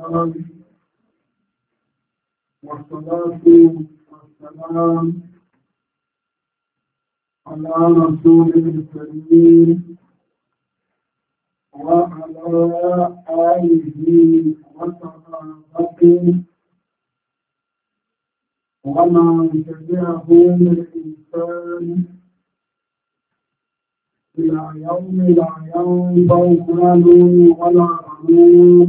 الأنبياء والصلاة والسلام على رسول الكريم وعلى آله وصحبه ومن تبعهم بإحسان إلى يوم لا ينفع مال ولا بنون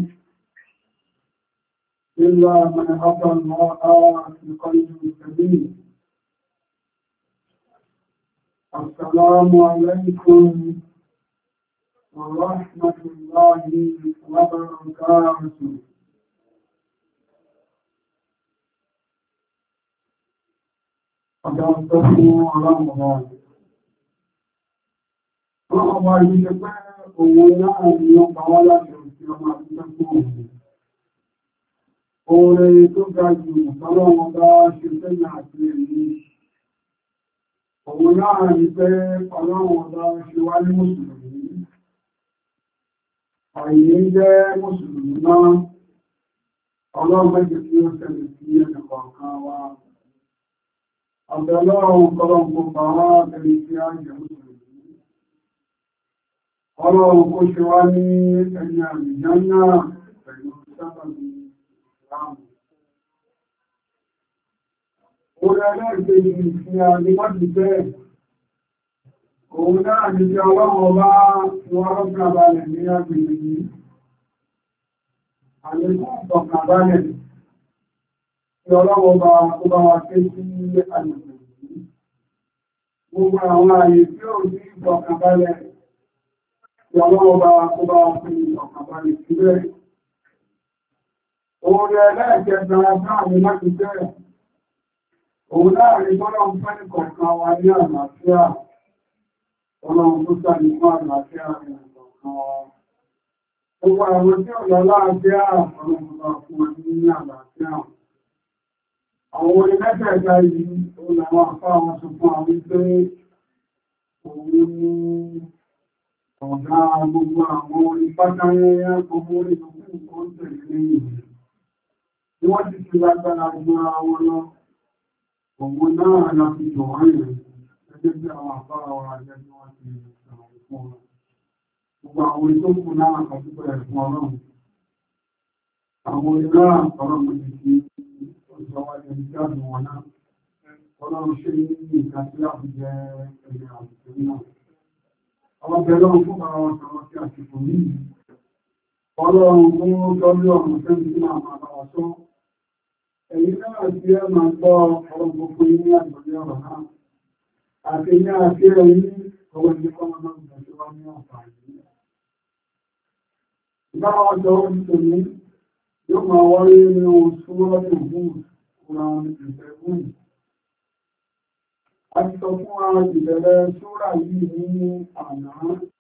إلا من أتى الله بقلب سليم. السلام عليكم ورحمة الله وبركاته. أدعوكم على الله. Ọba ìjẹ pé òun náà ni ó pa wá láti òsì ọmọ àtúnṣẹ́ fún òun. Oore tó ga jù tọ́lọ́wọ́n bá ṣe sẹ́yìn àti èyí. Òun náà ni pé ọlọ́wọ́n bá ṣe wá ní Mùsùlùmí. Àìyí jẹ́ Mùsùlùmí náà. Ọlọ́run mẹ́jẹ tí ó ṣẹlẹ̀ sí ẹnì kọ̀ọ̀kan wa. Àbẹ̀lọ́run kọ́lọ́run kó bá wá bẹ̀rẹ̀ sí àjẹ́ Mùsùlùmí. Ọlọ́run kó ṣe wá ní ẹni àmìyànná pẹ̀lú sábàbí ìsìláàmù. Orí ẹlẹ́gbẹ̀ẹ́ ìfẹ́ àríwájú bẹ́ẹ̀. Òun náà ní bí ọlọ́run ọba wọ́n rọ́gbà balẹ̀ ní agbègbè yìí. Àlékún ìtọ̀kàbalẹ̀ tí ọlọ́run ọba tó bá wa ké sí agbègbè yìí. Gbogbo àwọn àyè tí ó ní ìtọ̀kàbalẹ̀ Ìyàwó bá fi ọ̀kàbalẹ̀ sílẹ̀. Orí ẹlẹ́ẹ̀kẹta láàrin láti bẹ̀rẹ̀. Òun láàrin bọ́lá ń fẹ́ kọ̀ọ̀kan wa ní àlàáfíà. Ọlọ́run tó sáàrí fún àlàáfíà rẹ̀ kọ̀ọ̀kan wa. Gbogbo àwọn tí ọ̀lọ́ láàáfíà ọlọ́run bá fún wa ní àlàáfíà. Àwọn orí mẹ́tẹ̀ẹ̀ta yìí, ó làwọn àfáà wọn sọ fún àwọn pé òun ní ọ̀gá gbogbo àwọn ìpátáyẹ́yá gbogbo orí gbogbo nǹkan tẹ̀lé lẹ́yìn. Bí wọ́n ti fi lágbára gbọ́ àwọn lọ, òun náà láti jọ wáyé gẹ́gẹ́ bí àwọn àfáà wa jẹ́ bí wọ́n ti sọ̀rọ̀ fún wọn. Gbogbo àwọn ìtókù náà kàtúkọ̀ ẹ̀ fún ọlọ́run. Àwọn ìlà ọlọ́run ti fi ọjọ́ wáyé ní jáde wọn náà. Ọlọ́run ṣe ní ìgbà tí a fi jẹ ẹgbẹ́ àwùjọ náà. Àwọn ọ̀bẹ̀lọ́run fún àwọn ọ̀sán tí a ti kò ní ọlọ́run fún tọ́lú ọ̀run tẹ́lú sí máa máa bá wà sọ. Ẹ̀yìn náà tí ẹ máa gbọ́ ọ̀rọ̀ gbogbo ní àgbàlẹ̀ ọ̀rọ̀ náà. Àti ní àti ẹ̀yìn ọwọ́ ní kọ́mọ náà gbà tí wá ní àǹfààní. Ìbáwọn ọjọ́ oṣù ní yóò máa wáyé ní oṣù lọ́dún ògùn ọ̀rọ̀ ìfẹ́gùn. A ti sọ fún wa ìbẹ̀rẹ̀ ṣúra yìí ní àná.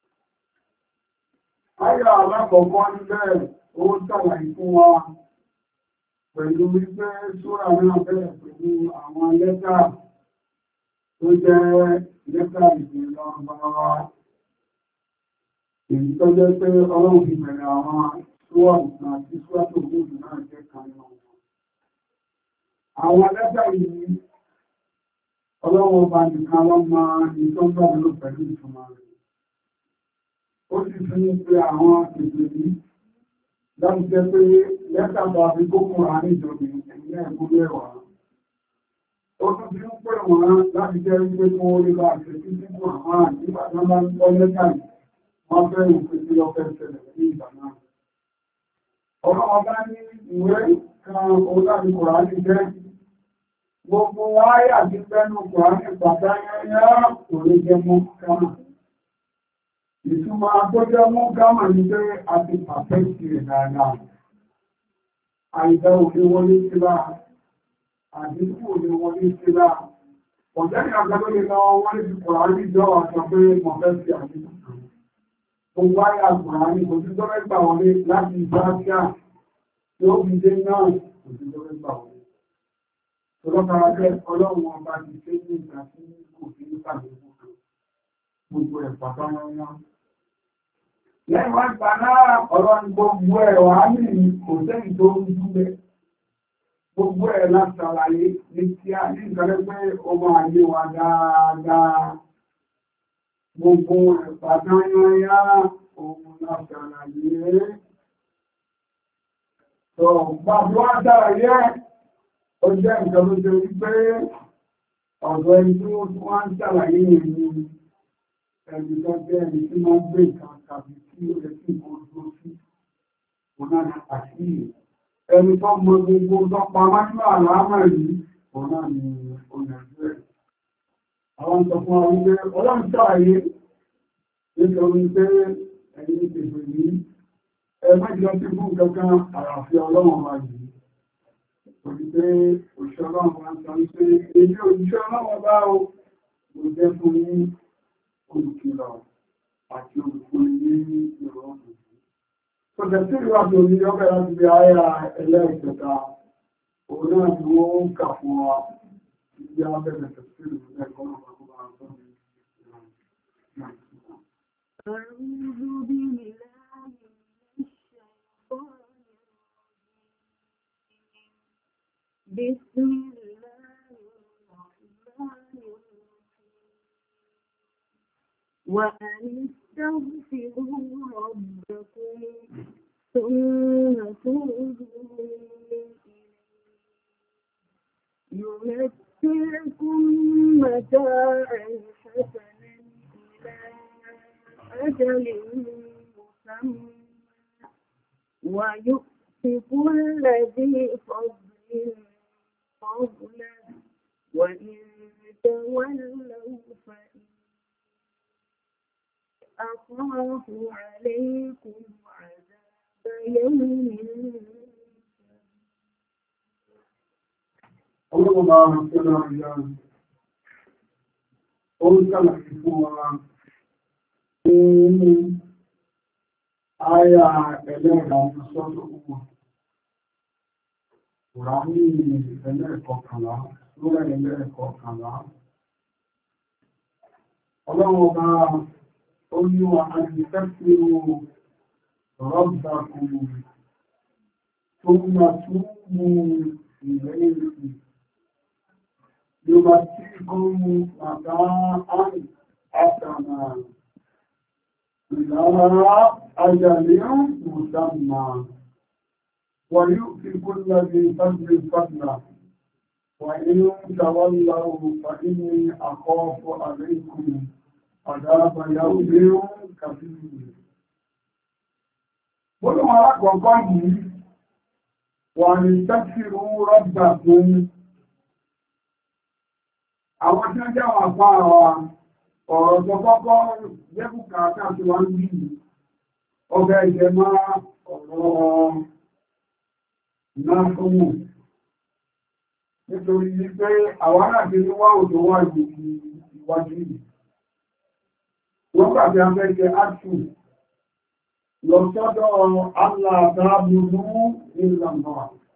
Ayà alákọ̀ọ́kọ́ níbẹ̀ ó ṣàlàyé fún wa pẹ̀lú wípé ṣúra náà bẹ̀rẹ̀ pẹ̀lú àwọn lẹ́tà tó jẹ́ lẹ́tà ìgbìmọ̀ ọgbàwà. Èyí tó jẹ́ pé ọlọ́run fi bẹ̀rẹ̀ àwọn ṣúwà àti ṣúwà tó gbòdù náà jẹ́ kan náà. Àwọn lẹ́tà yìí Ọlọ́run ọba nìkan lọ máa ìtọ́gbà ló pẹ̀lú ìtumọ̀ rẹ̀. Ó sì fi ń pe àwọn èdè yìí láti jẹ́ pé lẹ́tàbà fi kókùn ra ní ìjọba ẹ̀yìn ẹ̀kú lẹ́wà. Ó tún fi ń pè wọ́n láti jẹ́ wípé kó orí bá ṣe tí tí kò àwọn nígbà tí wọ́n bá ń gbọ́ lẹ́tà yìí, wọ́n fẹ́ ìpè tí lọ fẹ́ ṣẹlẹ̀ ní ìgbà náà. Ọlọ́run ọba ní ìwé kan oláàbí Kùránì jẹ́ gbogbo wáyà tí fẹ́nu Kùránì pàtàkìyà kò lè jẹ mú kámà. Ìtumọ̀ agbójẹ́ mú kámà ní pé a ti pàtẹ́kì rẹ̀ dáadáa. Àìdá òfin wọlé sílá, àdínkù òní wọlé sílá. Ọ̀jẹ́ ni àgbàdo lè lọ wọ́n lè fi Kùránì jọ àṣọ pé mọ̀ fẹ́ fi àdínkù. Gbogbo wáyà Kùránì kò sí tó fẹ́ gbà wọlé láti ìgbàṣíà tí ó fi dé náà kò sí tó fẹ́ gbà wọlé. Ọlọ́pàá jẹ́ ọlọ́run ọba ti ṣe ní ìgbà tí kò sí ní pàdé gbogbo ẹ̀ pàtàkì wọn. Lẹ́yìn wá gbà náà ọ̀rọ̀ ní gbogbo ẹ̀ wà ní kò sẹ́yìn tó ń dúlẹ̀. Gbogbo ẹ̀ láti ṣàlàyé ní kí a ní ìgbẹ́lẹ́ pé ó máa yé wa dáadáa. Gbogbo ìpàdán yáyá òun láti ṣàlàyé. Sọ gbàgbọ́ wá ṣàlàyé ó jẹ́ nǹkan tó jẹ́ wípé ọ̀dọ̀ ẹni tí wọ́n ń ṣàlàyé yẹn ní ẹni tó jẹ́ ẹni tí wọ́n gbé nǹkan tàbí tí ó yẹ kí nǹkan dúró sí òun náà ní àṣírí. Ẹni tó mọ gbogbo tó pa májúmọ́ àlámà yìí òun náà ní òyìnbó ẹ̀. Àwọn sọ fún wa wípé ọlọ́run ṣàlàyé nítorí pé ẹni ìpèsè yìí ẹ mẹ́jọ sí fún kankan àràfi ọlọ́run wa yìí. Torí pé òṣìṣẹ́ ọlọ́run wa ń sọ wípé èyí òṣìṣẹ́ ọlọ́run bá o mo jẹ́ fún ní olùkìlọ̀ àti olùkọ́ni ní ìrọ̀rùn. Sọ̀tẹ̀ tí ìwà tó ní ọbẹ̀ láti bí ayá ẹlẹ́ẹ̀kẹta, òun náà ni wọ́n ń kà fún wa ìdí abẹ́rẹ̀ tẹ̀sílù ẹ̀kọ́ náà kó bá ń sọ ní بسم الله الرحمن الرحيم وأن استغفروا ربكم ثم توبوا يمتعكم متاعا حسنا إلى أجل مسمى ويؤتي كل ذي فضل فضله وإن تولوا فإن أخاف عليكم عذاب يوم Ọlọ́run bá wọn tí ó lọ rí ọrùn. Ó ń sàlàyé fún wa ní àyà ẹlẹ́ẹ̀dà ní sọ́tọ̀ púpọ̀. Kùránì ẹlẹ́ẹ̀kọkànlá, lórí ẹlẹ́ẹ̀kọkànlá. Ọlọ́run bá ó ní wa a ti fẹ́ ربكم ثم توبوا إليه يمتعكم متاعا حسنا إلى أجل مسمى ويؤتي كل ذي فضل فضله وإن تولوا فإني أخاف عليكم عذاب يوم كبير. Bọ́lú alákọ̀ọ́kọ́ yìí wà ní tẹ́kìrú rọ́gbà fún àwọn tí ó jẹ́ wà fún àwọn ọ̀rọ̀ tó kọ́kọ́ jẹ́bùkà káàkiri wá ń bí ọgbẹ́ ìjẹ máa ọ̀rọ̀ náà fún mù. Nítorí pé àwọn aláàbí ní wá òjò wà ní ìwájú yìí. Wọ́n gbàgbé afẹ́jẹ áṣù lọ sọ́dọ̀ aláàtàbùrú ìlànà.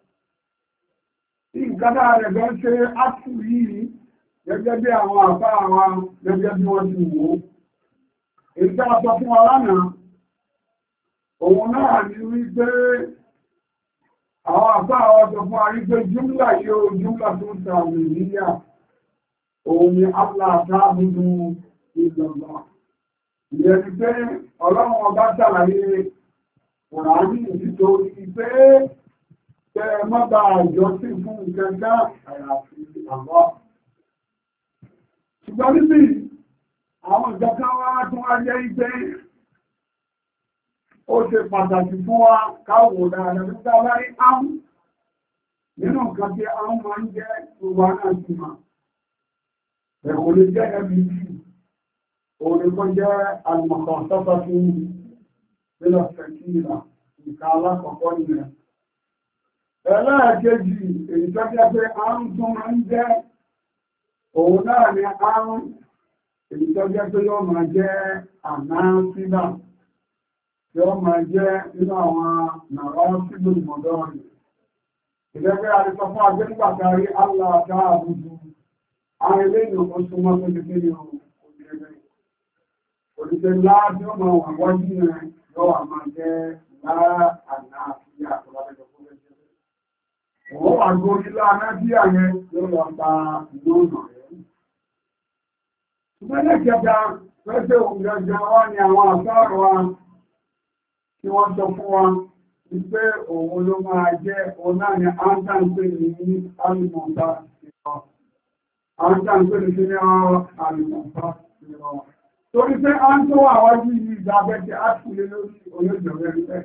Ìkádà rẹ̀ bẹ́ ṣe áṣù yìí gẹ́gẹ́ bí àwọn àbá àwọn gẹ́gẹ́ bí wọ́n ti wò. Ìjá sọ fún wa lánàá, òun náà ní wípé àwọn àbá àwọn sọ fún wa wípé jùmlà yóò jùmlà tó sàmì níyà, òun ni aláàtàbùrú ìlànà. Ìyẹn ti pé ọlọ́run ọba ṣàlàyé Kùránì nítorí pé tẹ mọ́bà ìjọsìn fún ìkẹta àyàfi àwọ́. Ṣùgbọ́n níbi àwọn ìjọkan wá tún wá jẹ́ ipé ó ṣe pàtàkì fún wa káwò dáadáa nígbà láyé áhùn nínú nǹkan tí áhùn máa ń jẹ́ gbogbo náà sí ma. Ẹ̀kọ́ lè jẹ́ ẹbí Òrìkọ́ jẹ́ àmọ̀kàn sọ́fà fún mílọ̀ fẹ̀kìlá ìka alákọ̀ọ́kọ́ nìyẹn. Ẹlẹ́ẹ̀kejì èyí tó jẹ́ pé àrùn tó máa ń jẹ́ òun náà ni àrùn èyí tó jẹ́ pé yóò máa jẹ́ ànáńsílà yóò máa jẹ́ nínú àwọn nàrá sílò ìmọ̀dọ́rin. Ìjẹ́pẹ́ àrísọ fún agbẹ́gbàtàrí aláàdá àbújú àwọn ilé ìyọ̀kọ́ súnmọ́ tó ti kí ni òun. Òṣìṣẹ́ láàájú ọmọ àwọn wájú rẹ̀ lọ́wọ́ máa jẹ́ lára àná àti àtọ́lábẹ́jọ fún ẹgbẹ́. Wọ́n wà gbórí láàá bí àyẹn yóò lọ ta ìlú ọ̀nà rẹ̀. Ṣùgbọ́n lẹ́kẹ̀ẹ́ta pẹ́sẹ̀ òǹgẹ̀gẹ̀ wá ní àwọn àṣọ́rọ̀ wa tí wọ́n sọ fún wa wípé òun ló máa jẹ́ ọ̀nà ní áńtàǹpé ní alìmọ̀ta ìrọ̀. Áńtàǹpé ní kíní alìmọ̀ta ìrọ̀. Torí pé á ń tó àwájú yìí ìgbàgbẹ́ tí á kú lé lórí olóòjọ̀rẹ́ rẹ̀.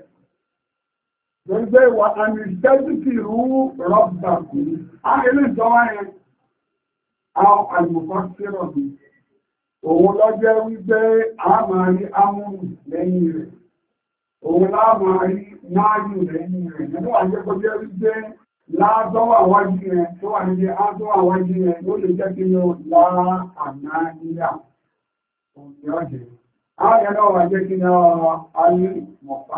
Torí pé wà àmì ìṣẹ́jú ti rú rọ́bà kù. Á ilé ìjọba yẹn, àwọn alìmọ̀ta ìrọ̀ mi. Òun lọ jẹ́ wípé a máa rí amúrù lẹ́yìn rẹ̀. Òun láà máa rí náàyù lẹ́yìn rẹ̀. Nígbà jẹ́ kó jẹ́ wípé láàdọ́wà wájú rẹ̀ tó wà níbi àdọ́wà wájú rẹ̀ ló lè jẹ́ kí ló láà àná níyà. Òun ni ọ̀jẹ̀. Àwọn ẹ̀nà wà jẹ́ kí ní ayé mọ̀fà.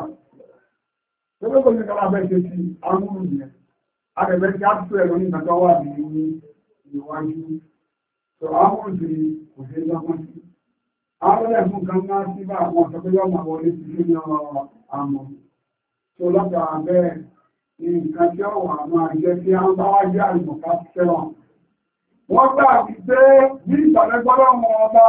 Tó ló kò ní kọ́lá bẹ́ ṣe sí amúrù yẹn. A lè bẹ́ sí àtúntò ẹ̀rọ ní ìgbàjọ́ wà ní ìwájú. So àwọn òṣèré kò ṣe lọ́gbọ́n sí. Àwọn ẹ̀fún kan máa sí bá àwọn ọ̀sọ̀pẹ́lẹ́ ọmọ wọlé sí kí ní àmọ́. So lọ́pàá abẹ́ nǹkan tí ó wà máa jẹ́ kí a ń bá wá jẹ́ àìmọ̀ká fẹ́ràn. Wọ́n gbà wípé bí ìtàlẹ́gbọ́dọ̀ wọn ọba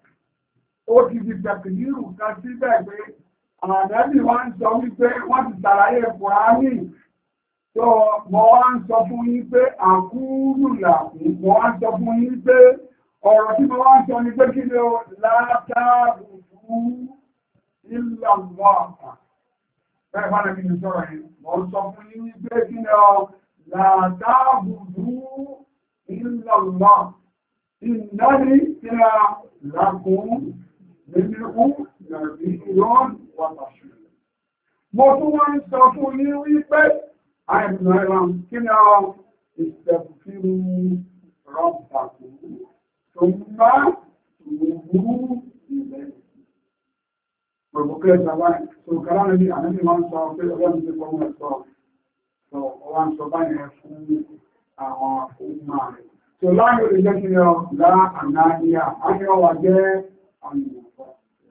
ó ti di pẹ̀kìlírù kan síbẹ̀ pé àdẹ́bì wá ń sọ wípé wọ́n ti ṣàlàyé Kùránì. So mo wá ń sọ fún yín pé àkúrù làkún, mo wá ń sọ fún yín pé ọ̀rọ̀ tí mo wá ń sọ ní pé kí ni ó látàbùdú ìlànà àpá. Bẹ́ẹ̀ bá lẹ́kí ni sọ̀rọ̀ yìí, mo ń sọ fún yín pé kí ni ó látàbùdú ìlànà ìnáni ìlà làkún nínú ìrìn ìrọ̀n wàtàṣù. Mo tún wá ń sọ fún yín wípé àìsàn kí ni ọ ìṣẹ̀fìrú rọ́bàkú tó máa tùrùgbùrú ilẹ̀. Gbogbo kẹ́ ṣàwá tó kàrá ní àníbí máa ń sọ pé ọlọ́run tí kọ́ wọ́n sọ. Sọ ọwá ń sọ báyìí fún àwọn ọmọ rẹ̀. Tó láàrín olè jẹ́ kí ni ọ lá ànáyà, á ní ọwà jẹ́ àmì ọ̀pọ̀.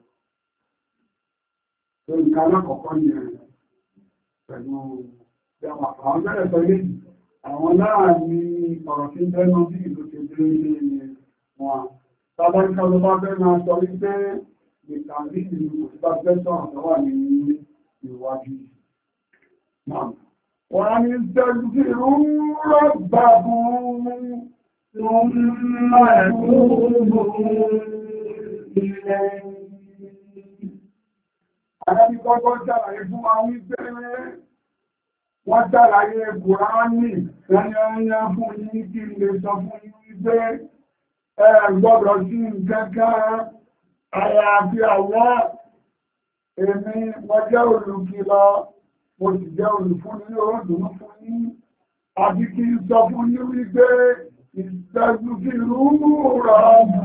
Tó nǹkan alákọ̀ọ́kọ́ ni pẹ̀lú àwọn bẹ̀rẹ̀ sọ ilé àwọn náà ní ọ̀rọ̀ tí ń bẹ́nu bí ìlú ti dé ní wọn. Tàbáríkà ló bá bẹ́ẹ̀ máa sọ wípé ìtàrí ìlú òṣìbá pẹ́sọ̀ àtọwà ní ìwájú. Wọ́n ní tẹ́lú sí rúrọ̀ bàbú wọ́n ṣàlàyé Kùránì ẹ̀yẹ̀yẹ fún yín kí lè sọ fún yín wípé ẹ gbọ́dọ̀ sí nǹkankan àyàfi àwọn èmi mo jẹ́ olùkìlọ̀ mo sì jẹ́ olùfúnni òdùnú fún yín àti kí n sọ fún yín wípé ìtẹ́jú kí rúrọ̀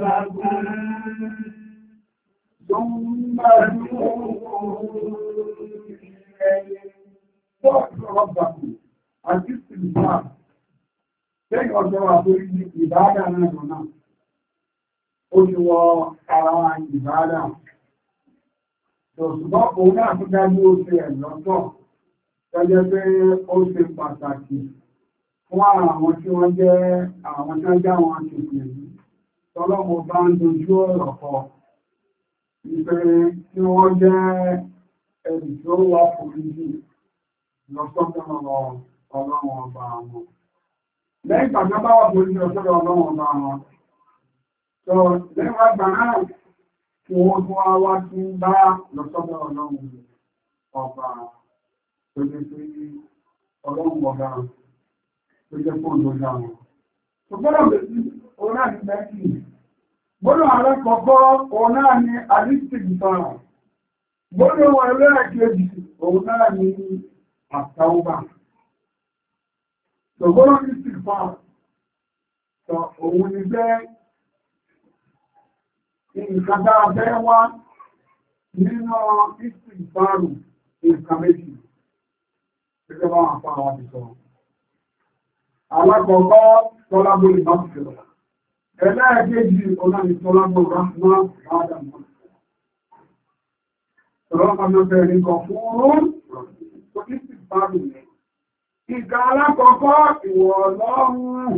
àti ìsìnkú lẹ́yìn ọjọ́ àtorí ìbádà náà lọ́nà ó ti wọ ara ìbádà ṣùgbọ́n òun náà tó dájú ó ṣe ẹ̀lọ́tọ̀ tọ́jẹ́ pé ó ṣe pàtàkì fún àwọn tí wọ́n jẹ́ àwọn tí wọ́n já wọn aṣòfin yìí tọ́lọ́mọ bá ń dojú ọ̀rọ̀ kọ ìpè tí wọ́n jẹ́ ẹni tí ó wà foríjì lọ́sọ́dọ̀ ọlọ́run ọba wọn. Lẹ́yìn tàbí bá wà foríjì lọ́sọ́dọ̀ ọlọ́run ọba wọn. Tó lẹ́yìn wá gbà náà kí wọ́n tún wá tí ń bá lọ́sọ́dọ̀ ọlọ́run ọba tó jẹ́ pé ọlọ́run ọba tó jẹ́ fún lọ́jà wọn. Tó gbọ́dọ̀ bèbí òun náà ní mẹ́kì. Gbọ́dọ̀ alákọ̀ọ́kọ́ òun náà ní àdísìkìtàn. Gbọ́dọ̀ wọn ẹlẹ́ẹ̀kejì òun náà ní àtàwọ́bà. Gbọ́dọ̀ ní ìsìnkfà. Òun ni bẹ́ẹ̀ nǹkan dáa bẹ́ẹ̀ wá nínú ìsìnkfàrù nǹkan méjì. Gẹ́gẹ́ bá wọn fáwọn ti sọ. Alákọ̀ọ́kọ́ tọ́lábó lè máa fi rọ̀. Ẹlẹ́ẹ̀kejì ọ̀nà ni tọ́lábó ráhùnmá ráhùnmá. ọlọ́pàá ní kan fún oòrùn tó kí sì bárù ní ìkà alákọ̀ọ́kọ́ ìwọ̀ ọlọ́run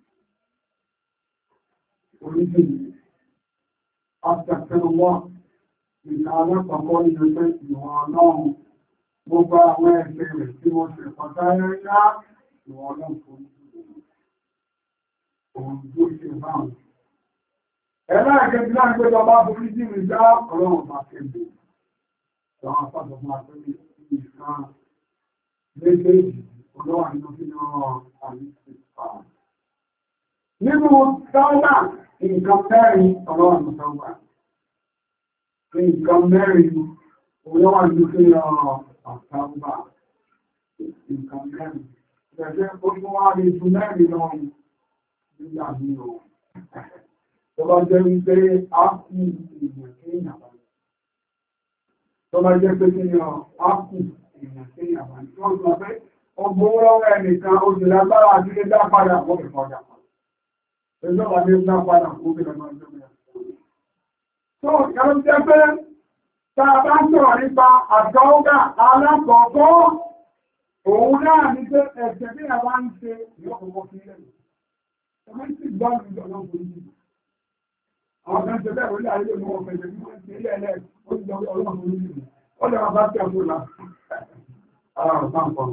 orílẹ̀-èdè àtàkẹ́wọ́ ìkà alákọ̀ọ́kọ́ ìjọsẹ́ ìwọ̀ ọlọ́run gbogbo àwọn ẹgbẹ́ rẹ̀ tí wọ́n ṣe pàtàkì ìwọ̀ ọlọ́run fún òun tó ṣe báwọn ẹlẹ́ẹ̀kẹ́ láti pẹ́jọ bá borí sí ìrìnjá ọlọ́run bá kẹ́bẹ̀ àwọn apájọ máa tó ní ìsàn méjèèjì olówà nínú kí ní ọ̀rọ̀ àríṣẹ́fà nínú sáwọ́lá nǹkan mẹ́rin ọlọ́run sáwọ́lá nǹkan mẹ́rin olówà nínú kí ní ọ̀rọ̀ àsáwọ́lá nǹkan mẹ́rin ẹ̀jẹ́ ó tún wá rí ju mẹ́rin lọ́rùn nígbà ní ọ̀rọ̀ tó bá jẹ́ wípé á kú ìrìnà kéèyàn wá tó bá jẹ́ pé kí ni á kú ìrìnà kéèyàn wá tí wọ́n sọ pé ọgbọ́n lọ́wọ́ ẹnìkan ó sì lágbára àti lé dá padà wọ́n fi kọjá ìjọba ní dá padà kó bí lọ́nà ìjọba tó ìyàwó jẹ́ pé tá a bá sọ̀rọ̀ nípa àdọ́gà alákọ̀ọ́kọ́ òun náà ní pé ẹ̀jẹ̀ bí àwa ń ṣe ìyọ́kọ̀ọ́kọ́ sí ilẹ̀ ẹ̀mọ́ sì gbọ́ ìjọba àwọn kan ṣe bẹ́ẹ̀ orí ayé lónìí wọ́n fẹ̀lẹ̀ ní wọ́n ṣe ilẹ̀ ẹlẹ́ ó ti jọba ọlọ́run orí ìlú ó lè wọ́n bá tẹ́ ọ̀pọ̀ lá ara rẹ̀ sáǹpọ̀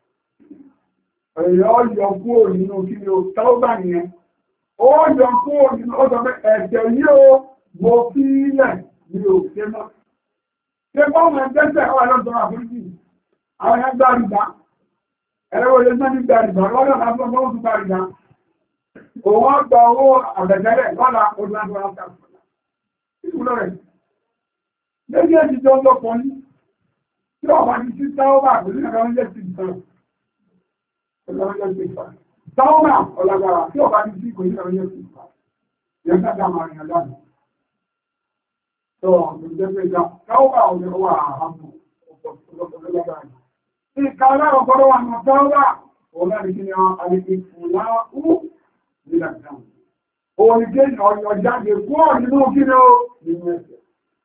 èèyàn yọ kúrò nínú kí ni ó táwọ́bà nìyẹn ó yọ kúrò nínú ó sọ pé ẹ̀jẹ̀ yìí ó mo fi ilẹ̀ ní òkè mọ́ ṣé bọ́ọ̀mù ẹgbẹ́sẹ̀ wà lọ́dọ̀ àforíjì àwọn yẹn gbá rìbá ẹ̀rọ olè náà ní gbá rìbá lọ́dọ̀ àbúrò mọ́ tún gbá rìbá òun gba owó àbẹ̀tẹ́lẹ̀ lọ́la olùdásọ́lá ọ̀tàkùnlá ìwúlò rẹ̀ méjì èjì tó ń lọ́pọ̀ ní tí ọ̀pá ní sí táwọ́bà pẹ̀lú ẹ̀rọ oúnjẹ ti ìtàn táwọ́bà ọ̀làgbàrà tí ọ̀pá ní sí pẹ̀lú ẹ̀rọ oúnjẹ ti ìtàn yẹn kájà máa rìn àdáàbò tó ọ̀pọ̀ pé táwọ́bà ọ̀lẹ́ wà àhámù ọ̀pọ̀lọpọ̀ ìka aláwọ̀kọ́rọ̀ wà ní táwọ́bà ọ̀lá Òun ké ọ̀yọ̀ jáde kúrò nínú kíni ó nínú ẹ̀sẹ̀.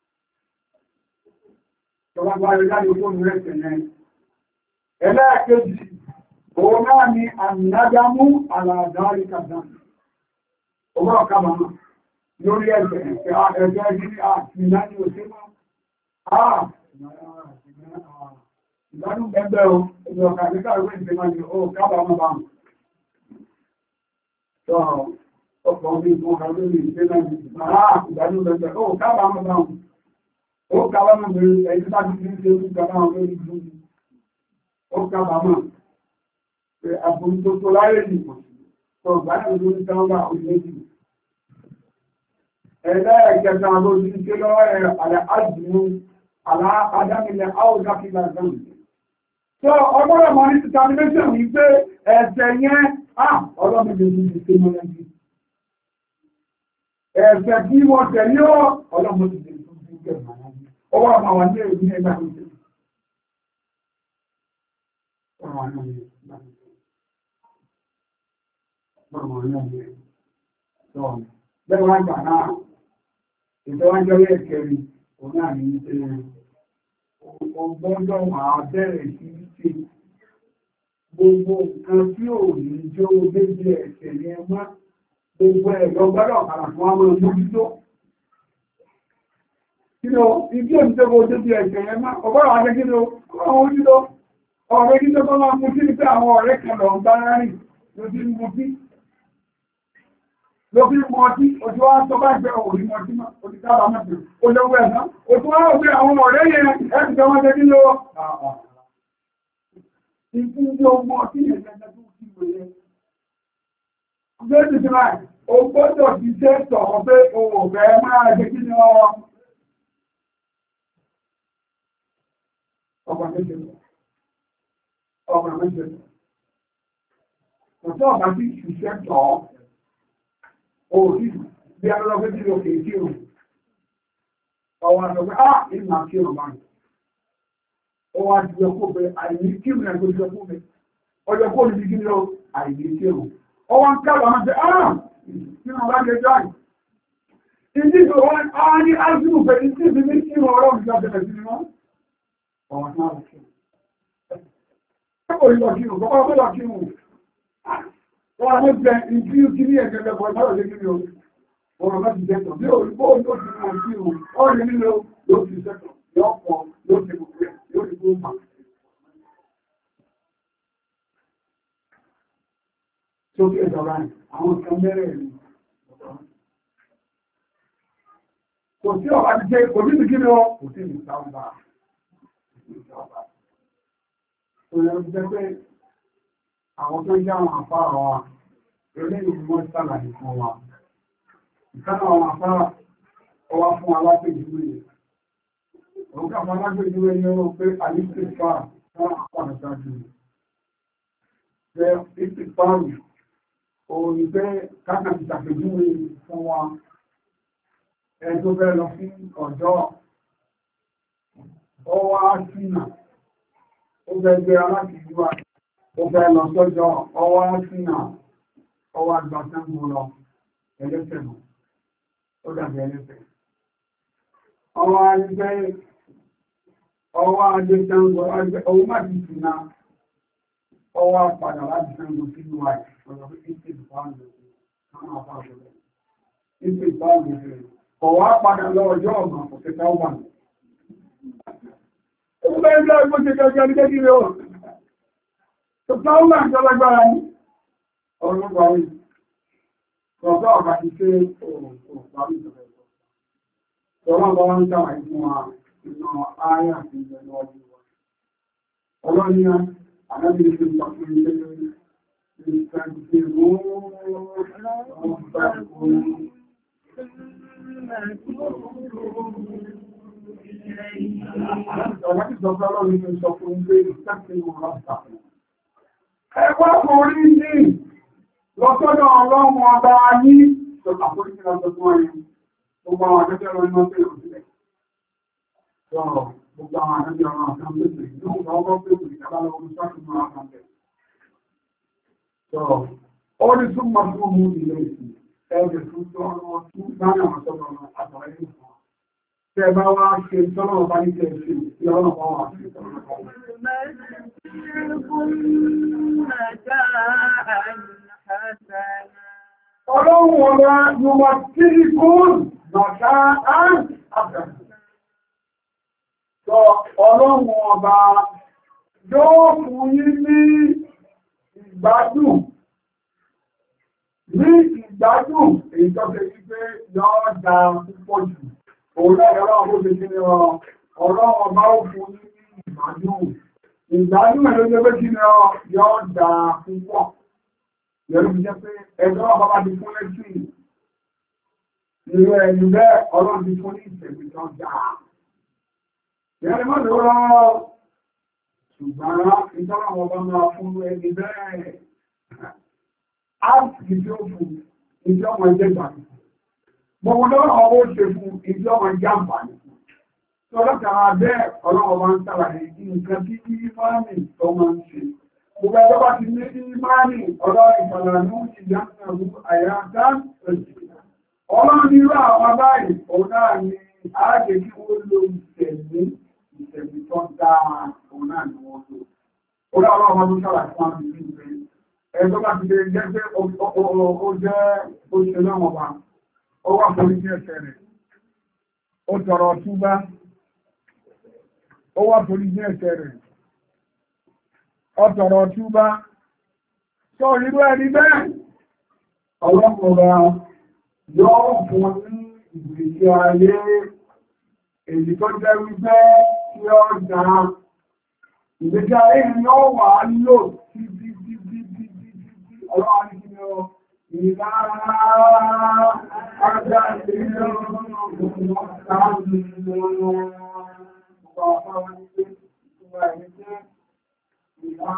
Tọ́lá bá rẹ̀ jáde kúrò nínú ẹ̀sẹ̀ yẹn. Ẹlẹ́ẹ̀kejì, òun náà ni àmìnájámú àlàádárí kàdánù. Ọmọ ọ̀kábàmà lórí ẹ̀sẹ̀ ẹ̀jẹ̀ ìdí àtìláni òṣèlú. Ìgbádùn bẹ́ẹ̀ o, ẹgbẹ̀ ọ̀kà àríkà ìwé ìgbẹ̀mọ̀ ni ó kábàmà bá mú. Ọ̀pọ̀ ọdún ìfún ọ̀rọ̀ lórí ìgbẹ́lẹ̀ ìgbàlú lẹ́gbẹ̀ẹ́ ó kábàámọ̀ báhùn ó kábàámọ̀ bẹ̀rẹ̀ ẹ̀yí láti fi ń ṣe orí kábàámọ̀ lórí ìlú ó kábàámọ̀ pé àbúrú tó tó láyé nìkan tó gbáyé lórí táwọn orílẹ̀-èdè ẹ̀dá ẹ̀kẹta lórí ìṣẹ́ lọ́wọ́ àlẹ́ àjùmú aláàdámilẹ̀ áwùdákìlá ìgbàlú tó ọgbọ́dọ̀ mọ́ ní determination wípé ẹ̀sẹ̀ yẹn ọlọ́mọdé ní ìṣẹ́ mọ́lẹ́bí ẹ̀sẹ̀ kí wọ́n tẹ̀lé ọ́ ọlọ́mọdé ní ìṣẹ́ mọ́lẹ́bí ọwọ́ àwọn àwọn ilé ìwé ẹgbẹ́ àwọn ìṣẹ́ Bẹ́ẹ̀ wọ́n gbà náà, ìtọ́wájọ́ yẹ́ kẹrì, òun náà ní ṣe ọgbọ́dọ̀ máa bẹ̀rẹ̀ sí ṣe gbogbo nǹkan tí ò ní jẹ́ obéjì ẹ̀ṣẹ̀ ní ẹmọ́, gbogbo ẹ̀lọ gbọ́dọ̀ padà fún ọmọ ìmójútó. Kí ló, ìdí èmi tó gbogbo obéjì ẹ̀ṣẹ̀ ní ẹmọ́, ọgbọ́dọ̀ wáṣẹ́ kí ló, ọmọ ojútó, ọ̀rẹ́ kí tó máa mú sí ní pé àwọn ọ̀rẹ́ kan lọ ń bá rárìn ló ti mú sí. Ló fi mọ́ tí ojú wá tó bá jẹ́ òrí mọ́ tí ó ti kábà mọ́tò, olówó ẹ̀sán, ó tún wá òfin àwọn ọ̀rẹ́ yẹn ẹ̀sì tó wọ́n jẹ́ kí ló. Ìfún ní ọmọ tí ẹ̀sẹ̀ tó kí wèé. Gbé ti máa, ó gbọ́dọ̀ ti jẹ́ sọ̀rọ̀ pé òun ò fẹ́ máa jẹ́ kí ni ọ. Ọgbà méje. Ọgbà méje. Ọ̀tọ́ ọ̀bá tí ìṣiṣẹ́ tọ̀ òòrùn bí a lọ́wọ́ tí ó kèé kí o ọwọ́ àtọ̀gbẹ́ ìmọ̀ kí o máa ó wá ti ọkọ̀ pé àìní kí o ní ẹgbẹ́ ìjọkú mi ọjọ́ kó ní kí o àìní kí o ọwọ́ ń kálọ̀ máa fẹ́ kí o bá lè jáì ìdí tó wọ́n á ní áṣùrù pé ìdí ìbí ní kí o ọ̀rọ̀ ìjọ bẹ̀rẹ̀ sí wọn ọ̀wọ̀n náà lọ kí wọn. Ẹ̀kọ́ ìlọ kí wọn, kọ́kọ́ ọmọ lọ kí wọn. Wọ́n á mọ́ jẹ ìdí kí ní ẹ̀jẹ̀ lẹ́kọ̀ọ́ ìbára lé kí ni ọ̀rọ̀ bá ti jẹ́tọ̀ bí òyìnbó yóò ti mọ̀ sí wọn. Ọ̀rẹ́ nílò yóò ti jẹ́tọ̀, yóò pọ̀, yóò ti gbogbo ẹ̀, yóò ti gbogbo ẹ̀. Tó kí ẹ̀jọba àwọn kan mẹ́rẹ̀ rí. Kò sí ọ̀bá ti jẹ́, kò ní ti kí ni ọ, kò sí ìsáwọ́bà. Òyìnbó ti jẹ́ pé àwọn tó jẹ́ àwọn àfáà wa, eléyìí ni wọ́n sàlàyé fún wa. Ìkánà àwọn àfáà ọwá fún alápèjúwé. Òun kàfà alápèjúwé ní ọ̀rọ̀ pé àyíkè fà fún àpàdé sáájú. Jẹ́ ìpìpáàrù, òun ni pé káàkà ti ṣàpèjúwé fún wa. Ẹni tó fẹ́ lọ sí ọ̀dọ́, ọwá sínà, ó fẹ́ gbé alápèjúwé. Ó fẹ́ lọ sọ́jọ́ ọwá sínà, ọwá gbàtẹ́gbò lọ, ẹlẹ́sẹ̀ mọ̀, ó dàbí ẹlẹ́sẹ̀. Ọwá ajẹ́ ọwá ajẹ́gbò, ọwọ́ má ti sínà, ọwá padà láti sẹ́gbò sínú àì, ọ̀rọ̀ pé ìpè ìpáàlù, àwọn àpáàlù rẹ̀. Ìpè ìpáàlù rẹ̀, ọwá padà lọ ọjọ́ ọ̀gbọ̀n kò kẹta ó wà ní. Ó bẹ́ẹ̀ ń lọ ìgbóṣe gẹ́gẹ́ ní kékeré ọ̀. Tọ́lá ń jọlágbára ní ọlọ́gbà orí. Tọ́lá ọ̀gá ti ṣe òpàrí ìjọba ẹ̀kọ́. Tọ́lá bá wọ́n ń tàwà ìfún wa iná ayé àti ìjẹ̀lú ọdún wa. Ọlọ́ni àdábìrì fi pàtó ilé ìṣẹ́gbẹ̀ Ẹgbẹ́ orí ní lọ́sọ́dọ̀ ọlọ́run ọba ní ìjọba àforí sí lọ́sọ́ fún ọyìn. Gbogbo àwọn akẹ́kẹ́ lọ iná pẹ̀lú sílẹ̀. Sọ̀rọ̀ gbogbo àwọn akẹ́kẹ́ ọmọ àkàn pẹ̀lú ní ọgbọ́ pẹ̀lú ìjọba lọ́wọ́ sọ́kùnrin àkàn pẹ̀lú. Sọ̀rọ̀ ó ní súnmọ́ fún mú ilé ìsìn ẹgbẹ̀ fún tọ́rọ tún gbáyà wọn sọ́dọ̀ àtàrà ìlú fún wa. Tẹ́ bá wá ṣe tọ́lọ̀ ọba ní kẹ́ ṣe ìyọ́nà bá wà sí ìtọ́lọ̀ Ọlọ́run ọba yóò tí kún nàṣá án àbẹ̀rẹ̀. Sọ ọlọ́run ọba yóò fún yín ní ìgbádùn. Ní ìgbádùn èyí tó ṣe wípé yóò dá púpọ̀ jù. Òun náà ọlọ́run bó ṣe kí ni ọlọ́run ọba ó fún yín ní ìgbádùn. Ìgbádùn ẹ̀lọ́ jẹ́ pé kí ni yóò dá púpọ̀. Yẹ̀rù jẹ́ pé ẹgbẹ́ ọba bá ti fún lẹ́sí ìrọ̀ ẹ̀lú bẹ́ẹ̀ ọlọ́run ti fún ní ìṣẹ̀gbẹ̀ tó dáa. Yẹ̀rù mọ́ ló rọ́ ṣùgbọ́n ìjọba ọba máa fún ẹni bẹ́ẹ̀. Áàpì tí ó fún ìjọ ọmọ ẹgbẹ́ ìgbàlù. Gbogbo lọ́wọ́ ọwọ́ ó ṣe fún ìjọ ọmọ ẹgbẹ́ àǹfààní. Tọ́lọ́kàrà bẹ́ẹ̀ ọlọ́run ọba ń sàlàyé nǹkan tí ìfáàmì tó máa ń ṣe. Gbogbo ẹjọ́ bá ti ní ìmáàní ọ̀rọ̀ ìfàlànú ìyàtàrú àyàtà ẹ̀sìnà. Ọlọ́run ní irú àwọn báyìí, òun náà ni ààjẹ́ kí wọ́n lo ìṣẹ̀mí tó dáa, òun náà ni wọ́n lò. Ó dá ọlọ́run ọdún sára fún àmì ní ìgbé. Ẹjọ́ bá ti lè jẹ́ pé ó jẹ́ oṣù náà wọ́n bá. Ó wà fún iṣẹ́ ẹ̀ṣẹ̀ rẹ̀. Ó tọrọ túbá. Ó wà fún iṣẹ́ ẹ̀ṣẹ̀ rẹ̀. Ọ̀tọ̀rọ̀ túbá tó irú ẹni bẹ́ẹ̀ ọlọ́pọ̀lọ́ yóò fún ní ìgbésí ayé èyí tó jẹ́ wípé tí ó dá ìgbésí ayé ni ó wà lò tí ọlọ́wà ní kí ó ìlà ajá ìlú ìlà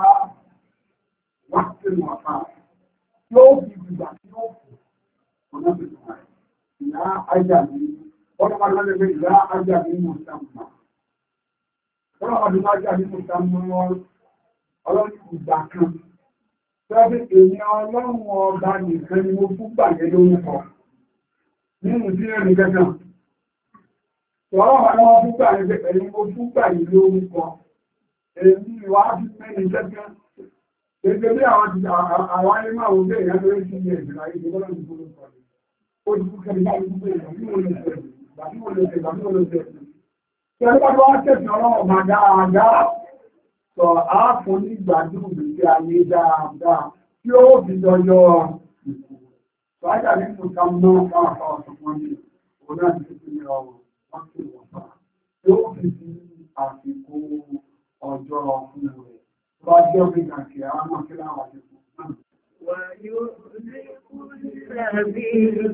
wáṣẹ̀ wàfà yóò fi ìgbà tí ó fò ọ̀nà ìgbà ìlà ajá ní ọlọ́pàá lọ́lẹ́gbẹ̀ ìlà ajá ní mọ̀sánmà ọlọ́pàá ní ajá ní mọ̀sánmà ọlọ́pàá ìgbà kan tẹ́bí èèyàn ọlọ́run ọba nìkan ni mo fún gbàgbé lórúkọ nínú sí ẹni gẹ́gẹ́ Tọ́lọ́ wà lọ́wọ́ fúgbà ní pé ẹ̀yìn mo fúgbà yìí lórúkọ. Èmi wá fi mẹ́rin gẹ́gẹ́. Gẹ́gẹ́ bí àwọn ayé máa wọ́n bẹ́ẹ̀ ìyá lórí sí ilé ìgbìlá yìí lọ́nà ìgbòho kọ̀ ní. Ó ti fún kẹ́mi láti gbé ìgbàmí wo lè ṣe ìgbàmí wo lè ṣe ìgbàmí wo lè ṣe. Tí ẹni bá tó wá tẹ̀sí ọlọ́wọ́ máa dáadáa sọ àáfún ní ìgbàdùn ìgbésí ayé dáadáa tí ó fi dọjọ́ ìkú. Sọ ajá ní mo ká mọ́ káwọn afáwọn tó pọ́n ní òun náà ti fi ní ọrùn wọ́n sì wọ́n fà. Tí ó fi sí àsìkò ọjọ́ fún rẹ̀. Bá jẹ́ omi kàkì àwọn ọmọ kí láwọn àti fún náà. Wà yóò rí kúrò bí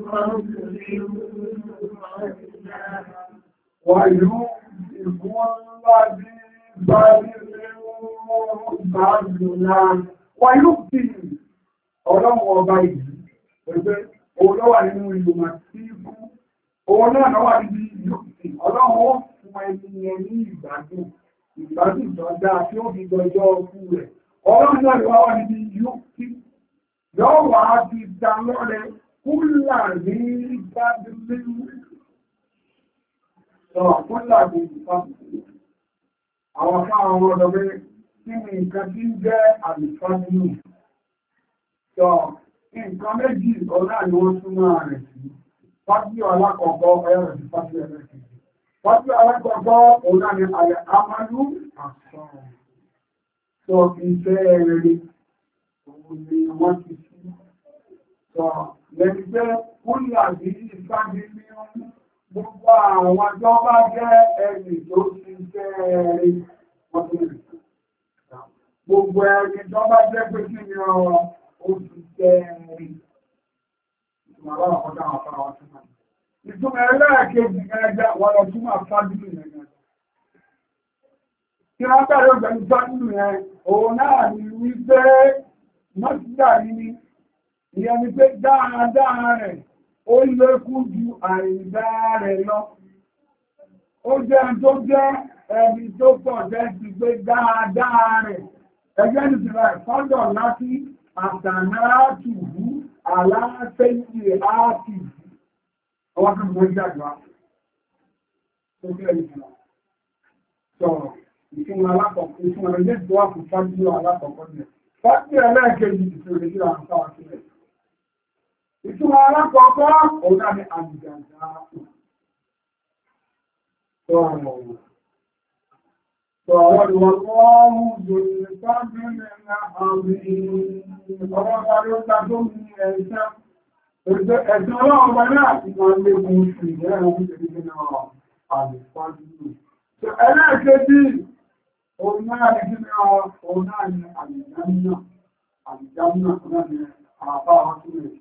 ọlọ́run ọba ìlú pẹ̀lú olówà nínú ìlú màtí fún owó náà lọ́wà níbi yóò ọlọ́run ó fún ẹni ẹni ìgbádùn ìjọdá tí ó fi gbọjọ́ ọkú rẹ̀ ọlọ́run náà lọ́wà níbi yóò wà á ti dá lọ́rẹ kúlà ní ìgbádùn Kúnlá ní ìfàmì. Àwọn fáwọn ọmọ ọ̀dọ̀gbé kí ni nǹkan tí ń jẹ́ àlùfáàmì. Sọ nǹkan méjì ọ̀nà ni wọ́n túnmọ̀ rẹ̀ sí. Fájú alákọ̀ọ́kọ́ ẹ̀rọ sí fájú ẹlẹ́kẹ̀ẹ́. Fájú alákọ̀ọ́kọ́ ọ̀nà ni àyẹ̀ amálú àṣọ. Sọ ìfẹ́ rere òun ni wọ́n ti sí. Sọ lẹ́ni pé kúnlá ní ìfàmì ní ọdún. Gbogbo àwọn tó bá jẹ́ ẹni tó ti fẹ́ẹ̀rẹ̀ ọdún. Gbogbo ẹni tó bá jẹ́ pé kí ni ọ̀rọ̀ ó ti fẹ́ẹ̀rẹ̀. Ìtumọ̀ ẹlẹ́ẹ̀kejì ẹgbẹ́ wọ́n lọ túnmọ̀ fábílì ẹgbẹ́. Kí wọ́n bẹ̀rẹ̀ ọgbẹ̀ni fábílì yẹn, òun náà ni wípé mọ́sílà ní ìyẹn ni pé dáadáa rẹ̀. Ó lékún ju àìdá rẹ̀ lọ. Ó jẹ́ tó jẹ́ ẹni tó pọ̀ jẹ́ ti pé dáadáa rẹ̀. Ẹgbẹ́ ìsìnlẹ̀ fọ́dọ̀ láti àtànátùú aláṣẹ́yìí áàtì. Ọwọ́ kan mọ́ ìjàgbá. Tó kẹ́ ìsìnlẹ̀. Sọ̀rọ̀ ìfúnra alákọ̀ọ́kọ́ ìfúnra ẹgbẹ́ tó wà fún fájú alákọ̀ọ́kọ́ jẹ́. Fájú ẹlẹ́ẹ̀kejì ìfúnra ìfúnra àǹfààní sílẹ̀. Ìtumọ̀ alákọ̀ọ́kọ́ ọ̀dá ni àjìjàjá. Sọ̀rọ̀ ìwọ̀n lọ́rùn jòrò sábẹ́rẹ̀ àmì ọ̀rọ̀ ọ̀rọ̀ ọ̀tà tó ní ẹ̀ṣẹ́. Ẹ̀ṣẹ́ ọlọ́run bá náà ti máa lé fún oṣù ìrẹ́ ohun ìrìnlẹ̀ náà àmì fájú. Ẹlẹ́ẹ̀kejì, òun náà ni kí ni òun náà ni àjìjàmínà. Àjìjàmínà òun náà ni àbá ọdún rẹ̀.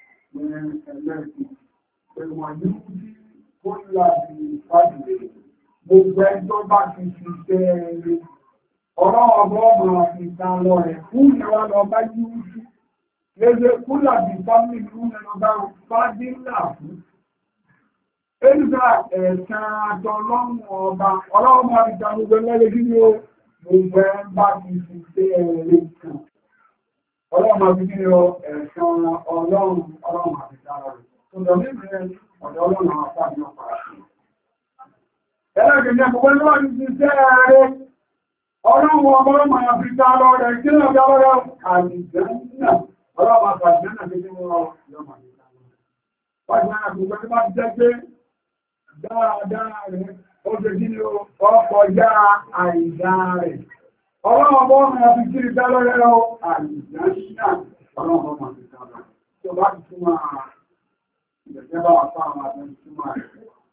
Gbogbo ẹjọ́ bá ti fi tẹ́ẹ̀rẹ́ ọ̀rọ̀ ọgbọ́ ọmọ ìta lọ rẹ̀ fún ìwà lọ bá yíò sí léṣe kúlà bí fámílì fún ẹnọba fádílà fún ẹnìyà ẹ̀sàn àtọlọ́run ọba ọlọ́run ìta gbogbo ẹlẹ́rẹ́ kí ni ó gbogbo ẹ bá ti fi tẹ́ẹ̀rẹ́ kan ọlọ́run àti kí ni ó ẹ̀sàn ọlọ́run àti dára rẹ̀ tó lọ ní ìrìn ọ̀dọ̀ ọlọ́run àwọn àpáàdé ọ̀pàá ẹlẹ́gbẹ̀ẹ́ gbogbo ẹlọ́wà ní ti tẹ́ ààrẹ ọlọ́run ọmọrọ̀ máa fi ta lọ rẹ̀ kí lọ dáwọ́rọ̀ àdìjẹ́nà ọlọ́run àfàjẹ́nà tí kí wọ́n yọ máa fi ta lọ rẹ̀ pàjẹ́nà gbogbo ẹgbẹ́ bá jẹ́ pé dáadáa rẹ̀ ó jẹ́ kí ni ọkọ̀ já àìdá rẹ̀ ọlọ́run ọmọ máa fi kiri ta lọ rẹ̀ àdìjẹ́nà ọlọ́run máa fi ta lọ rẹ̀ tó bá ti túmọ̀ ìgbẹ̀jẹ́ bá wà fáwọn àbẹ́ túmọ̀ rẹ̀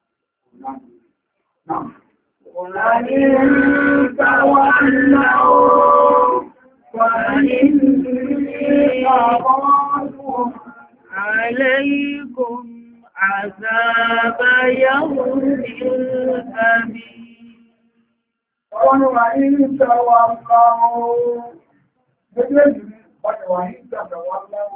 وَإِن تَوَلَّوْا فَإِنِّي أَخَافُ عَلَيْكُمْ عَذَابَ يَوْمٍ أَلِيمٍ وَإِن تَوَلَّوْا وَإِن تَوَلَّوْا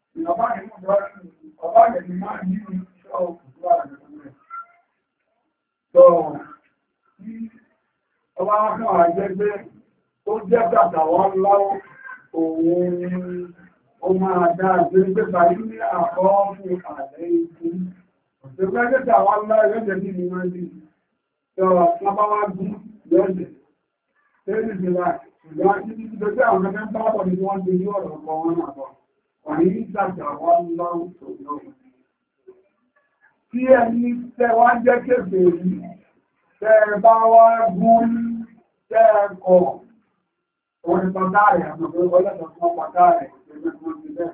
Ọba fún àjẹ́gbé tó jẹ́ tàtà wọ́n láwọ́ òun ni ó máa dáa jẹ́ pé báyí ní àkọ́ fún àlẹ́ ikú. Ọ̀sẹ̀gbẹ́gbẹ́ta wọ́n láwọ́ ẹgbẹ́ ní wọ́n ní wọ́n bá wá gún lọ́dẹ̀. Tẹ́lẹ̀ ìjọba ìjọba tí ní ìjọba àwọn ẹgbẹ́ ń bá bọ̀ ní wọ́n gbé ní ọ̀rọ̀ ọkọ̀ wọn náà bọ̀. Wọ́n ní ìgbàjà wọn lọ́rùn tó lọ́rùn. Tí ẹni tẹ́ wá jẹ́ kéfèé yìí, tẹ́ bá wá gún tẹ́ kọ̀, wọ́n ní pàtà rẹ̀ àmọ́ pé ọlọ́dọ̀ fún pàtà rẹ̀ ẹgbẹ́ tí wọ́n ti bẹ́ẹ̀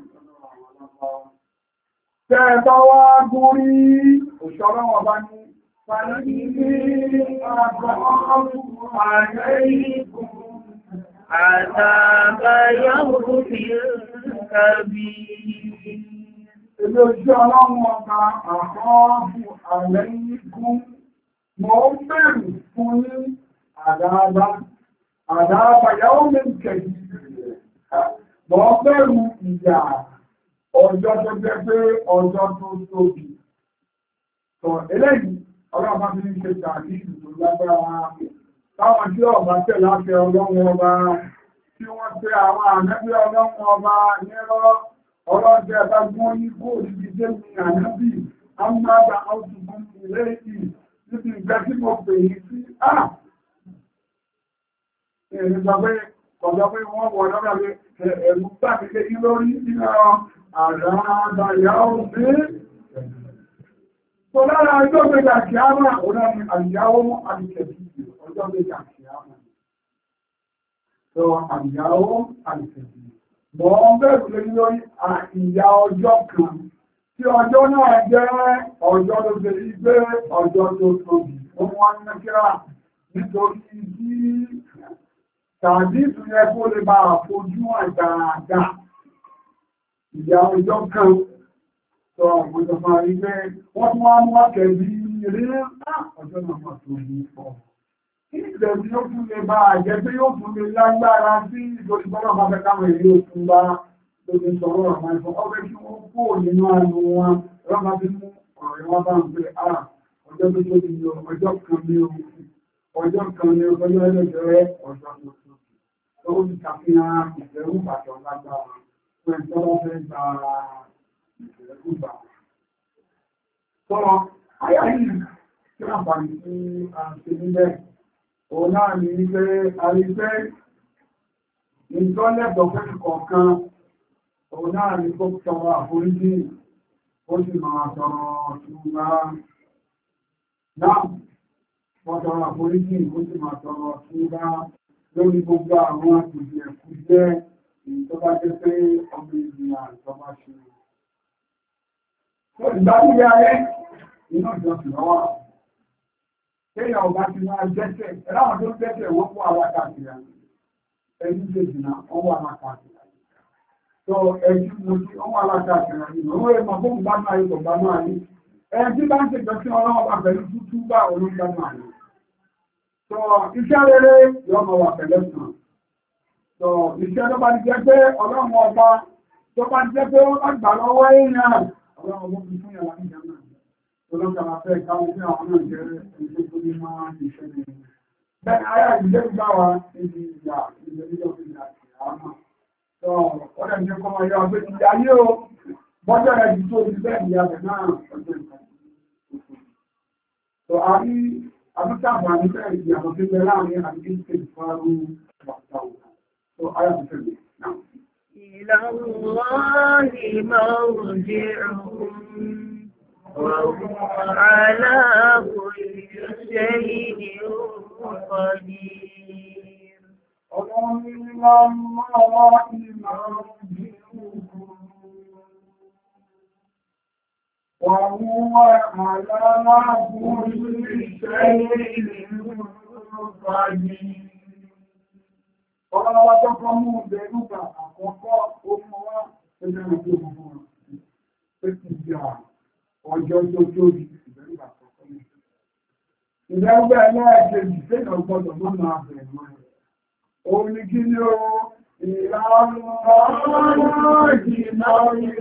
tẹ́ bá wá gún rí òṣọ́rọ̀ wọn bá ní Àtàbà yàwó fi kàbí. Èmi ojú ọlọ́run ọba àkọ́ọ̀bù àlẹ́yìnkún, mọ̀ ó bẹ̀rù fún ní àdáàbà yàwó mẹ́kẹ̀ẹ́. Mọ̀ ó bẹ̀rù ìyà ọjọ́ tó jẹ́ pé ọjọ́ tó tóbi. Sọ eléyìí, ọlọ́run bá fi ní ṣe tàbíṣù tó lágbára táwọn tí ọba tẹ̀ láti ọlọ́run ọba tí wọ́n tẹ àwọn ànábí ọlọ́run ọba nírọ́ ọlọ́jẹ́ ẹ̀bá gbọ́n ní kó níbi jẹ́ mi ànábí amúnábà ọdún ilé ìdí níbi ìgbẹ́ tí mo pè yí sí èrè sọ pé kọjọ pé wọ́n wọ̀ lọ́gbà pé ẹ̀rù pàtàkì yí lórí nínú àdáyà òfin tó lára ọjọ́ gbẹ̀dà kí á máa òun náà ni àyàwó àdìkẹ̀bí ọjọ́ gbẹ̀dà kí á máa tó àyàwó àdìkẹ̀bí mọ̀ ń bẹ̀rù lé lórí ìyà ọjọ́ kan tí ọjọ́ náà jẹ́ ọjọ́ tó ṣe rí pé ọjọ́ tó tóbi wọ́n wá ní mẹ́kíra nítorí tí tàbí ìtúnyẹ kó lè bá àfojú àgbààgbà ìyà ọjọ́ kan sọ àwọn ìjọba rí pé wọ́n tún wá mú wákẹ̀ bí rí ọjọ́ náà máa tó ní pọ̀. Kí ìdẹ̀ tí ó tún lè bá àjẹ́ pé yóò tún lè lágbára sí ìjọba bọ́lá bá fẹ́ káwọn èyí ó tún bá lóde sọ̀rọ̀ àwọn ẹ̀fọ́ ọbẹ̀ kí wọ́n kó nínú àánú wọn lọ́pàá bí mú ọ̀rẹ́ wọn bá ń pè ọjọ́ tó tóbi ní ọjọ́ kan ní ọjọ́ kan ní ọjọ́ ẹlẹ́gbẹ̀rẹ́ ọjọ́ tó tóbi. Tó ń ṣàfihàn ìfẹ́rù bàtọ̀ lágbára fún ẹ̀tọ́ fẹ́ gba ìgbà. Sọ́rọ̀, ayá yìí tí a bá ní sí àti nílẹ̀, òun náà ní wípé àrífẹ́ ìtọ́lẹ̀tọ̀ fún ìkọ̀ọ̀kan, òun náà ní kó tọrọ àforíjì, ó sì máa tọrọ ṣùgbà. Náà, wọ́n tọrọ àforíjì, ó sì máa tọrọ ṣùgbà lórí gbogbo àwọn àtìjì ẹ̀kú jẹ́ ìtọ́bá jẹ́ pé ọmọ ìgbìyàn ìtọ́bá ṣe. Ìgbàlúgbé ayé iná ìjọsìn lọ́wọ́. Kéèyàn ọba ti máa jẹ́sẹ̀, ẹ̀láwọn tó jẹ́sẹ̀ wọ́n fún alákàtìrà. Ẹjú ṣe jìnà, wọ́n wà alákàtìrà. Tó ẹjú mo sí, wọ́n wà alákàtìrà nínú. Owó ẹ̀mọ̀ fún ìgbàmọ̀ ayé kò gbàmọ̀ ayé. Ẹni tí bá ń ṣe jọ́sìn ọlọ́wọ́ bá pẹ̀lú tútú bá olóńgbàmọ̀ ayé. Tó iṣẹ́ rere yọmọ wà pẹ̀lẹ́ sàn. Tó iṣẹ́ tó bá ti jẹ́ pé ọlọ́run ọba tó bá ti jẹ́ pé ó bá gbà lọ́wọ́ èèyàn. Ọlọ́run ọmọ fún ìyàwó ìjọba. Ọlọ́run afẹ́ káwọn sí àwọn náà jẹ́ ẹgbẹ́ tó ní máa ń ṣiṣẹ́ ní ẹni. Bẹ́ẹ̀ni, ayá ìjẹ́ ìgbà wa níbi ìyà ìjẹ́bíjọ́ fi ìyà ìyàmà. Sọ ọ̀rẹ́ ìjẹ́ kọmọ yọ ọgbẹ́ ti ayé o, bọ́jọ́ rẹ̀ jù tó ti bẹ́ẹ̀ ìyà rẹ̀ náà ọjọ́ ìkà. Sọ àrí àbúkàbà ní bẹ́ẹ̀ ìyàwó tí bẹ láàrin àti ìṣẹ́ ìfárú wàtàwà. Sọ ayá ìjẹ́ náà. إلى الله مرجعهم وهو على كل شيء قدير. وهو على كل شيء قدير. Ọlọ́wọ́ tó kọ́ mú ìbẹ̀rúgbà àkọ́kọ́ ó mọ́ wá ẹgbẹ̀rún tó mọ́ wọn. Pé kì í jà ọjọ́ tó tóbi ìbẹ̀rúgbà àkọ́kọ́ ní. Ìbẹ̀rúgbà ẹlẹ́ẹ̀kejì tẹ́lẹ̀ ọgbọ́dọ̀ mọ́ máa bẹ̀rẹ̀ mọ́ ẹ̀. Òun ni kí ni ó ìlànà ìjìnà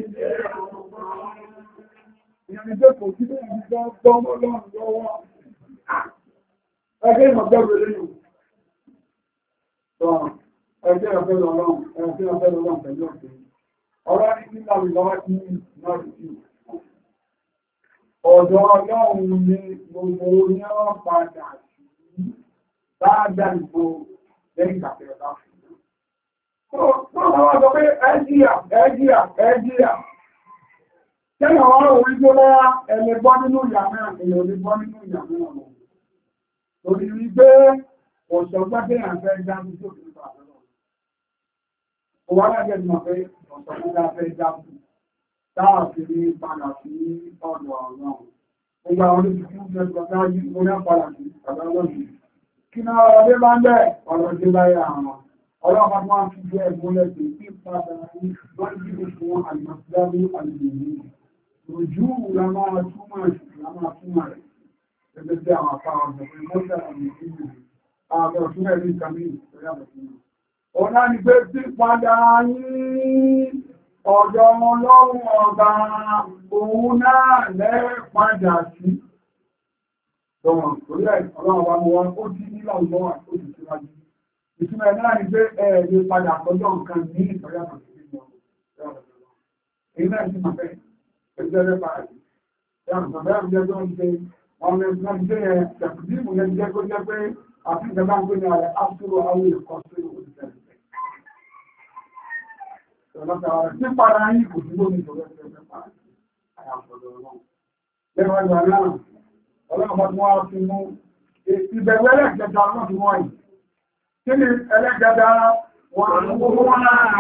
ìyẹn tó kò sí lẹ́yìn tó gbọ́mọ́ lọ́rùn lọ́wọ́. Ẹgbẹ́ ìmọ̀gbẹ́rẹ̀ lẹ́yìn. Ẹgbẹ́ ọ̀fẹ́ lọ́rùn pẹ̀lú ọ̀fẹ́. Ọ̀rọ̀ ní nígbà lọ́wọ́ tí náà sí. Ọ̀dọ̀ ọlọ́run ni gbogbo ní ọ́ padà sí. dáadáa ìgbò lẹ́yìn ìgbàkẹ̀rẹ̀ bá fi. Tó wọ́n sọ pé ẹ́jìyà. Kẹ́yàn wọ́n rò wípé lọ́wọ́ ẹni gbọ́ nínú ìyà mẹ́rin, èèyàn ò lè gbọ́ nínú ìyà mẹ́rin lọ. Torí wípé ọ̀sọ̀gbọ́n tẹ́yàn fẹ́ jáde tó fi bá lọ́wọ́. Ó wá lájẹ́ ìmọ̀ pé ọ̀sọ̀gbọ́n fẹ́ jáde táà fi ní padà sí ọ̀dọ̀ ọ̀rọ̀. Gbogbo àwọn olóṣèlú fún ẹgbẹ̀rún náà yí mo ní padà sí àbálọ́sì. Kí náà ọdé bá ń bẹ̀ ọ̀rọ̀ dé láyé àwọn. Ọlọ́pàá máa fi jẹ́ ẹ̀múlẹ̀ sí kí padà sí wọ́n jí fún àlùmọ̀sílámù àlùmọ̀sílámù. Ojú la máa túmọ̀ rẹ̀. Ẹgbẹ́ tí àwọn àpá ọ̀dọ̀ pé mọ́sẹ̀ àmì ìlú. Àwọn ọ̀tún ẹ̀rí ìkàmí ìṣẹ́yà bẹ̀rẹ̀. Ọ̀nà ni pé tí padà yín ọ̀dọ̀ ọlọ́run ọba òun náà lẹ́ẹ̀padà sí. Tọ́wọ̀n torí ẹ̀ ọlọ́run wa mọ́ wọn ó ti nílò ọlọ́wà ó ti síwájú. Ìtumọ̀ ẹ̀ náà ni pé ẹ̀ẹ́dẹ́ padà tọ́jọ́ nǹkan ní ìtọ́yàtọ̀ sí ìlú. Èyí náà ti máa fẹ́ ẹgbẹ́ rẹ̀ báyìí. Yàtọ̀ bẹ́ẹ̀ jẹ́ tó ń ṣe ọmọ ẹgbẹ́ ṣe ẹ̀ ṣàkùdíìmù yẹn jẹ́ kó jẹ́ pé àti ìjọba ń gbé ní ààrẹ áṣúrò àwọn ìkọ́ sí òṣìṣẹ́. Tí para yìí kò sí lómi ìjọba ẹgbẹ́ para àyàfọ̀dọ̀ ọlọ́run. Lẹ́wọ̀n ẹgbẹ́ náà, ọlọ́run bá tún wá fi mú ìbẹ̀wẹ̀ ẹlẹ́gbẹ̀dá ọlọ́run fi wọ́n yìí. Kí ni ẹlẹ́gbẹ̀dá wọn wọ́n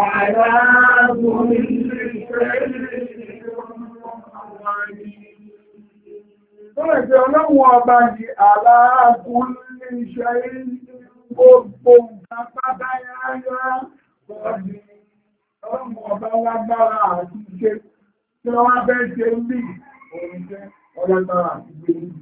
Tọ́lẹ̀ jẹ́ ọlọ́run ọba yìí aláàgùn ní iṣẹ́ gbogbo ìgbàpátá yáyá bọ́ọ̀dì. Ọlọ́run ọba lágbára àti ṣe tí wọ́n wá bẹ́ ṣe ń bí òun jẹ́ ọlágbára àti gbé níbi.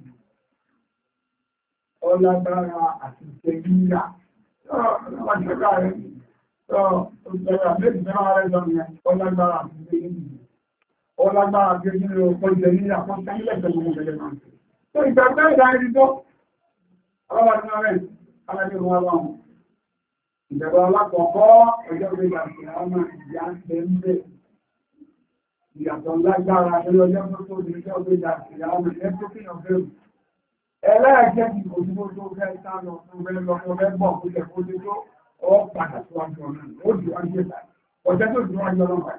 Ọlágbára àti ṣe yíyà. Ọlọ́run ṣẹ́ká rẹ̀ ọ̀gbẹ̀rẹ̀ méjì mẹ́wàá rẹ̀ lọ́nà ọlágbára àti gbé níbi. Ọlágbára gbé nínú ọkọ̀ jẹ ní àkọ́ṣẹ́ ilẹ̀ pẹ̀lú ìgbẹ̀lẹ̀ náà. Tó ìgbẹ̀gbẹ̀ ìdáyé tó ọlọ́wà ní ọ̀rẹ́ alájẹ́ wọn wọ́n. Ìbẹ̀rẹ̀ alákọ̀ọ́kọ́ ọjọ́ ìgbẹ̀gbẹ̀ àti àwọn ìyá ń tẹ́ ń bẹ̀. Ìyàtọ̀ lágbára lórí ọjọ́ tó ní ọjọ́ ìgbẹ̀gbẹ̀ àti àwọn ilẹ̀ tó fi hàn bẹ̀rù. Ẹlẹ́ẹ̀kẹ́ ti kò tí ó tó fẹ́ sánà tó fẹ́ lọ fún fẹ́ bọ̀ kó jẹ́ kó lé tó ọ padà síwájú ọ̀nà. Ó dùn wájú ẹ̀ta. Ọjọ́ tó dùn wájú ọlọ́pàá.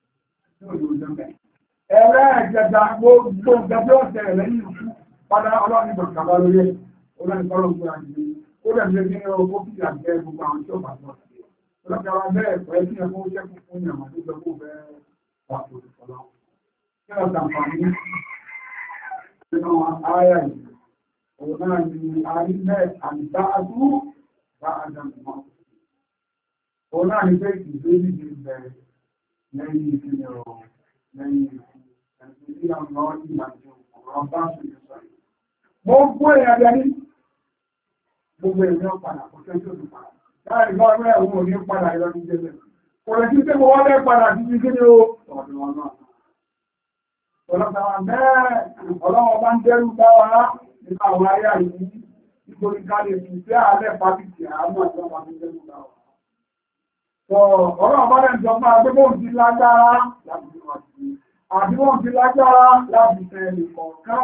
Ẹlẹ́ẹ̀kẹta gbogbo ìgbẹ́jọ́ ọ̀sẹ̀ lẹ́yìn ìlú padà ọlọ́rin bọ̀kàbá lórí ẹ̀ olóòrùn gbogbo àjíjẹ́ ó rẹ̀ lé ní ọkọ̀ kí àjẹ́ gbogbo àwọn tí ó bá tọ́ sí ọlọ́kàwà bẹ́ẹ̀ pẹ̀lú kí ẹkùn ṣẹ́kù fún ìyàmà tó jọ kó bẹ́ẹ̀ pàtó ìfọ́lọ́ kí ọ tàǹfààní nínú ààyà yìí òun náà ni àrí mẹ́ẹ̀ àmìbá adú bá àjàmùmọ́ òun náà ni pé ìgbéyìí ti bẹ̀rẹ̀ lẹ́yìn ìpínlẹ̀ ọ̀rọ̀ lẹ́yìn ìpínlẹ̀ ọ̀rọ̀ ìlàjò ọ̀rọ̀ bá ṣe ìsọ̀rọ̀. Gbogbo èèyàn jẹ́ ní gbogbo èèyàn padà kò tẹ́ tó padà. Láàrín bá rẹ̀ òun ò ní padà ìrọ̀ ní jẹ́lẹ̀. Kò rẹ̀ tí tẹ́ wọ́n lẹ́ padà sí kí ní ó ọ̀dọ̀ wọn náà. Ọlọ́pàá bẹ́ẹ̀ ọlọ́wọ́ bá ń dẹ́rù bá wa nípa àwọn ayé yìí nítorí ká lè fi fẹ́ àálẹ̀ pàtìkì àwọn àjọ wa ń dẹ́rù bá wa. Ọ̀rọ̀ bá rẹ̀ jọ máa gbé bóun ti lágbára láti fi wà sí. Àbí wọ́n ti lágbára láti fẹ́ ẹnì kọ̀ọ̀kan.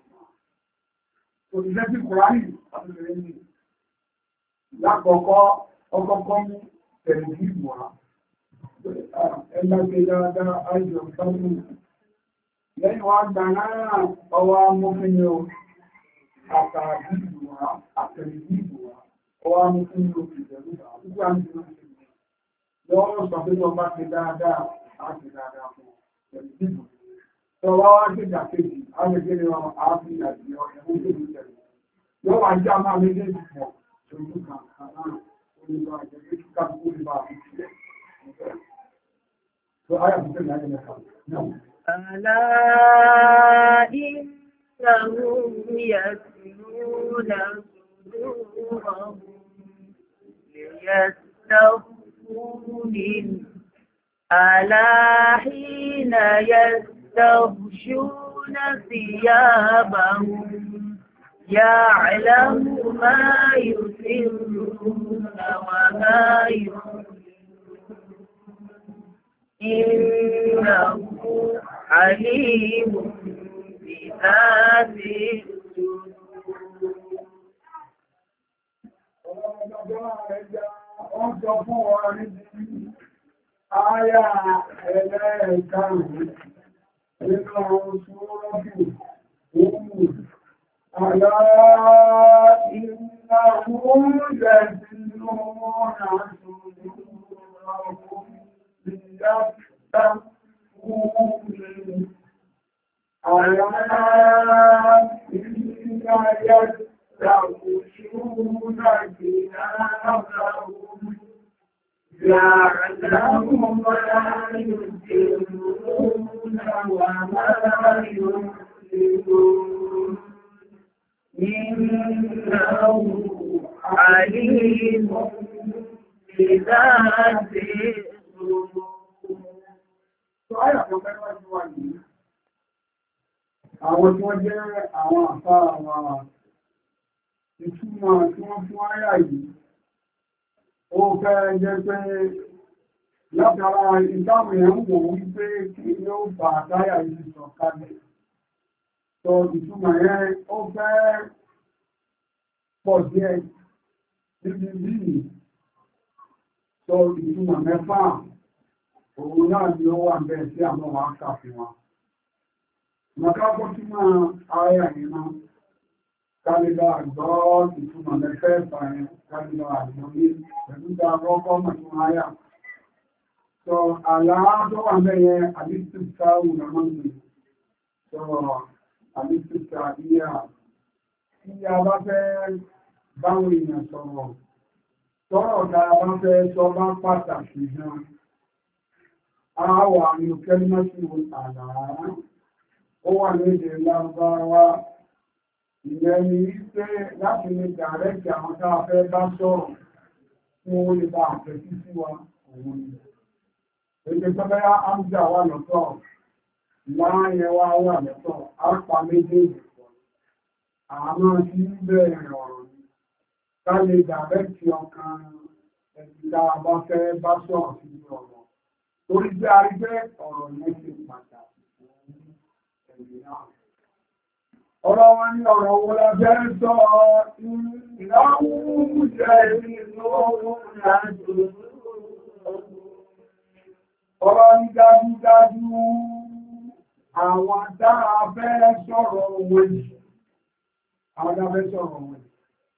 Òṣìṣẹ́ tí Kùránì àti ìrìn ní lákọ̀ọ́kọ́ ọkọ̀ọ́kọ́ mú tẹ̀lé ìwà. Ẹgbẹ́ dáadáa àìjọ sọ́dún. Lẹ́yìn wá gbà náà ọwọ́ amúfin o, àtàrí ìwà, àtẹ̀lé ìwà, ọwọ́ amúfin o ìjẹ̀lú àdúgbò àmì lọ́wọ́ sọ pé wọ́n bá ti dáadáa láti dáadáa fún ẹ̀mí ìbò. Sọ wá wá sí ìdàkejì, a lè gbé wọn àáfí àti ẹ̀mú tó ní tẹ̀lé. Yóò wá já máa méjèèjì pọ̀ lójú kan náà, olùgbà àjẹ́gbé kíkà kó lè bá àfi sílẹ̀. Sọ ayà tó tẹ̀lé ayé mẹ́ta náà. ألا إنهم يسنون صدورهم ليستغفروا منه ألا حين يستغشون ثيابهم يعلم ما يسرون وما إنه عليم بذات sọ fún ọ níbi àyà ẹlẹ́ẹ̀karùn-ún nínú Súrọ́tù Húúdù. Àlá innahum yazinnuna sudurahum liyastahfū ألا إن يستغشون ثيابهم يعلم ما يسرون وما يعلنون إنه عليم بذات الصدور. Àwọn tí wọ́n jẹ́ àwọn àfá àwọn ìtumọ̀ tí wọ́n fún àyà yìí, ó fẹ́ jẹ́ pé látara ìtàwọn èèyàn wò wípé kí ló bà àtáyà yìí sọ kalẹ̀. Sọ ìtumọ̀ yẹn ó fẹ́ pọ̀ díẹ̀ níbi bíi sọ ìtumọ̀ mẹ́fà, òun náà ni ó wà bẹ́ẹ̀ sí àwọn àkàfihàn. Mọ̀kápọ̀ tí máa ààrẹ àyíná, kálíbà àgbọ́ ìtumọ̀ mẹ́fẹ́ẹ̀fà yẹn, kálíbà àgbọ́yé, pẹ̀lú dáadọ́kọ́ mọ̀tún àyà. Sọ àlàá tó wà mẹ́yẹ àlìsìkà ònàmọ́sì, sọ àlìsìkà àdíyà. Tí a bá fẹ́ báwọn èèyàn sọ̀rọ̀, tọ́rọ̀ tá a bá fẹ́ sọ bá pàtàkì gan. A wà ní kẹ́límọ́sì àlàá. Ó wà ní èdè Lárúbáwá, ìyẹn ni wípé láti lè dàrẹ́kì àwọn tá a fẹ́ bá sọ̀rọ̀ fún ó lè bá àfẹ́sí sí wa òun ni. Èdè tọ́bẹ́yà Amjà wà lọ́tọ̀, láàáyẹ wá wà lọ́tọ̀, àpá méjèèjì pọ̀. Àmọ́ sí bẹ̀rẹ̀ ọ̀rọ̀ ni. Ká lè dàrẹ́kì ọkàn ẹ̀sìn tá a bá fẹ́ bá sọ̀rọ̀ sí ọ̀rọ̀. Torí pé a rí pé ọ̀rọ̀ yẹn ṣe pàtàkì. Ọ̀rọ̀ wọn ní ọ̀rọ̀ wo la fẹ́ sọ ìnáwó jẹ́ ìlú ìrìnàjò. Ọ̀rọ̀ ní dájúdájú àwọn dáa fẹ́ sọ̀rọ̀ owó yìí. Àwọn dáa fẹ́ sọ̀rọ̀ owó yìí.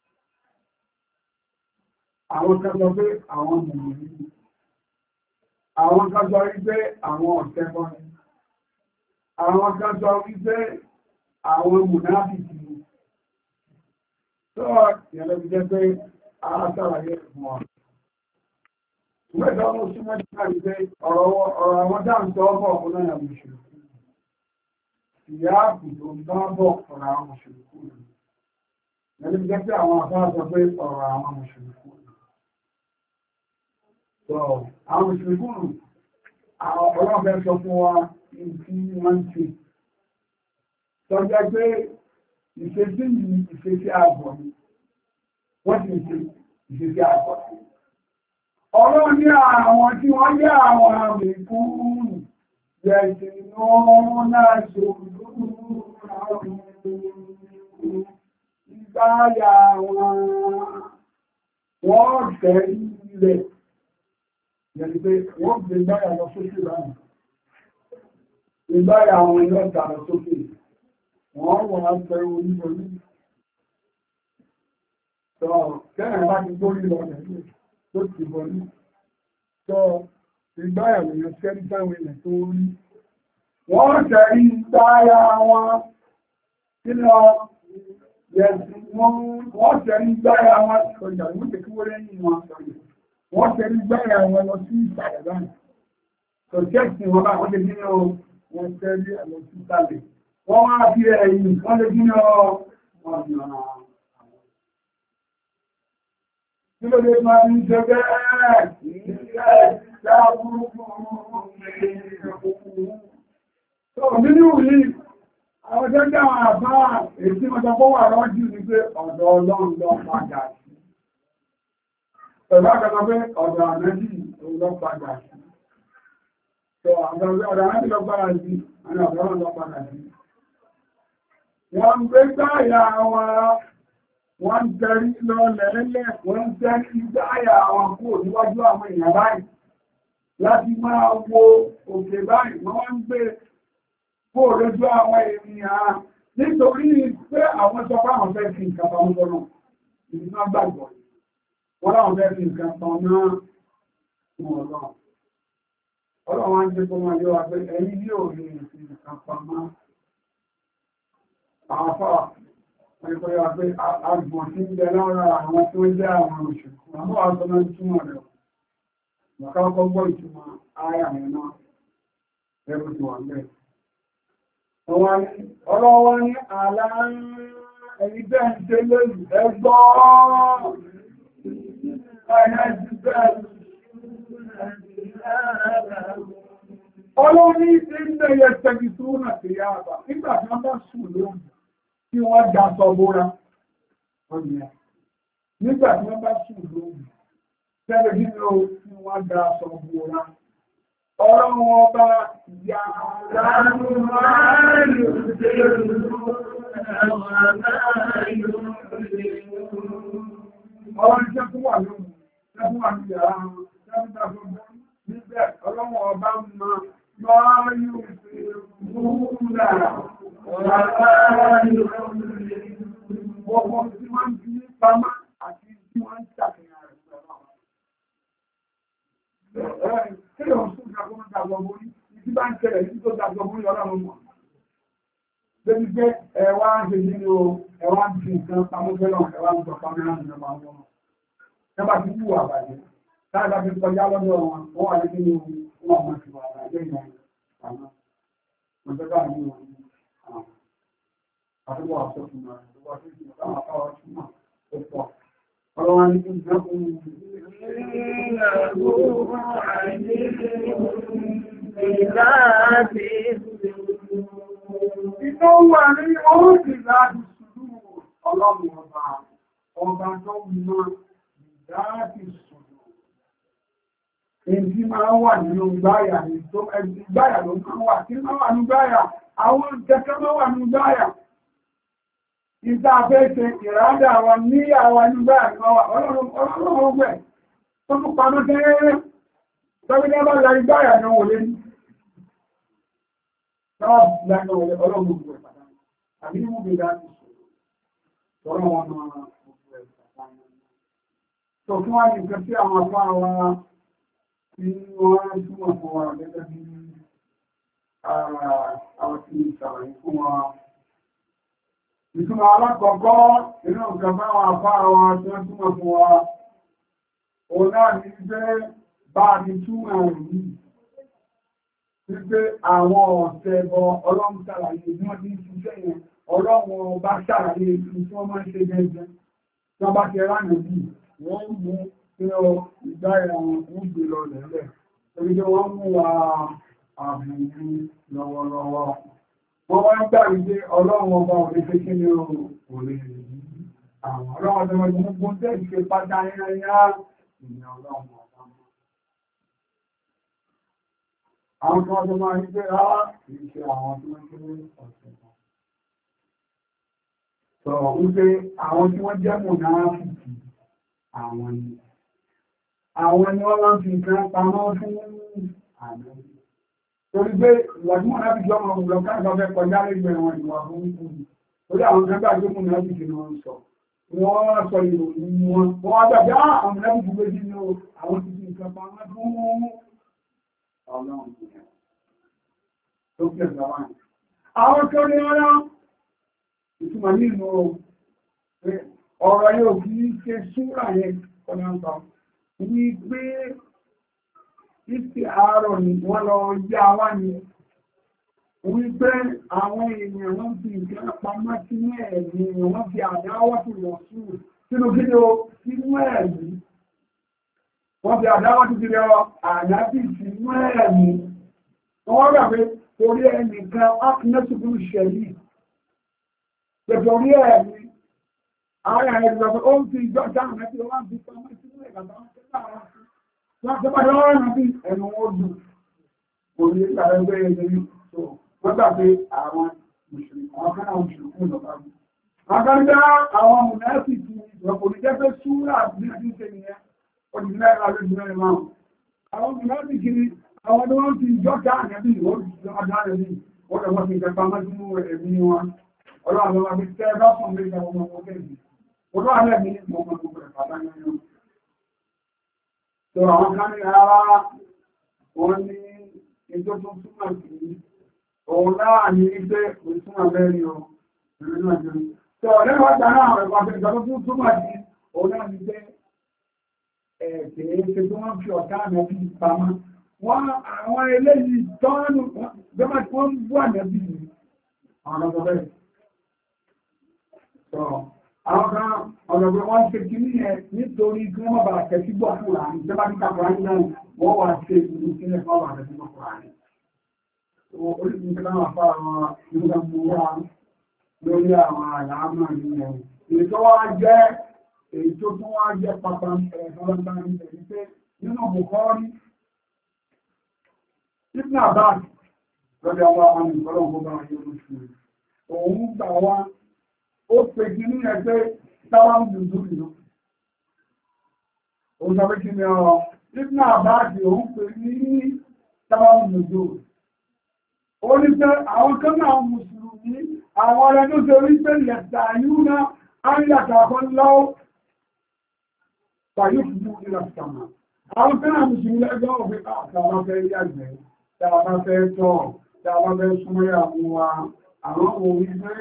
Àwọn kan sọ pé àwọn mùmùrí. Àwọn kan sọ wípé àwọn ọ̀tẹ́bọ́ ni. Àwọn kan sọ wípé àwọn mùnáfìkì ni. Tó ìyẹ̀lẹ́ fi jẹ́ pé a sàlàyé fún wa. Mẹ́ta ọmọ súnmọ́ nípa wípé ọ̀rọ̀ àwọn dáǹtọ́ bọ̀ ọ̀nà àwọn òṣèlú. Ìyá àpùtò ń bá bọ̀ ọ̀rọ̀ àwọn òṣèlú. Ìyẹ̀lẹ́ fi jẹ́ pé àwọn àfáà sọ pé ọ̀rọ̀ àwọn òṣèlú. Àwọn òṣèlú ọlọ́fẹ́ sọ fún wa ìfí wọ́n ṣe. Tọ́jọ́ pé ìṣesí yìí ìṣesí àbọ̀ ni. Wọ́n ti ṣe ìṣesí àbọ̀ sí. Ọ̀rọ̀ ní àwọn tí wọ́n jẹ́ àwọn àmì fún yẹ̀sì náà ṣòro ìgbáyà wọ́n tẹ̀ ilẹ̀. Yẹ̀sì pé wọ́n gbé ìgbáyà lọ sókè báyìí. Ìgbáyà àwọn ilẹ̀ ìtàlọ sókè. Wọ́n wọ́n á fẹ́ oníborí. Tọ́ kẹ́rẹ̀ bá ti gbórí lọ nẹ̀lú tó ti bọ̀ ní. Tọ́ ìgbáyà lèyàn kẹ́rí táwọn ilẹ̀ tó rí. Wọ́n tẹ̀rí ìgbáyà wọn sínú yẹ̀sì wọ́n tẹ̀rí ìgbáyà wọn ọjà ìwọ́n tẹ̀ kí wọ́n lẹ́yìn wọn sọ̀rọ̀. Wọ́n tẹ̀rí ìgbáyà wọn lọ sí ìsàlẹ̀ báyìí. Tọ́ kẹ́sì wọn bá wọ́n lè nínú wọn tẹ̀rí àlọ́ sí ìsàlẹ̀. Wọ́n wá fi ẹ̀yìn wọ́n lè nínú wọn yàrá. Kí ló lè máa ní ṣe bẹ́ẹ̀? Ìṣẹ́ ìṣàbúrúkú tó nínú yìí, àwọn tó jẹ́ àwọn àbá èsì ọjọ́pọ̀ wà rọ́jú ní pé ọ̀dọ̀ Ọlọ́run lọ padà sí. Pẹ̀lú àkọ́kọ́ pé ọ̀dọ̀ àmẹ́jì lọ padà sí. Tó ọ̀dọ̀ àmẹ́jì lọ padà sí, àwọn ọ̀dọ̀ lọ padà sí. Wọ́n ń gbé gbáyà wọn wọ́n ń tẹrí lọ lẹ́lẹ́, wọ́n ń tẹ́rí ìdáyà àwọn kúrò níwájú àwọn èèyàn báyìí. Láti máa wo òkè báyìí, wọ́n ń gbé kúrò lójú àwọn ènìyàn nítorí pé àwọn sọ pé àwọn fẹ́ fi nǹkan pamọ́ lọ́nà. Ìdí máa gbàgbọ́. Wọ́n láwọn fẹ́ fi nǹkan pamọ́ náà fún Ọlọ́run. Ọlọ́run wá ń jẹ́ kó máa yọ wa pé ẹ̀yin yóò rí fi nǹkan pamọ́. Àwọn afọ́ wọ́n kọ́ yọ pé àgbọ̀n tí ń bẹ lára àwọn tí wọ́n jẹ́ àwọn òṣèlú. Àmọ́ àtọ́ náà túmọ̀ rẹ̀. Bàkà ọkọ̀ gbọ́ ìtumọ̀ ayà rẹ̀ náà. Ẹrù ti wà bẹ́ẹ̀. Ọlọ́wọ́ ní àlá ẹni bẹ́ẹ̀ ń ṣe lórí ẹgbọ́ Ọlọ́wọ́ ní ṣe ń bẹ̀yẹ ṣẹ́gi tó rà sí yáàbà nígbà tí wọ́n bá sùn lóòrùn tí wọ́n dá sọ bóra. Nígbà tí wọ́n bá sùn lóòrùn tẹ́lẹ̀ nínú tí wọ́n dá sọ bóra. Ọ̀rọ̀ wọn bá yà láàrú máa yóò ṣe ọ̀rọ̀ iṣẹ́ tó wà lóòrùn, tẹ́kún wà ní yàrá wọn, tẹ́kún tàbí níbẹ̀ ọlọ́wọ́ ọba máa yóò ṣe múlá ọ̀rọ̀ tí wọ́n ń fi pamá àti tí wọ́n ń ṣàfihàn rẹ̀ pẹ̀lú. Kí ló ń sún ìjàgbọ́n dàgbọ́ borí? Ìdí bá ń tẹ̀lẹ̀ ní tó dàgbọ́ borí ọlọ́run mọ̀. Débi pé ẹwà ń ṣe nínú ẹwà ń fi nǹkan pamọ́ fẹ́lọ̀ ẹwà ń sọ pamọ́ láti ìjọba wọn. Ẹbá ti kú àbàjẹ́. Láìpẹ́ fi kọjá lọ́dọ̀ wọn, wọ́n wà nínú wọn ọmọ ti wà àbàjẹ́ ìyá àmọ́. Wọ́n tẹ́lá ní wọn. Àtúbọ̀ àṣọ́tún náà, àtúbọ̀ àṣọ́tún náà, táwọn afáwà túmọ̀ ó pọ̀. Ọlọ́wọ́n ní kí n jẹ́ fún ìtò wà ní oókè láti ṣùgbù ọlọ́run ọba tó mọ́ láti ṣùgbù. Èyí máa wà nínú gbáyà ní tó ẹgbẹ̀ gbáyà ló máa wà tí máa wà ní gbáyà, àwọn kẹ́kẹ́ máa wà ní gbáyà. Ìta fẹ́ ṣe ìrádà wa ní àwọn nígbà àgbàwà ọlọ́run ọgbẹ̀ tó tún pamọ́ tẹ́rẹ́rẹ́ tọ́gbẹ́ bá lárí gbáyà náà wọlé ní ọlọ́run gbogbo ẹ̀pàdà àbí ní mú bí láti sọ̀rọ̀ wọn náà gbogbo ẹ̀pàdà tó fún wá ní nǹkan tí àwọn afá wa tí wọ́n túnmọ̀ fún wa gẹ́gẹ́ bí àwọn tí ìṣàlàyé fún wa. Ìtumọ̀ alákọ̀ọ́kọ́ inú nǹkan báwọn afá wa tí wọ́n túnmọ̀ fún wa, òun náà ní pé bá ti túnmọ̀ rí, wípé àwọn ọ̀sẹ̀ bọ ọlọ́run ṣàlàyé ní wọ́n ti ń ṣiṣẹ́ yẹn, ọlọ́run bá ṣàlàyé tí wọ́n máa ń ṣe gẹ́gẹ́. Tí wọ́n bá ti ránà bí, wọ́n mú pé ìgbáyà wọn ń gbé lọ lẹ́lẹ̀, torí pé wọ́n mú wa àbùkù lọ́wọ́lọ́wọ́. Wọ́n wá ń gbà wípé ọlọ́run ọba ò lè fẹ́ kí ní orí àwọn ọlọ́run ọdún ọdún gbogbo tẹ́ ìṣe pátá yányá ìyẹn ọlọ́run ọba mọ́. Àwọn kan tó máa ń gbé rárá kìí ṣe àwọn tó ń gbé ọ̀sẹ̀ kan. Sọ wípé àwọn tí wọ́n jẹ́ mùnáfíkì àwọn ni. Àwọn ni wọ́n máa ń fi nǹkan pamọ́ fún àná. Torí pé ìwàdúmọ̀ láti jọ ọmọ òun lọ káàkiri ọ̀fẹ́ kọjá lẹ́gbẹ̀ẹ́ wọn ìwà fún ìkùn. Torí àwọn kan gbàgbé mú náà bìí ni wọ́n sọ. Wọ́n sọ ìròyìn wọn. Wọ́n wá gbàgbé àwọn náà bìí gbé sínú àwọn ti fi nǹkan pa wọn fún ọlọ́run. Tó kí ẹ̀sà wà ní. Àwọn kan ní ọlá ìtumọ̀ ní ìlú ọ̀rọ̀ yóò kí ṣe súrà yẹn kọ́nà ń sọ. Wí pé ìsì àárọ̀ ni wọ́n lọ yá wá ní wípé àwọn èèyàn wọ́n fi nǹkan pamọ́ sínú ẹ̀mí wọ́n fi àdáwọ́ tó lọ sínú kíni o sínú ẹ̀mí wọ́n fi àdáwọ́ tó kíni ọ àdábì sínú ẹ̀mí wọ́n gbà pé torí ẹnìkan ákínẹ́sùkú ṣẹ̀lì pẹ̀tọ̀rí ẹ̀mí àwọn ẹ̀rọ ó ń fi ìjọ dáhùn mẹ́tí wọ́n fi pamọ́ sínú ẹ̀gbàgbà wọ́n tó bá lọ́wọ́ rẹ̀ bí ẹnu wọn dùn kò ní ìgbàrẹ̀ ẹgbẹ́ ẹgbẹ́ ní tó wọ́n gbà pé àwọn mùsùlùmí àwọn kan náà mùsùlùmí lọ bá Àgbàgbà àwọn mùnáfì ti ìjọpọ̀ ní jẹ́ pé súrà bí i ṣe nìyẹn, òdìlẹ́ àlejò máa. Àwọn mùnáfì kiri, àwọn tó wọ́n ti jọ́ta àyẹ́bí ìwọ́n ti ọjọ́ àyẹ́bí, wọ́n lọ́wọ́ ti jẹpa mọ́sínú ẹ̀mí wọn. Ọlọ́run àwọn abẹ́ tẹ́ bá fún mi ìjọba ọmọ ọmọdé yìí. Ọlọ́run alẹ́ mi ní ọmọ gbogbo ẹ̀ pàtàkì yẹn. Tó àwọn kan ní ara wọn ní ètò tó túmọ̀ sí òun náà ní ilé òtúmọ̀ mẹ́rin o. Tó ọ̀rẹ́ wọ́n gbà náà ẹ̀kọ́ àti ìjọba tó túmọ̀ sí òun náà ní pé ẹ̀kẹ́ tó wọ́n fi ọ̀tá àmẹ́bí pamọ́. Wọ́n àwọn eléyìí tọ́nù gbọ́mọ̀ tí wọ́n ń bú àmẹ́bí àwọn ọmọ bẹ́ẹ̀. Àwọn kan ọ̀nàgbé wọ́n ṣe kí ní ẹ nítorí kí wọ́n bá tẹ̀sí gbọ́ fún àní tí bá nípa kọ̀rání náà wọ́n wá ṣe ìlú sílẹ̀ fún àwọn àtẹ̀sí gbọ́ kọ̀rání. Oríṣiríṣi náà fà àwọn ìlúgbà mú wá lórí àwọn àlàámà ní ẹ̀. Èyí tó wá jẹ́ èyí tó tún wá jẹ́ pápá ẹ̀fọ́lọ́gbà ní ẹ̀ pé nínú Bukhari Ibn Abbas lọ́dọ̀ àwọn àwọn ìfọ́lọ́gbà bá yẹ lóṣù òun gbà wá ó pè kí ní ẹgbẹ́ táwọn dùdú ìlú. Òun sọ pé kí ni ọ, Ibn Abbas òun pè ní táwọn dùdú. Ó ní pé àwọn kan náà Mùsùlùmí, àwọn ọ̀rẹ́ tó ṣe orí pé lẹ̀ta yíò náà, á ń yàtọ̀ àkọ́ lọ́wọ́ pàyó fún ilẹ̀ sàmà. Àwọn kan náà Mùsùlùmí lẹ́gbẹ́ òfin àwọn fẹ́ yàgbẹ́, tàbá fẹ́ tọ́, tàbá fẹ́ súnmọ́ ìyàwó wa, àwọn òun pé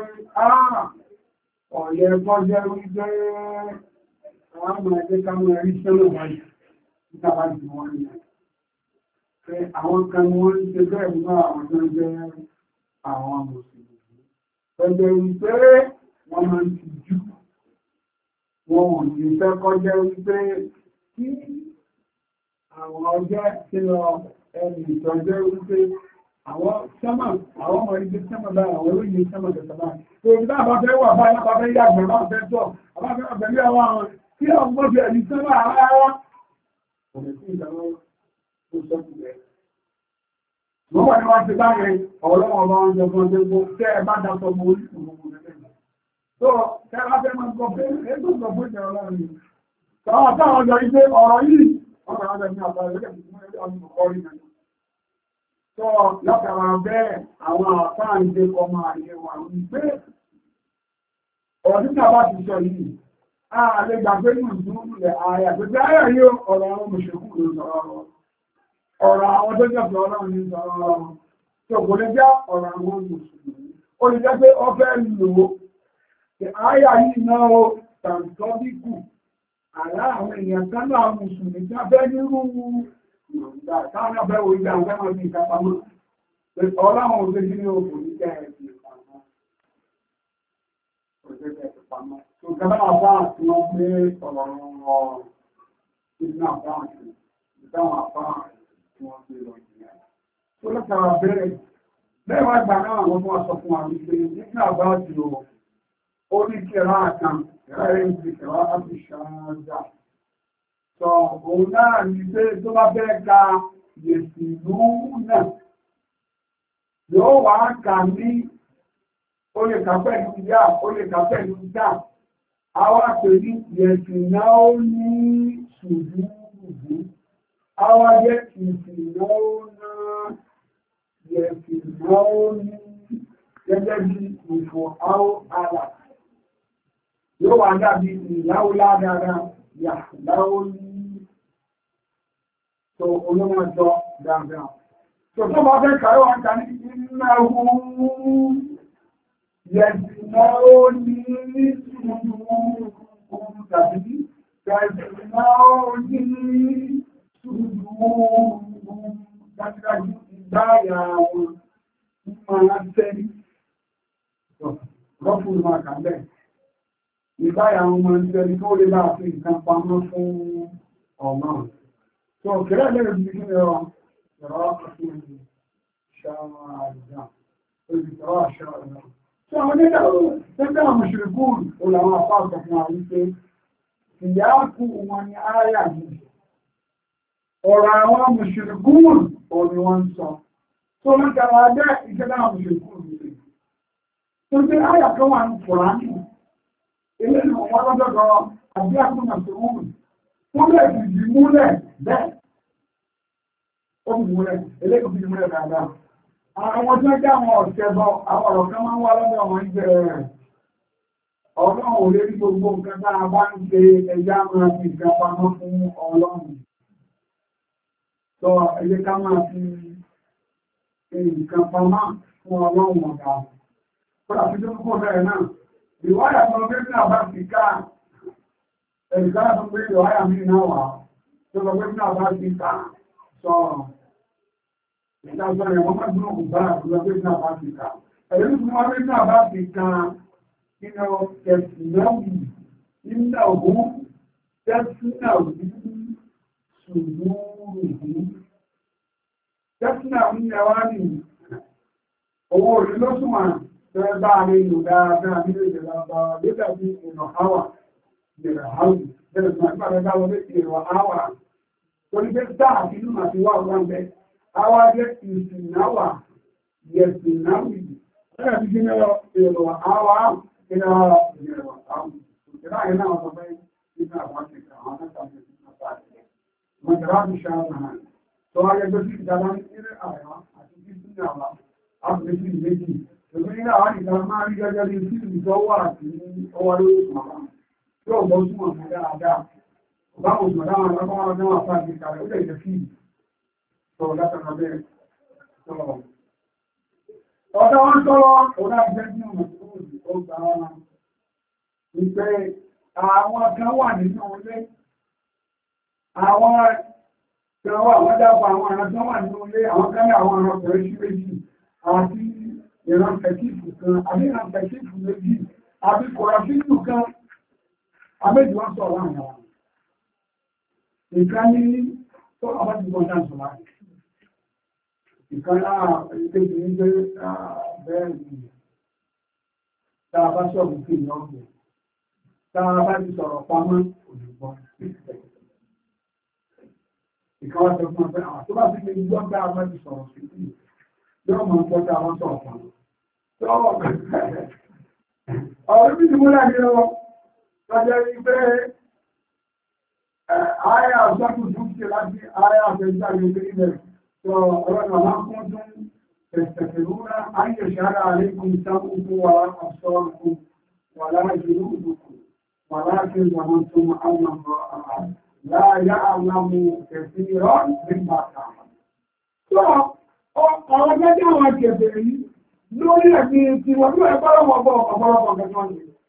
ọ̀yẹ́ kọjẹ́ wípé àwọn ọmọ ẹgbẹ́ káwọn ẹ̀rí sẹ́lẹ̀ wáyé ìtàbá jù wọ́n ní pé àwọn kan wọ́n ń ṣe bẹ́ẹ̀ mú àwọn tó jẹ́ àwọn Mùsùlùmí kọjẹ́ wípé wọ́n máa ń ti jù wọn ò ní fẹ́ kọjẹ́ wípé kí àwọn ọjẹ́ tí lọ ẹni ìtọ́jẹ́ wípé àwọn sẹ́mà àwọn ọmọ ilé sẹ́mà báyìí àwọn olóyìn sẹ́mà tẹ̀sẹ̀ báyìí tó ìgbà àbáfẹ́ wà báyìí àbáfẹ́ yàgbẹ̀ máa fẹ́ tọ́ àbáfẹ́ àbẹ̀lú àwọn àwọn tí àwọn mọ́jọ ẹ̀lú sẹ́mà ara ọ̀rẹ́ sí ìdáwọ́ tó sọ́kù rẹ̀. wọ́n wà ní wọ́n ti báyìí ọ̀rọ̀lọ́wọ́ bá wọn jọ fún ọjọ́ gbogbo tẹ́ ẹ bá dasọ mọ́ orí gbogbo rẹ̀ tó tẹ́ bá fẹ́ máa gbọ́ pé ẹgbẹ́ gbọ́ pé ìjọ ọlọ́run ni táwọn táwọn ọjọ́ ilé ọ̀rọ̀ yìí ọ̀rọ̀ ọjọ́ ní àbáyé tó lọ́kàrà bẹ́ẹ̀ àwọn àfáàǹdé ọmọ àyè wà wípé ọdún tàbá ti sọ yìí a lè gbàgbé ní ìdúrúlẹ̀ ààyà pẹ̀lú ààyà yóò ọ̀rọ̀ àwọn mùsùlùmí ló sọ̀rọ̀ ọ̀rọ̀ àwọn tó jẹ́ ọlọ́run ní sọ̀rọ̀ tó kò lè jẹ́ ọ̀rọ̀ àwọn mùsùlùmí ó lè jẹ́ pé ọ fẹ́ lò ó ààyà yìí náà ó tàǹtọ́ bí kù àlá àwọn èèyàn kan náà mùsùlùmí tí a fẹ́ nírú táwọn ọ̀bẹ́ wo ìgbà àwọn ẹmọ sí ìkápamọ́ ọlọ́run òṣèlú ní òkú ní kẹ́ẹ̀ẹ́sì ìpamọ́ tó gẹ́gẹ́ àbá àti wọ́n gbé ọ̀rọ̀ ìdínà àbá àti ìdáwọn àbá tí wọ́n gbé lọ ìyá tó lọ́kàrà bẹ̀rẹ̀ bẹ́ẹ̀ wá gbà náà wọ́n wá sọ fún àwọn ìgbé ìdínà àbá àti ó ní kẹrà àkàn rẹ̀ ń fi kẹrà àti ṣáájá sọ òun náà ní pé tó bá fẹ́ ka yèsì ìlú náà yóò wá kà ní ó lè kà pẹ̀lú ìyá ó lè kà pẹ̀lú ìjà àwọn àpèjì yèsì náà ó ní ṣùgbùgbù àwọn yèsì náà ó ná yèsì náà ó ní gẹ́gẹ́ bí ìfò àwọn àlà yóò wá dàbí ìyáwó ládàá yàláwó ní tó olómọ́jọ́ dáadáa. tó tó bá fẹ́ kàrọ wọn kà ní ìnáwó yẹ̀dìnáwó ní ṣùgbùn tàbí yẹ̀dìnáwó ní ṣùgbùn dájúdájú ìgbáyà wọn máa tẹ́rí. rọ́pù máa kà bẹ́ẹ̀. Ìbáyà àwọn ọmọ ìjẹni tó lè bá fi nǹkan pamọ́ fún ọmọ. So, kìrẹ́ lẹ́rẹ̀ bí kí ẹ̀rọ ọkùnrin ṣàwàdà, olùsọ̀rọ̀ àṣàwàdà. So, àwọn onídàrú, tẹ́gbẹ́ àwọn mùsùlùmí olàwọn àpá ọ̀gbọ̀n àwọn wípé, ìyá kú wọn ni ááyà yìí. Ọ̀rọ̀ àwọn mùsùlùmí ò ní wọ́n sọ. So, wọ́n tàwà dẹ́ ìjọba àwọn mùsùlùmí wípé. So, pé ááyà kan wà ní Kùránì ilé ni wọ́n lọ́dọ̀dọ̀ àbí àkúnà tó wù múlẹ̀ ìdí múlẹ̀ bẹ́ẹ̀ ó fi múlẹ̀ eléyìí fi múlẹ̀ dáadáa àwọn tí wọ́n jẹ́ àwọn ọ̀sẹ̀ bọ àwọn ọ̀rọ̀ kan máa ń wá lọ́dọ̀ wọn jẹ́ ọlọ́run ò lè rí gbogbo nǹkan tá a bá ń ṣe ẹja máa fi nǹkan pamọ́ fún ọlọ́run sọ ẹyẹ ká máa fi nǹkan pamọ́ fún ọlọ́run ọ̀gá kọ́lá fi tó kó bẹ́ẹ̀ náà ìwáyà tó gbé ní àbá ti ká ẹ̀ríkà tó gbé ìwáyà mí náà wà tó gbé ní àbá ti ká sọ ìdájọ́ rẹ̀ wọ́n máa gbọ́n kò bá àbúrò gbé ní àbá ti ká ẹ̀rí tó wọ́n gbé ní àbá ti ká nínú tẹ̀sínáwì nínú ògún tẹ̀sínáwì sùúrù tẹ̀sínáwì ẹwà ní owó orí ló súnmọ́ tẹ́ bá rí ìlú dáadáa nílé ìjọba bá lébà bí ìrọ̀ àwà ìrọ̀ àwù bẹ̀rẹ̀ tó máa gbàgbà wọlé ìrọ̀ àwà torí pé dáa nínú àti wà wọn bẹ àwà jẹ́ ìsìnáwà yẹ̀sìnáwì bẹ̀rẹ̀ bí kí ní ìrọ̀ àwà ìrọ̀ àwù ìrọ̀ náà wọ́n bẹ́ nínú àwọn akẹ́kọ̀ọ́ àwọn akẹ́kọ̀ọ́ mọ̀jọ̀rá ti ṣáà tó wáyé tó sí ìjọba ní ilé àwà àti títí àwà ápùlẹ́sì méjì ìgbé ní àwọn ìgbà máa rí gẹ́gẹ́ bí sí ìjọwọ́ àti ọwọ́ lórí ìpàdá tí ó gbọ́ súnmọ̀ fún dáadáa ọba òṣùmọ̀ dáwọn alákọ̀ọ́ ọdún wà fún àti ìkàrẹ̀ ó lè jẹ́ sí sọ látara bẹ́ẹ̀ sọ̀rọ̀ ọ̀dọ́ wọn sọ̀rọ̀ ọ̀dá ìjẹ́ ní ọmọ tó gbà wọn ìpè àwọn kan wà nínú ilé àwọn kan wà wọ́n dápọ̀ àwọn ará tó wà nínú ilé àwọn kan ní àwọn ará pẹ̀lú sí méjì àti ìran tẹ̀kífù kan àbí ìran tẹ̀kífù méjì àbí kọ̀rọ̀fíìlù kan àbẹ́jì wọ́n sọ wọ́n àwọn ìkan ní tó àbájúgbọ́n náà sọ láti ìkan náà ìkéjì ní pé bẹ́ẹ̀ ni tàà bá sọ̀rọ̀ sí ìyọ́gbẹ̀ tàà bá ti sọ̀rọ̀ pamọ́ òjùgbọ́n ìkan wá sọ fún ọ̀pẹ́ àwọn tó bá ti lè gbọ́ bá bá ti sọ̀rọ̀ sí ìyọ́ yóò mọ̀ pọ́ta wọ́n sọ̀rọ̀ pamọ́ ọ̀rọ̀ bí i mú láti lọ lọ́jọ́ wípé ààrẹ àṣọ́kù tún ṣe láti ààrẹ àfẹ́jà ilé ilẹ̀ tó ọ̀rọ̀ alákùn tún tẹ̀sẹ̀fẹ̀rúnà ayé ṣára àlékún sáàkùnkùn wà àṣọ́kùn wà láàájú òdùkù wà láàájú àwọn tó mọ́ àwọn láàáyá àlámù ẹ̀sìn ìrọ̀ nígbà kàmà. Ọ̀rọ̀ gẹ́gẹ́ àwọn akẹ̀bẹ̀ yìí lórí ẹ̀sìn tí wọ́n tó ẹgbọ́rọ̀wọ̀ ọ̀pọ̀lọpọ̀ gẹ́gẹ́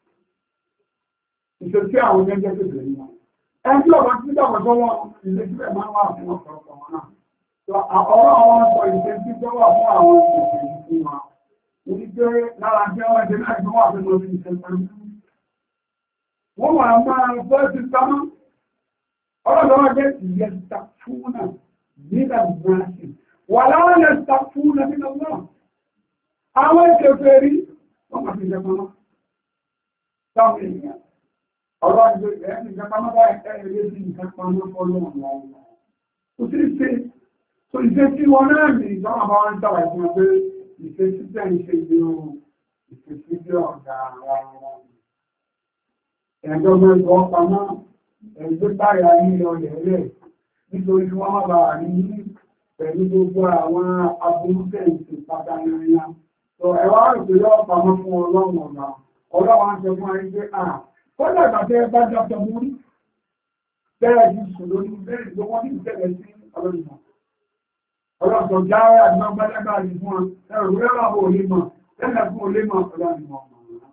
ìṣẹ́sí àwọn gẹ́gẹ́ kẹ̀bẹ̀ yìí. Ẹgbẹ́ ọ̀rọ̀ tí dàgbà tó wọ́n ilé tí ẹ̀ máa wà fún ọ̀pọ̀lọpọ̀ wọn náà. Ọ̀rọ̀ àwọn sọ ìṣẹ́sí tó wà fún àwọn ìṣẹ́sí fún wa. Ní pé lára jẹ́ wọ́n jẹ́ láì tó wà fún lórí ìṣẹ́sí. Wọ́n wà máa fẹ́ ti sámọ́. Ọ̀rọ̀ lọ́wọ́ jẹ́ ìyẹ́ta fún náà nígbà gbáṣì. Wà láwọn ìyẹ́ta fún náà nínú náà. Àwọn ìṣẹ́fẹ́ rí wọ́n máa fi jẹ pamọ́. Táwọn èèyàn. Ọ̀rọ̀ ìgbẹ̀rẹ̀ ìjọba bá ẹ̀rẹ́ sí ìjọpamọ́ fọ́lọ́wọ̀n wọn. Kò sí ṣe, so ìṣẹ́ tí wọ́n náà ní ìjọba bá wọ́n tàwà ìfún ọgbẹ́ ìṣẹ́ tí tẹ́ ìṣẹ́ ìgbé ohun ìṣẹ́ tí jẹ́ ọ̀gá ara wọn. Ẹ̀jọba ìgbọ́ pamọ́ ẹ̀gbẹ́ báyà ní ọlẹ̀ rẹ̀ nítorí wọ́n má bàa rí pẹ̀lú gbogbo àwọn aburúkẹ́ ìṣẹ́ pàtàkì so ẹwà ìpínlẹ̀ ọ̀pamọ́ fún ọlọ́run ọ̀gá ọlọ́run sọ fún ayé pé kọ́lá ìgbàtẹ́ bá jọpọ̀ mú rí bẹ́ẹ̀ jù sùn lórí bẹ́ẹ̀ tó wọ́n ní ìtẹ́lẹ̀ sí ọlọ́rìnmọ̀ ọlọ́sọ̀ jáwé àgbọ́n gbájágbà rí fún wọn ẹ̀rù rẹ́wà bó olé mọ̀ tẹ́lẹ̀ fún olé mọ̀ ọlọ́rìnmọ̀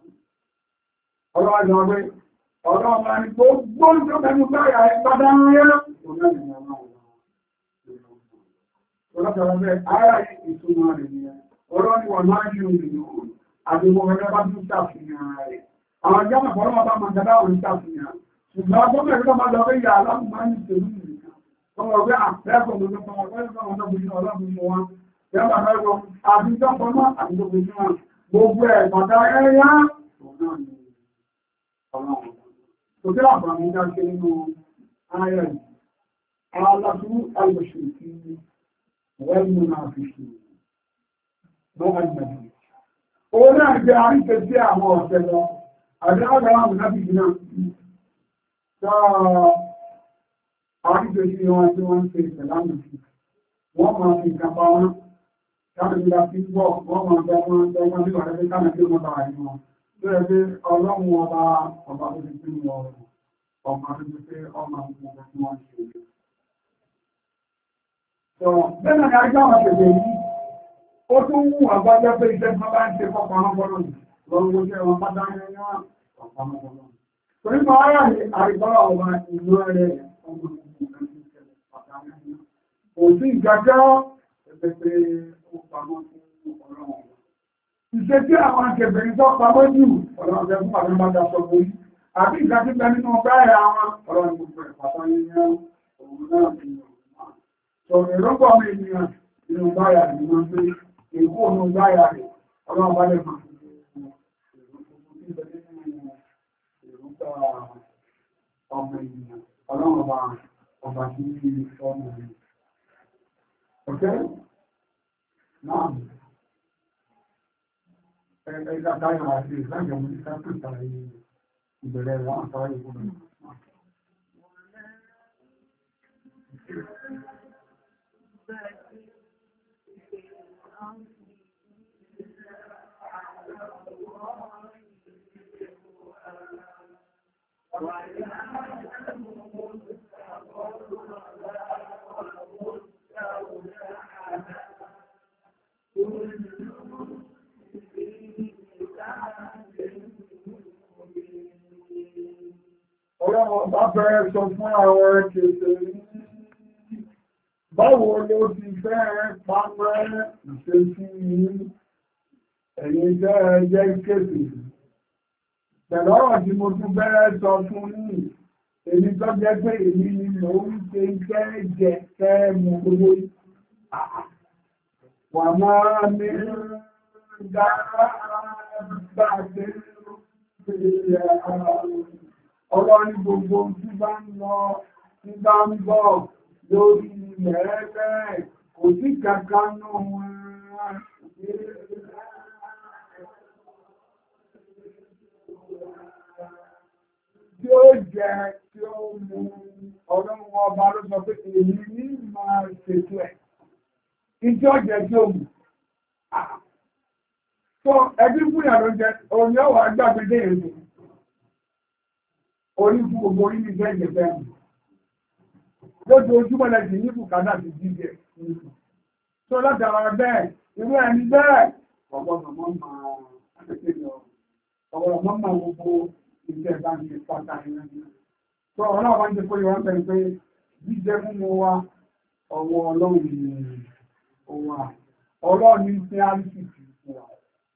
ọlọ́run máa ní gbogbo tó mẹ́nu báyà ìpadà ń rẹ́ ọlọ́rìnmọ̀ àwọn jẹ́mọ̀ fọ́lọ́wọ́ bá máa gẹ́dá òun ṣàfihàn ṣùgbọ́n gbọ́mọ̀ ìrìnà máa lọ rí ìyá aláàmùmá ní ìṣèlú ìrìnà wọ́n wọ́n wẹ́ àpẹ́ẹ̀kọ̀ lójú fún wọn fẹ́ẹ̀kọ̀ wọn lọ́gbùn ọlọ́gbùn wọn jẹ́mọ̀ àpẹ́ẹ̀kọ̀ àbíjọ́ fọ́mọ́ àbíjọ́gbùn wọn gbogbo ẹ̀ pàdá ẹ̀yà tó kí àbàmì dá ṣe nínú ayẹ̀ alásù alùsùnkì wẹ́lmù náà fi ṣe lọ́wọ́ ìgbẹ̀rẹ̀ òun náà jẹ́ àríkẹ́ sí àwọn ọ̀sẹ̀ lọ àdáwọ̀dá àwọn lábìbì náà tó àríjọ sí wọn tí wọ́n ń ṣe ìṣẹ̀lámù sí wọ́n máa fi ìjàmbá wọn káàkiri àti gbọ́ wọ́n máa bẹ wọn nígbà rẹ̀ káàkiri wọn bá wà ní wọn tó yẹ pé ọlọ́run ọba tó ti pín wọn ọmọ tó ti pé ọmọ ọmọ tí wọ́n ṣe. Bẹ́ẹ̀ ni ajá wọn ṣẹ̀ṣẹ̀ yìí ó tún wù àgbájá pé iṣẹ́ tí wọ́n bá ń ṣe kọ́kọ́ ọmọbọ́lọ́ lọ́wọ́ jẹ́ wọn pátá ní wọn ọ̀pọ̀ ọmọbọ́lọ́. Torí máa yà ní àrígbọ́lá ọba ìlú rẹ̀ ọmọ òsì ìgbàjọ́ ẹgbẹ́ pé ó pamọ́ fún ọlọ́run. Ìṣẹ́ tí àwọn akẹ̀bẹ̀rin tó pamọ́ jù ọlọ́run jẹ́ fún àwọn ọmọdé aṣọ borí. Àbí ìgbà tí bẹ nínú ọgbà ẹ̀rọ àwọn ọlọ́run gbogbo ẹ̀ pàtó yẹn òun náà fi hàn. Sọ ìrọ́pọ̀ ọmọ ènìyàn nínú báyà ní wọ́n pé èkó òun báyà rẹ̀ ọlọ́run bá lè máa fi ọmọ ènìyàn ọlọ́run ọba tí ó fi ọmọ ènìyàn. Okay? Now, ẹ̀ka táyà àti ìlànà ìwọ̀n ní sáàpùtà ìbẹ̀rẹ̀ wọn àtàrí ìwọ̀n. Ọlọ́run bá fẹ́ sọ fún àwọn kèfè ní báwo ló ti fẹ́ pàmọ́ ìṣesí ẹ̀yin jẹ́ kèfè. Pẹ̀lú ọ̀rọ̀ tí mo tún bẹ̀rẹ̀ sọ fún ní èmi tó jẹ́ pé èmi ni mò ń ṣe jẹ́ mú gbogbo wà máa ní dára bá ṣe ọlọ́rin gbogbo tí bá ń lọ tí bá ń bọ̀ lórí ilẹ̀ ẹgbẹ́ kò sí kankan náà wọn tí ó jẹ tí ó mú ọlọ́run ọba ló sọ pé èyí ní máa ṣètò ẹ̀ ìjọ jẹ tí ó mú so ẹbí fún ìyàrá jẹ òun yóò wá gbàgbé èrò orí fún gbogbo orí ní jẹ́ ìjẹ̀fẹ́ mú lójoojúmọ́ lẹ́jì ní bùkátà ti jíjẹ tó látara bẹ́ẹ̀ irú ẹni bẹ́ẹ̀ ọgbọ́n máa gbogbo iṣẹ́ bá ń ṣe pátá ìrìnàjò tó ọlọ́wọ́ bá ń jẹ́ kó yọ wọ́n pẹ̀lú pé jíjẹ múmú wa ọwọ́ ọlọ́run ni òun à ọlọ́run ní sí àríṣì fún wa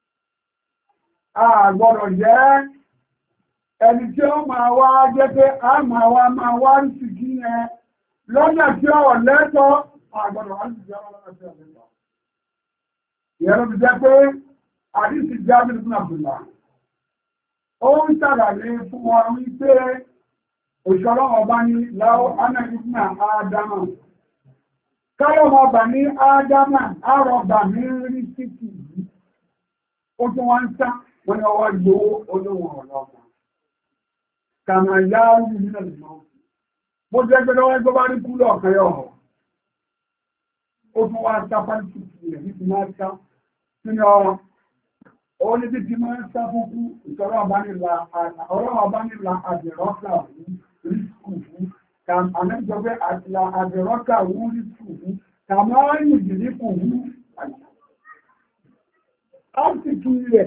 a gbọ́dọ̀ jẹ́ ẹni tí ó máa wá jẹ́ pé a máa wá ríṣì kí yẹn lọ́nà tí ó lẹ́tọ́ àgbọ̀dọ̀ wá ríṣì jẹ́ lọ́nà tí ó lẹ́tọ́ ìyẹn ló fi jẹ́ pé àríṣì jábìlì fún àbùlà ó ń ṣàlàyé fún wọn wípé òṣèlú ọba ní láwọ́ anẹ́gbìnà ádámà káyọ̀mọ̀ ọba ní ádámà àrọ̀bà ní rí títì yìí ó tún wọ́n ń sá wọ́n ní ọwọ́ ìgbówó olóhùn ọ̀lọ́gbà kàmà yáàrù nínú ìmọ̀ bó jẹ́ pé lọ́wọ́ ẹgbẹ́ bá rí kúlọ̀ ọ̀kẹ́yọ̀ ó tún wá sá pálítì rẹ̀ ní ti máa sá sínú ọ̀rọ̀ ó ní títí máa ń sá fún kú ìtọ́rọ̀ ọ̀bánilá àdìrọ́kà rísíkù fún àmẹ́jọ pé àdìrọ́kà wú rísíkù fún kàmáàrì ìdìríkù wú áṣìkì rẹ̀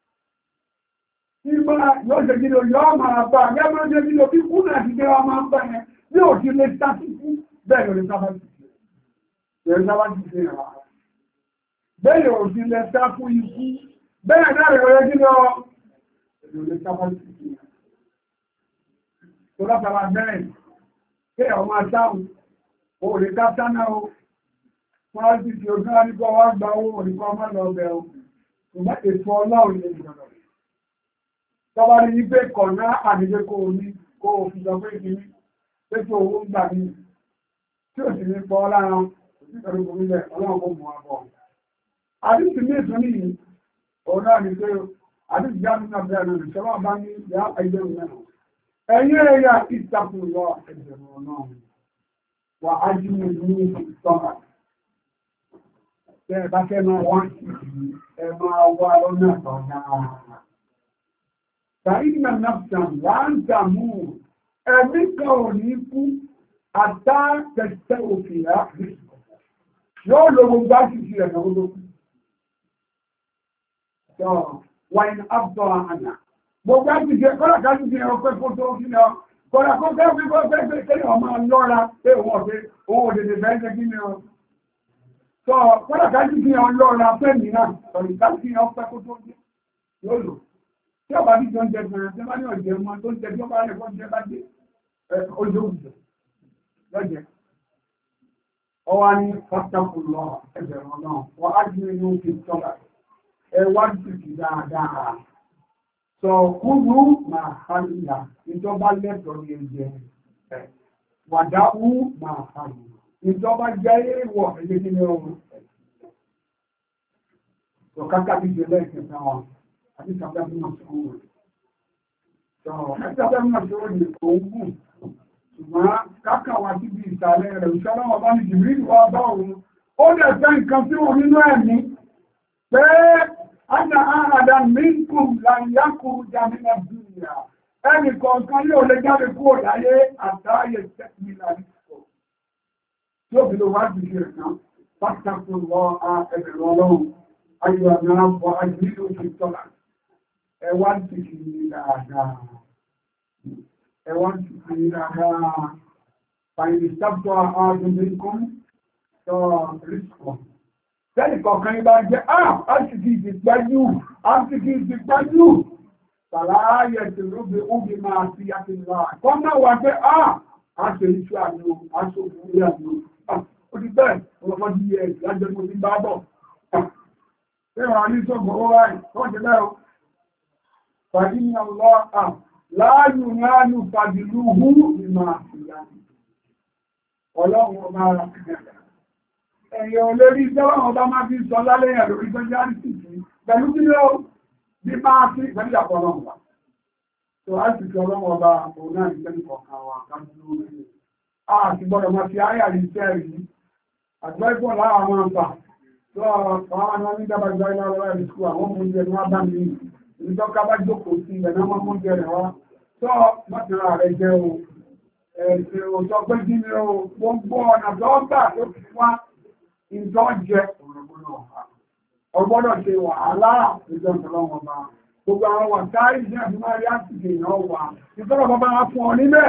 ìgbà yóò ṣe gílò yóò máa bá gẹ́gbẹ́ ṣe gílò bí kú náà ti gẹ́ wọ́n máa ń bá yẹn bí ò ti lè sá sí fún bẹ́ẹ̀ lórí sábà bẹ́ẹ̀ náà rẹ̀ rẹ̀ jí lọ ìrọ̀lẹ́ sábàlì tó látara bẹ́ẹ̀ kí ọmọ àtàwọn òòrè káptánà o wọ́n á sì tí ojú àríkọ́ wá gba owó òrìkọ́ ọmọ lọ bẹ̀ o ṣùgbọ́n ètò ọlọ́run lè gbọ́dọ̀ tọ́bá rí pé kọ̀ọ̀ná àdìgbé kó o ní kó o fi sọ pé kí ní pé kí owó ń gbà ní tí ò sì ní pọ́ lára òsìkọ̀rọ̀ gómìnà ọlọ́run kó mú àbọ̀ àdìsí ní ìtún nìyí òun náà ní pé àdúgbò jáde náà bẹ́ẹ̀ náà ìṣọ́lá bá ní ìyá ẹgbẹ́ náà ẹ̀yìn ẹ̀yà ìtàkùn lọ ẹgbẹ̀rún náà wà á jí mi ní ìtọ́ka tẹ́ ẹ bá fẹ́ máa wá sí ẹ máa wá lọ́nà tọ́jà Ṣàìdínà Nàfṣàn láńtà mú ẹ̀mí kan ò ní kú àtà tẹ̀tẹ̀ òkè àárín. Yóò lo gbogbo àṣìṣe ẹ̀nà olókù. Sọ wáyé àbọ̀ àná. Gbogbo àṣìṣe kọ́lá káṣìṣe ẹ̀rọ pẹ́ kó tó kí lọ. Kọ́lá kó fẹ́ fi kó fẹ́ fẹ́ kẹ́lẹ̀ ọmọ lọ́ra pé òun ọ̀fẹ́ òun òdèdè fẹ́ ṣe kí ni ọ. Sọ kọ́lá káṣìṣe ẹ̀rọ lọ́ra pẹ́ mìíràn. Sọ̀rọ̀ káṣìṣe ẹ̀rọ pẹ́ kó tó kí yóò lò. Tí ọba bí jọ ń jẹ gbẹ̀rẹ̀ tí wọ́n ní ọ̀jẹ̀ ọmọ tó ń jẹ tí ó bá rẹ̀ fọ́n jẹ bá dé ojú òjò lọ́jẹ̀. Ọwá ní pátákù lọ ẹgbẹ̀rún náà, wọ́n á jí inú fi tọ́lá. Ẹ wá jìkì dáadáa. Sọ kúrú máa hàlìyà, ìjọba lẹ́tọ̀ọ́ ní ẹgbẹ̀ ẹ̀. Wàdáwú máa hàlìyà, ìjọba jẹ́ èèwọ̀ ẹgbẹ́ kí ni ọrùn. Sọ kákà bí jẹ lẹ́ẹ̀kẹta wọn. Àti ìsàbẹ́mù náà tó wọ́n. Ìsàbẹ́mù náà tó wọ́n ní òun ṣùgbọ́n káàkà wá síbi ìsàlẹ̀ rẹ̀ ìṣọ́lọ́wọ́ bá ní jìbìrì wá bá òun. Ó dẹ̀ fẹ́ nǹkan tí wọ́n nínú ẹ̀mí pé ánà àràdà mínkùn láyákù jàmínà dúnìyà. Ẹnì kọ̀ọ̀kan yóò lè jáde kúrò láyé àtàyè tẹ́kìlá nìkọ̀. Tí ó fi lè wá jìbìrì rẹ̀ náà, pàtàkì lọ ẹgbẹ̀rún ọlọ́run, ayọ̀ àmì àbọ̀ àjìbìrì òfin tọ́lá. Ẹwà ti kì í dáadáa. Ẹwọ́n ti fi dáadáa. Fàyìlì sábọ̀ àádọ́gbẹ̀kún sọ rískọ̀. Tẹ́lì kọ̀ọ̀kan ibá jẹ́, àṣìkì ìdìgbájú, àṣìkì ìdìgbájú. Sàláyé ti rúbi óbi máa fi àti lọ. Kọ́ máa wà pé, àṣẹ iṣu àmì àṣọ òfúrí àmì. Ó ti bẹ́ẹ̀, ọlọ́pọ̀ di ẹ̀ lájẹ́ mo ti bá bọ̀. Ṣé wà ní sọ́gbọ̀n ó ráì, wọ́n ti bẹ́ẹ̀ o. Fàdínà lọ́à láàyù láàyù fàdìlú hú ìmọ̀ àfìyà. Ọlọ́run ọba ẹ̀yẹ olórí ìjọba ọba máa fi sọ lálẹ́ ẹ̀rọ ìjọjá sí pẹ̀lú kí ló bí máa fi pẹ̀lú ìjàpọ̀ ọlọ́run wa. Tó á sì fi ọlọ́run ọba òun náà ní pẹ̀lú kọ̀ọ̀kan wa kájú lórí. A ti gbọ́dọ̀ máa fi áyà rí iṣẹ́ rí. Àgbẹ̀ ìpọ̀ láwọn máa ń fà. Tó àwọn ọmọ ní dábàgbà ilé ọlọ́run ìsú àwọn ọmọ oúnjẹ ní wọ́n bá mi ìjọba bá jókòó sí ilẹ̀ náà mọ́ jẹ́ rẹ̀ wá tó mọ́tàrà rẹ̀ jẹ́ o ẹ̀sẹ̀ òjò pé jí ni o gbogbo ọ̀nà tó gbà tó fi wá ìjọ jẹ́ ọgbọ́dọ̀ ṣe wàhálà ìjọ ìjọlọ́wọ́ bá gbogbo àwọn wà táì jẹ́ àti máa rí àtìkè ìyàn wà ìjọba bàbá wá fún ọ níbẹ̀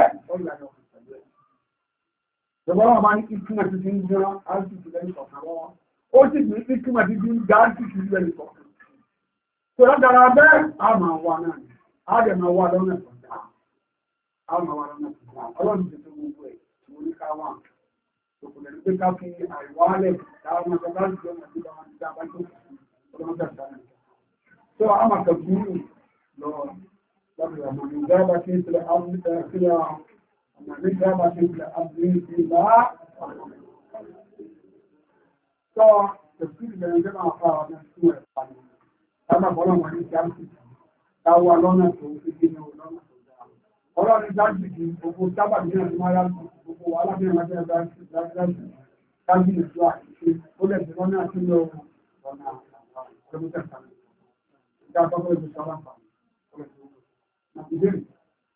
ìjọba bá ní ìkúmọ̀ ti ti ń gbọ́n àtìkè lẹ́yìn kọ̀ọ̀kan wọn ó sì ní ìkúmọ̀ ti ti ń gbá àtìkè lẹ́yìn kọ̀ọ̀kan tó lọ́dára bẹ́ẹ̀ a máa wà náà ni a dẹ̀ máa wà lọ́nà ìpọ̀dá a máa wà lọ́nà ìpọ̀dá ọlọ́run ti tó gbogbo ẹ̀ tí mo ní ká wà tó kò lẹ́nu pé ká fi àìwálẹ̀ táwọn ọmọ ọba ti lọ́nà tí wọ́n ti dá bá tó ọlọ́run tẹ̀ sáà tó a máa kà fún mi lọ lọ́dọ̀ ọmọ mi ìjábá tí ń tilẹ̀ sílẹ̀ ọmọ mi ìjábá tí ń tilẹ̀ abúlé ìlà tó tẹ̀sí ìbẹ̀rẹ̀ jẹ́ máa fa ọ̀nà sí ẹ̀ pàdé Tábà bọ́lá wọn ní jáàmù táwà lọ́nà tó fi gínú lọ́nà tó dáa. Ọlọ́rin jáàmù kí gbogbo tábà ní àti máa yàtọ̀ gbogbo wà lábẹ́ ìrìnàjò jáàmù káàkiri ìlú àṣìṣe ó lẹ̀ sí lọ́nà àti lọ ọ̀nà ọdún tẹ̀sán. Ìjà àtọ́kọ́ ìlú sọ́lá fà. Ìbéèrè.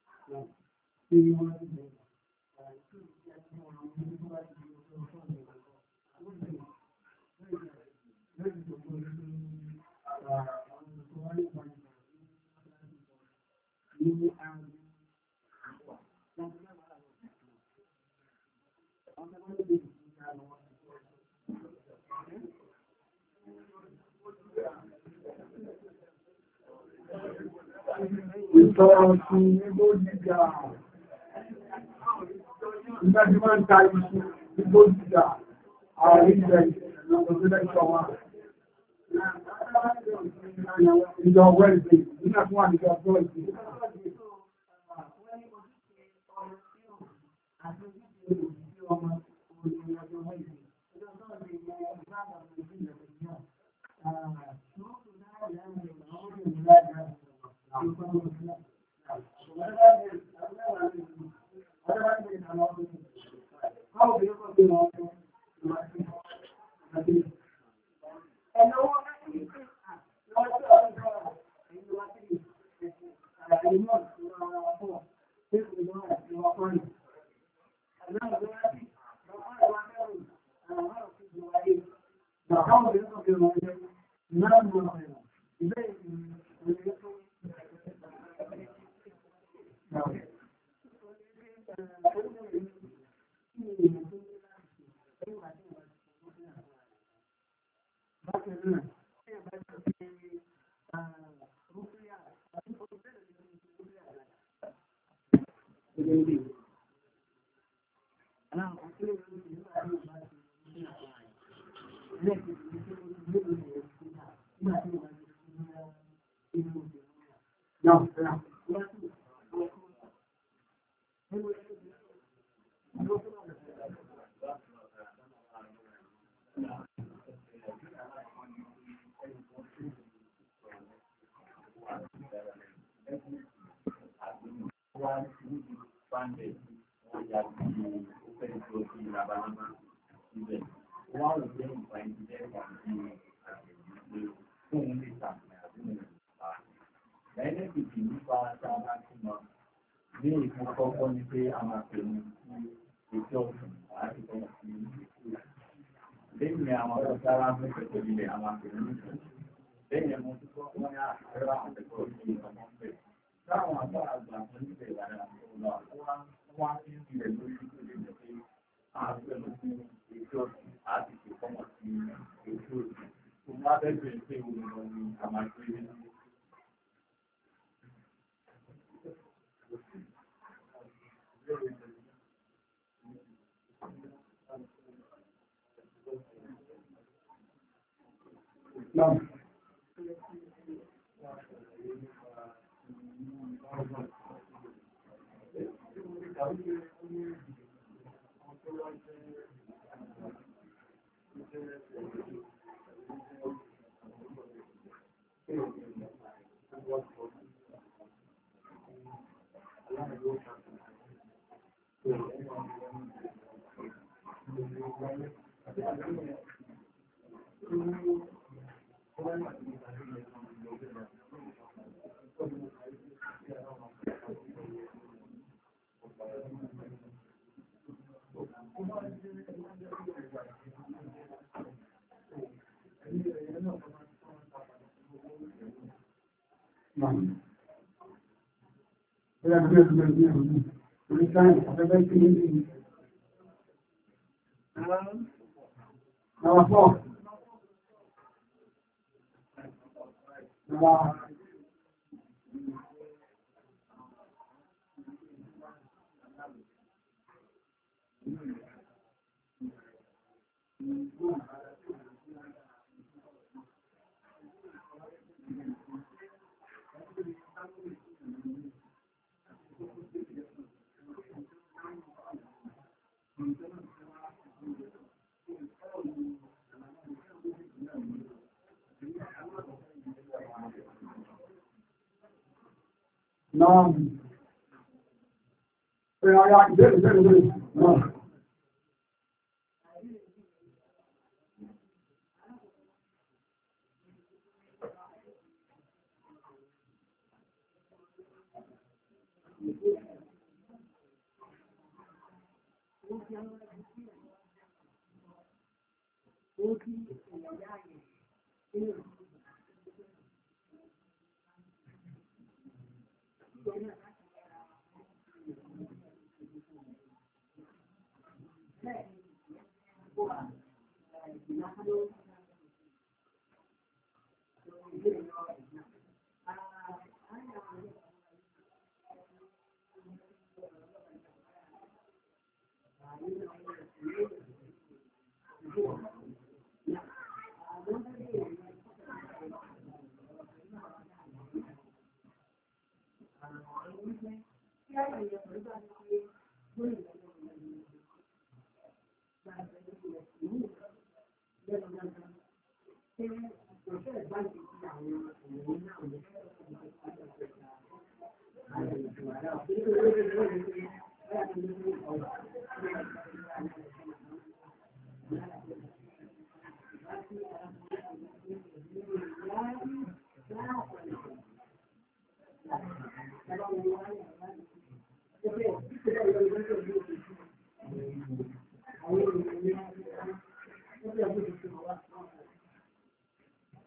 Ìtọ́rọ̀ sí igbó jíjà. Ìgbàjú máa ń ta iṣu igbó jíjà. Ààrí ilẹ̀ ìrìnàjò ìṣọ́wà. Ìjọ Wẹ́lẹ̀dẹ̀, nígbà tí wọ́n ní ìjọ Wẹ́lẹ̀dẹ̀.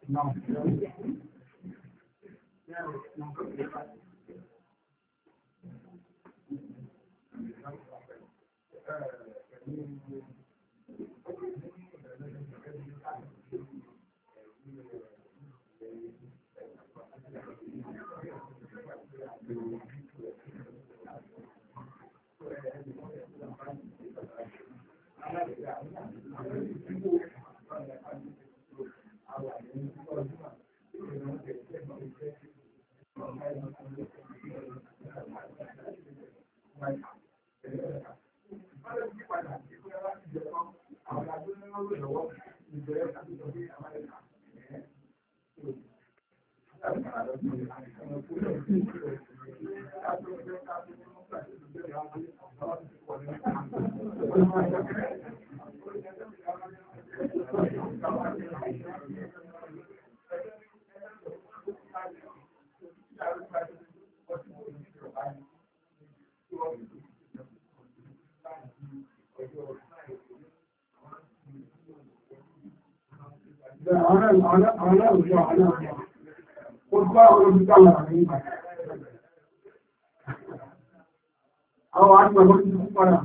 Àwọn àgbàgbọ́ ti fún padà.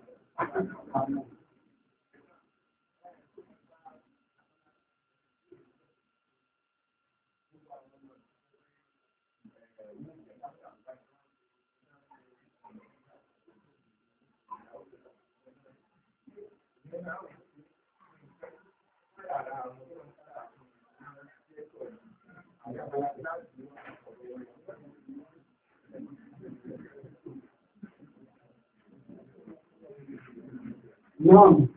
Não.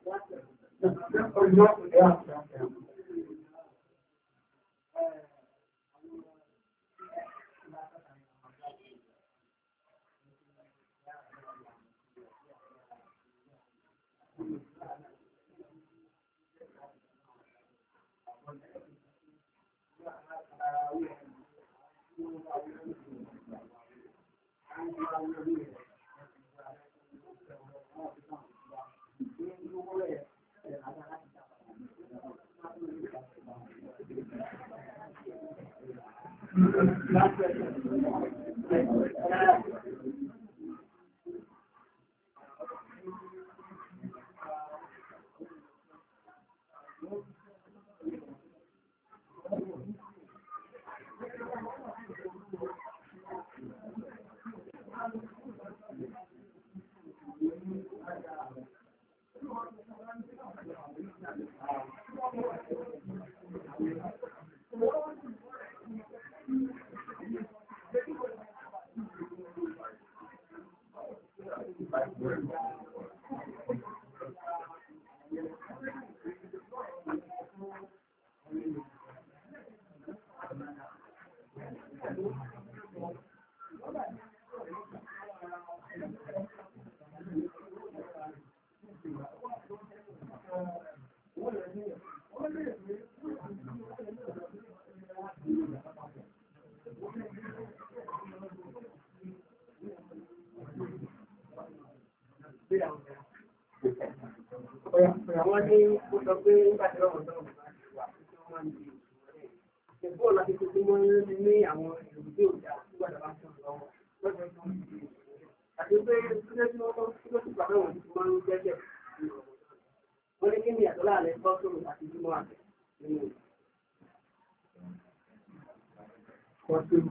Àwọn ní ó sọ pé nígbàtí ọ̀rọ̀ náà wọ́n ti ṣẹ̀bọ́ láti tó mọ́ ní àwọn ìlú tí ó jà nígbàtí wọ́n ti lọ́wọ́ lọ́jọ́ tó ń bí àti pé sílẹ̀ tí wọ́n tó ti gbà náà ti máa ń jẹ́jẹ́ wọ́n ní kí ni àtọ́ láàrẹ̀ tọ́sùn àti bímọ àtẹ̀ nínú kọ́sùn.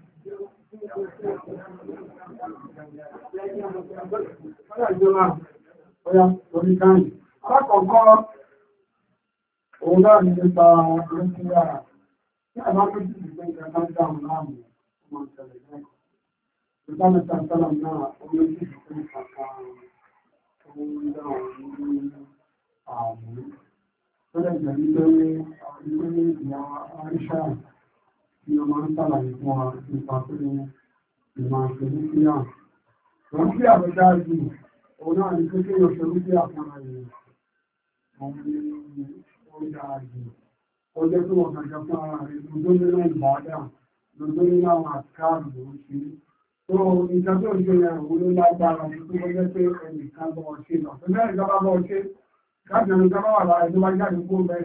Ọya, orí káyìn. Alákọ̀ọ́kọ́, òun náà ní nípa Nàìjíríà. Tí a bá tó jù ìgbẹ́ ìjọba dáhùn láàmù, ọmọ ìṣẹ̀lẹ̀ náà. Ìbámẹ́ta sọ́lọ̀ náà, orí ojú ìgbẹ́ ìpàkà ohun dáhùn ní ààbò. Tó lè jẹ́ wípé ilé ìyá Aríṣà tí ọmọ ń sàlàyé fún wa nípa pé ìmọ̀ ìṣẹ̀lẹ̀ sí à. Wọ́n sí àbẹ̀dá yìí, òun náà ní kékeré òṣèlú sí àfihàn rẹ̀. Àwọn ní ó dáa jù. Ó jẹ́ tó wọ̀n kàjọ fún ara rẹ̀ lójó nínú ìbádà, lójó nínú àwọn àkáàrù ló ṣe. Tó nǹkan tó ń ṣe yẹn òun ló lágbára ní tó jẹ́ pé ẹnìkan bọ́ ṣe lọ. Tó jẹ́ ìjọba bọ́ ṣe, káàkiri ìjọba wà lára tó bá jáde kó bẹ́ẹ̀.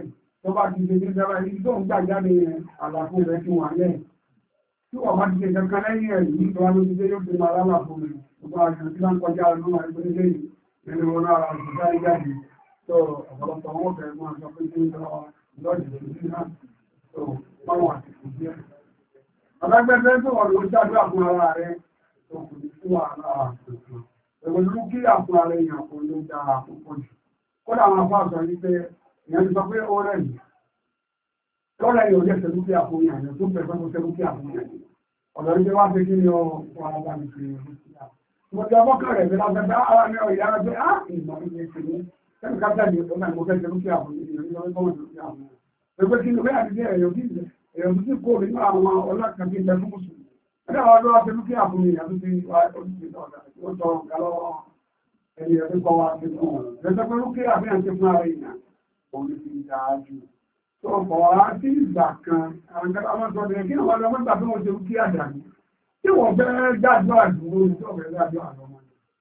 tó bá ti ṣe ìjọba yìí tó ń gbà jáde àlàfo rẹ̀ ti wà lẹ́yìn tí wọ́n bá ti ṣe kankan lẹ́yìn ẹ̀ yìí tó wá ló ti dé yóò fi máa lálàfo rẹ̀ gbogbo àjọ tí wọ́n kọjá ọdún àìgbé lẹ́yìn nínú wọn náà àṣìṣe ìjáde tó ọ̀pọ̀lọpọ̀ wọn fẹ́ máa sọ pé kí ń lọ lọ́dì sí náà tó báwọn àsìkò díẹ̀. Alágbẹ́fẹ́ tó wọ́n ló ṣáájú àfún ara rẹ̀ tó kò ní sí wàhálà àtúntò. Ẹ̀wọ̀n ló kí àfún ara èèyàn kò ló da àkókò jù. Kódà àwọn afá sọ ní pé ìyẹn ti sọ pé ó rẹ̀ yìí. Lọ́rẹ̀ yìí ò jẹ́ ṣerú kí àfún yàn yẹn tó bẹ̀rẹ̀ fẹ́ ṣerú kí àfún yàn yẹn. Ọ̀dọ̀ ní pé wá ṣe kí ni ó wà á bá mi ṣe ṣerú kí àfún. Mo ti ọmọkàn rẹ̀ bí lọ́sẹ̀ bá ara mi ọ̀yà rẹ̀ pé á ìmọ̀ ní ṣe ní. Sẹ́mi ká tẹ̀lé ọ̀nà ìmọ̀ fẹ́ ṣerú kí àfún yìí. Ẹgbẹ́ kí ni ó yà ti jẹ́ ẹ̀yọ̀ kí èèyàn tí kò nínú àwọn ọlọ́kàtí ilẹ̀ fún mùsùlùmí. Ẹgbẹ́ àwọn ọdún ọdún kí àfúnni àti ti wá ojúṣe náà wọ́n tọrọ galọ́ ẹni ẹ̀rí kọ́ wa ti fún wọn. Ẹgbẹ́ pé kí àfihàn ti fún ara èèyàn òun ti dáa jù. Tó ọ̀pọ̀ wá sí ìgbà kan àwọn ìjọba wọn sọ pé kí wọ́n lọ mọ́gbà tó wọ́n ti kí àdàní. Tí wọ́n fẹ́ dájọ́ àdúgbò ní tó fẹ́ dájọ́ àdọ́mọ́.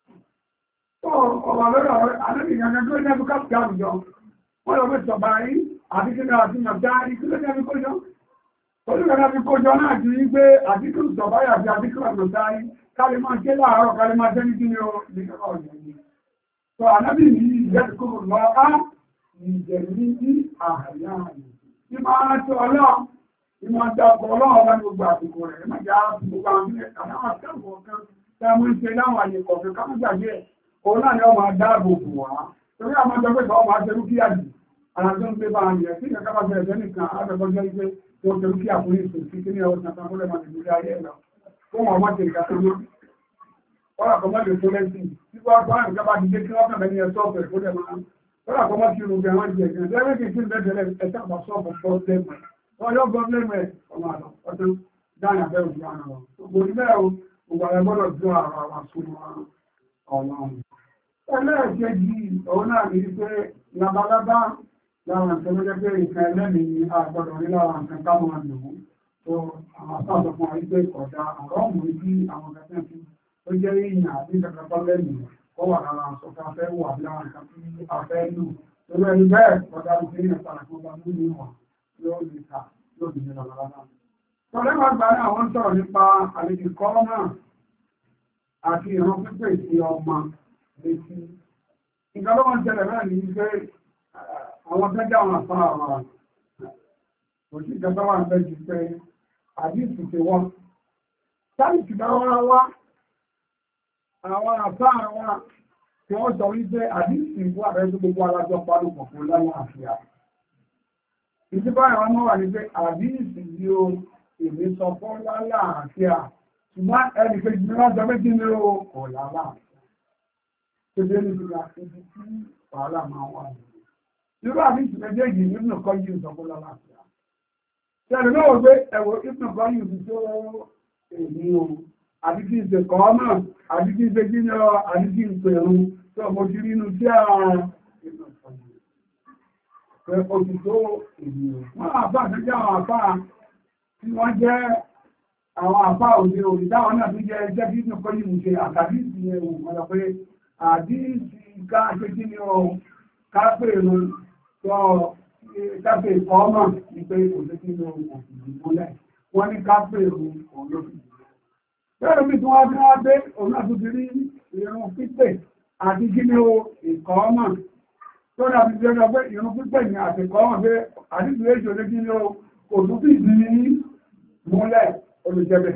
Tó ọ̀rọ̀ lọ́rọ̀ alẹ́bìnrin kan tó ní ẹbí káàkiri àwùjọ. Wọ́n lọ fẹ́ sọ̀bà yìí àti kí ni àti màdáàrí kí ló ní ẹbí kójọ́. Olúkọ̀ọ́dá fi kójọ náà ti rí pé àdíkù sọ̀báyà àti àdíkù àmọ̀dáyí kálí máa jẹ́ láàárọ̀ kálí máa jẹ́ ní kí ni ó ní ọ̀rọ̀ ọ̀yẹ̀. Sọ ànábì ní ìjẹ́ kúrò lọ á ìjẹ̀ ní ní àhàyà rẹ̀. Tí máa tó ọlọ́run, tí máa dá ọkọ̀ ọlọ́run wá ní gbogbo àsìkò rẹ̀, máa já gbogbo àwọn ilẹ̀ àwọn akẹ́kọ̀ọ́ kan tí a mú ń ṣe láwọn àyè kọ̀ọ̀kan ká mú gbàgbé ẹ̀. Òun náà ni ó máa dáàbò bò wá. Torí àwọn ọjọ́ pé ìgbà máa ṣe rúkìá jù. Àwọn tó ń gbé bá a yẹ sí ìkẹ́kẹ́ bá bẹ̀rẹ̀ jẹ́ nìkan àbẹ̀kọ́jọ́ ìgbé tó ń tẹ̀lú kí àkúrí ìsìn sí kí ní ọwọ́ ìsìn àtàkùnlẹ̀ máa tẹ̀lú ayé ẹ̀lọ fún ọmọ tẹ̀lú ìkàtọ̀ mọ́ ọ̀rọ̀ àkọ́mọ́ lè tó lẹ́sìn tí wọ́n bá ń gbá dìde kí wọ́n kàbẹ̀ ní ẹ̀sọ́ ọ̀pẹ̀ kó dẹ̀ máa ọ̀rọ̀ àkọ́mọ́ tí irun bẹ̀rẹ̀ wọ́n jẹ́ ẹ̀gbẹ̀ lẹ́rẹ́ kí n bẹ̀rẹ̀ ẹ̀sẹ̀ àbá sọ́ọ̀bù pọ́blẹ́mù wọ́n yọ pọ́blẹ́mù ẹ̀ ọmọ àlọ́ ọdún dáyà bẹ́ẹ̀ òjò àná lọ gbogbo níbẹ̀ o gbogbo ààrẹ gbọ́dọ̀ jó ara wa súnmọ́ ọlọ́run ẹlẹ́ẹ̀kejì òun náà ní pé labalábá láwọn nǹkan lọ́jọ́ pé nǹkan ẹlẹ́mìí àgbọ̀dọ̀ rí láwọn nǹkan káwọn àlò tó àwọn àpáàdọ̀ fún àrígbé ọ̀dà àrọ́mù ibi àwọn kẹfẹ́ fi tó jẹ́ èèyàn àti ìjọba tó lẹ́mìí kọ́ wà lára àṣọ tá a fẹ́ wà bí láwọn nǹkan tí a fẹ́ lù lórí ẹni bẹ́ẹ̀ ọ̀dà òkè ní ẹ̀sán àti ọba tó ní wà yóò lè ta yóò lè nílò lọ́la. Tọ́lẹ́wà gba ní àwọn sọ̀rọ̀ nípa àlejò kọ́ náà àti ìran pípé sí ọmọ létí. Nǹkan tó wọ́n jẹlẹ̀ náà ní pé àwọn tẹ́jà wọn fún àwọn òṣì ìjọba wà ń bẹ́ jù pé àdíìsì ti wọ́n. Sáìsì bá wá wá àwọn àfá àwọn tí wọ́n sọ wípé àdíìsì wà rẹ̀ tó gbogbo alájọ pálùpọ̀ fún lọ́wọ́ àfíà. Ìjọba àwọn ọmọ wà ní pé àdíìsì ni ó èmi sọ fún lọ́wọ́ àfíà. Ṣùgbọ́n ẹnì kejì ní wọ́n sọ pé kí ni ó kọ̀ lọ́wọ́ àfíà. Tó dé níbi ibi tí wàhálà máa wà ní. Irú àbíṣì méjèèjì nínú kan yìí ìsọ̀kọ́ lọ́la àfíà. Ṣẹ̀rẹ̀ náà wọ́n gbé ẹ̀wọ̀ ìpínlẹ̀ kan yìí fi tó èmi o. Àti kí n ṣe kọ́ náà, àti kí n ṣe kí ní ọ, àti kí n pè ẹ̀rùn tó mo ti rí inú tí àwọn ìpínlẹ̀ kan yìí. Pẹ̀ oṣù tó èmi o. Wọ́n àfà tó jẹ́ àwọn àfà tí wọ́n jẹ́ àwọn àfà òde òní táwọn náà tó jẹ́ ẹjẹ́ kí ní kan yìí ṣe àtàdí ìsìn ẹ̀rù wọ́n lọ pé àdíìsì ká ṣe kí ní ọ kápẹ̀rún tó kápẹ̀ ìkọ́mọ̀ ní pé kò sí kí ní òṣìṣẹ́ ìmúlẹ̀ wọ́n ní kápẹ̀rún olóṣìṣẹ́. Bẹ́ẹ̀ mi tí wọ́n bí wọ́n dé òun náà tó ti rí ìrun pípẹ̀ àti kí ní ìkọ́mọ̀ tó dàbí tí ó lọ pé ìrun pípẹ̀ ní àti ìkọ́mọ̀ pé àdíṣù èjò ní kí ní kò tún fi ìdí múlẹ̀ olùjẹ́bẹ̀.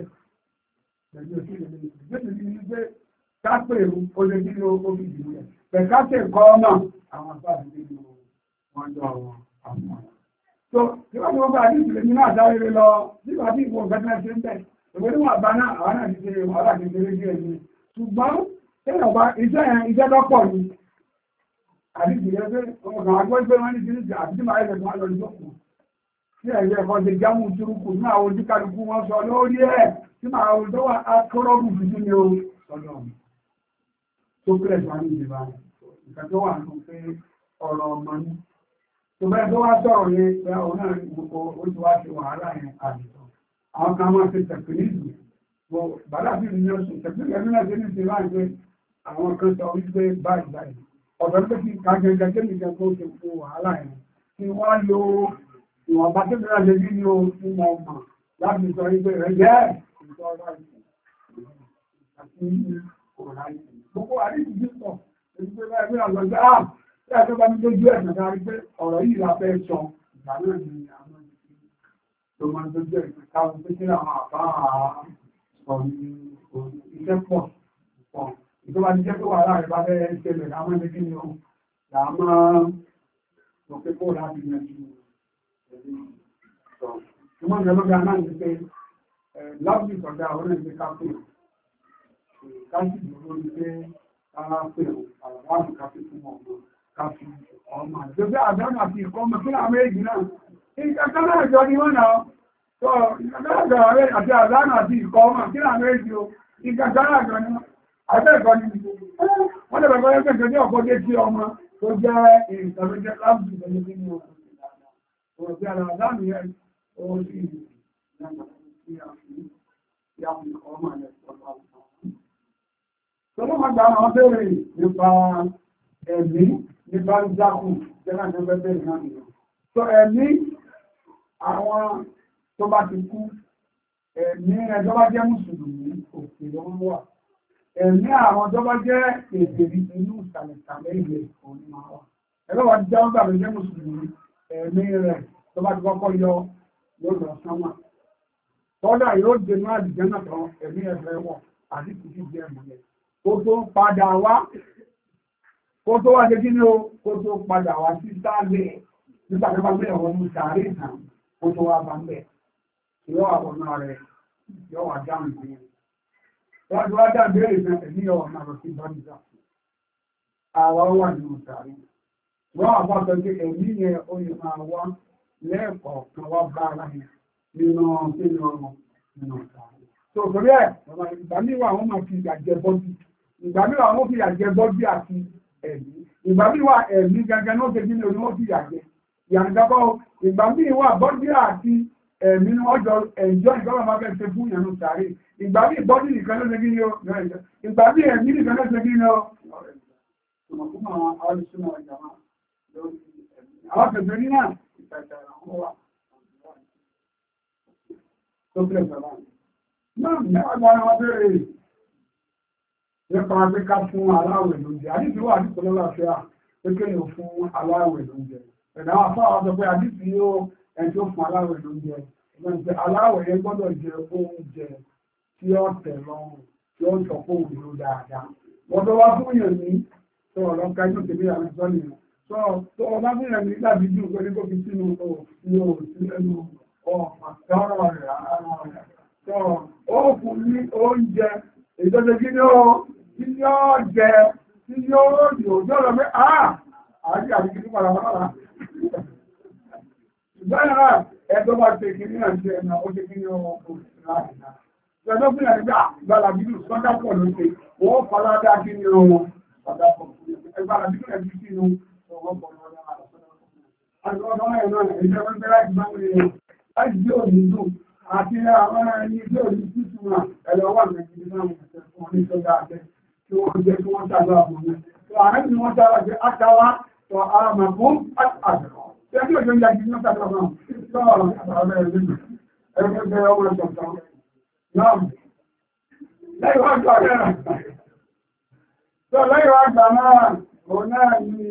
Kápẹ̀rún olùjẹ́ kí ní ó Bẹ̀kátẹ̀ kọ́ ọmọ àwọn àpáàdé nínú wọn jọ àwọn àwọn. So, tí wọ́n tí wọ́n bá ní ìpìlẹ̀ nínú àdáwẹ́rẹ́ lọ, nígbà tí ìwọ̀n gẹ́gẹ́ ṣe ń bẹ̀, ìwé níwọ̀n àbá náà àwọn náà ti ṣe wàhálà kékeré díẹ̀ ní. Ṣùgbọ́n, tẹ́lẹ̀ ọba iṣẹ́ lọ́pọ̀ ni. Àdìsí rẹ̀ pé ọmọ kan àgbọ́ ìgbé wọn ní ti ní ti àti tí màá ẹ̀rẹ̀ tó wá lọ ìjókòó. Tí ẹ̀yẹ ẹ̀kọ́ ṣe jámù túrúkù ní àwọn oníkálukú wọn sọ lórí ẹ̀ tí màá wọ́n tó wà akọ́rọ́bù tuntun ní o sọ́dọ̀ mi. Tó kílẹ̀ tó wá ní ìdìbà rẹ̀. Ìkàtí wà ní pé ọ̀rọ̀ ọmọ ní. Tó bẹ́ẹ̀ tó wá sọ̀rọ̀ yẹn pé àwọn náà gbogbo ó ti wá ṣe wàhálà yẹn àdìsọ. Àwọn kan máa ṣe tẹ̀kìlìsì. Bàdá sí ní ọ̀sùn tẹ̀kìlìsì ẹ̀mí náà ṣe ní ti láì pé àwọn kan sọ wípé báyìí báyìí. Ọ̀dọ̀ pé kí kájẹjẹ kémi jẹ tó ṣe fún wàhálà yẹn. tí wọ́n lo ìwọ̀n bá tó bẹ̀rẹ̀ lè rí ní ohun tí wọ́n mọ̀ láti sọ wípé rẹ̀ jẹ́ ìtọ́ra ìsìn àti ọ̀rá ìsìn. Gbogbo àdíjì jí sọ, èyí pé báyìí pé àwọn ọjọ́ àà tí a tó bá ní lójú ẹ̀sìn náà rí pé ọ̀rọ̀ yìí la fẹ́ sọ ìgbà náà ni àwọn tó máa ń tó jẹ́ ìpín káwọn pé kí àwọn àbá ọ̀rọ̀ iṣẹ́ pọ̀ pọ̀. Ìjọba ti jẹ́ pé wàhálà rẹ̀ bá fẹ́ ṣẹlẹ̀ láwọn ẹni kí ni ó là á máa lọ pé kó láti yanjú ṣùgbọ́n ìjọba bí a náà ní pé lábùú ìsọ̀dá àwọn ẹgbẹ́ kápẹ́ káṣí ìlú ní pé ara pé àwọn kápẹ́ fún ọmọ kápẹ́ ọmọ ìjọba àdánù àti ìkọ́ ọmọ kí láwọn méjì náà ìkẹ́kẹ́ náà jọ ní wọ́n náà tó ìkẹ́kẹ́ àti àdánù àti ìkọ́ ọmọ kí láwọn méjì ó ìkẹ́kẹ́ náà jọ ní àbẹ́ẹ̀kọ́ ní wọ́n lè bẹ̀rẹ̀ kẹ́kẹ́ ní ọ̀pọ̀ dé sí ọmọ tó jẹ́ ìtàlójẹ́ lábùú ìtàlójẹ́ nínú ọ̀rọ̀ bí ara àdánù yẹn ó sì Tọ́lọ́ máa gba àwọn bèèrè nípa ẹ̀mí nípa ìjákùn jẹ́nà tó fẹ́ bèèrè náà nìyàn. So ẹ̀mí àwọn tó bá ti kú, ẹ̀mí ẹjọ́ bá jẹ́ mùsùlùmí òkè ló ń wà. Ẹ̀mí àwọn tó bá jẹ́ èdèrí inú ìsàlẹ̀sàlẹ̀ ilẹ̀ òní máa wà. Ẹgbẹ́ wa ti jẹ́ ọgbà ló jẹ́ mùsùlùmí, ẹ̀mí rẹ̀ tó bá ti kọ́kọ́ yóò lọ sánmà. Tọ́dà yóò dé ní àdìjẹ́nà tán ẹ̀mí ẹ̀fẹ́ wọ̀ àdìkù sí jẹ́ ẹ̀mùlẹ̀. Kó tó padà wá, kó tó wá jẹ́ kí ní o, kó tó padà wá sí sáàlẹ̀ nígbà tó bá gbé ọ̀rọ̀ mú sàárè ìtàn, kó tó wá bá ń bẹ̀. Yóò àwọn náà rẹ̀ yóò wà dáhùn sí ẹ̀. Tọ́jú wá dá béèrè fẹ́ ẹ̀mí ọ̀rọ̀ náà lọ sí Bọ́dìjà. Àwa wà nínú sàárè. Wọ́n àpá sọ pé ẹ̀mí yẹn ó yẹ máa wá lẹ́ẹ̀kọ̀ọ̀kan wá bá ara yẹn nínú sàárè. So torí ẹ̀, ìgbà míwà wọ́n máa fi ìyà jẹ bọ́dì. Ìgbà míwà wọ́n fi ìyà jẹ bọ́dì àti ẹ̀mí. Ìgbà míwà ẹ̀mí gangan náà ṣe gíní oní wọ́n fi ìyà jẹ. Ìyànjẹ́bọ́ ìgbà míwà bọ́dì àti ẹ̀mí ni wọ́n jọ ẹ̀jọ́ ìjọba máa fẹ́ ṣe fún ìyànú sàárè. Ìgbà mí bọ́dì nìkan ló ṣe gíní o. Ìgbà mí ẹ̀mí nìkan ló ṣe gíní o. Àwọn kẹfẹ́ ní náà ìtàjà àwọn wà. Tó fẹ́ sọ̀rọ̀. Náà ní ọgbà wọn bèèrè nípa Áfíríkà fún aláwẹ̀ lóúnjẹ. Àdìsí wà ní pọ̀lọ́láfíà pé kéèyàn fún aláwẹ̀ lóúnjẹ. Ẹ̀dá wà fún àwọn sọ pé àdìsí yóò ẹni tó fún aláwẹ̀ lóúnjẹ. Ìgbọ̀nsẹ̀ aláwẹ̀ yẹn gbọ́dọ̀ jẹ oúnjẹ tí ó tẹ̀ lọ́rùn, tí ó sọ fún òun ló dáadáa. Wọ́n tó wá fún yẹn ní sọ ọ̀rọ̀ kájú tèmi àwọn ìsọ́ nìyẹn. Sọ tó ọba fún yẹn ní dàbí jù pé ní kó fi sínú ó fún ní oúnjẹ ìjọjẹ kí ní ó tí yóò jẹ tí yóò yóò jọ́rọ̀ pé àájí àríkì ní pàdàpàdà ìgbẹ́nà ẹ̀tọ́ bá ṣe kí ní àti ẹ̀nà ó ṣe kí ní ọmọ ọkùnrin ṣẹ́jọ́ fún ìyàgbà ìgbàlàbídù sọ́dápọ̀ ló ṣe wọ́n fọ́ládá kí ní ọmọ ọ̀dápọ̀ ìgbàlàbídù ẹ̀bí sí inú ọwọ́ pọ̀ lọ́dọ́ àti àwọn ẹni tí ò ní títù náà ẹ̀lọ́ wà mẹ́jì náà mẹ́jì fún ọdún tó dáadẹ́ tí wọ́n jẹ́ kí wọ́n tàbí àwọn ọmọ tó ààrẹ ni wọ́n tàbí jẹ́ àtàwà tó àmà fún àtàwà tí a kí òjò ń yàjí ní tàbí àwọn tó ọ̀rọ̀ àtàwà ẹgbẹ́ ọmọ ìjọ̀tàn náà lẹ́yìn wá gbà rẹ̀ tó lẹ́yìn wá gbà náà òun náà ni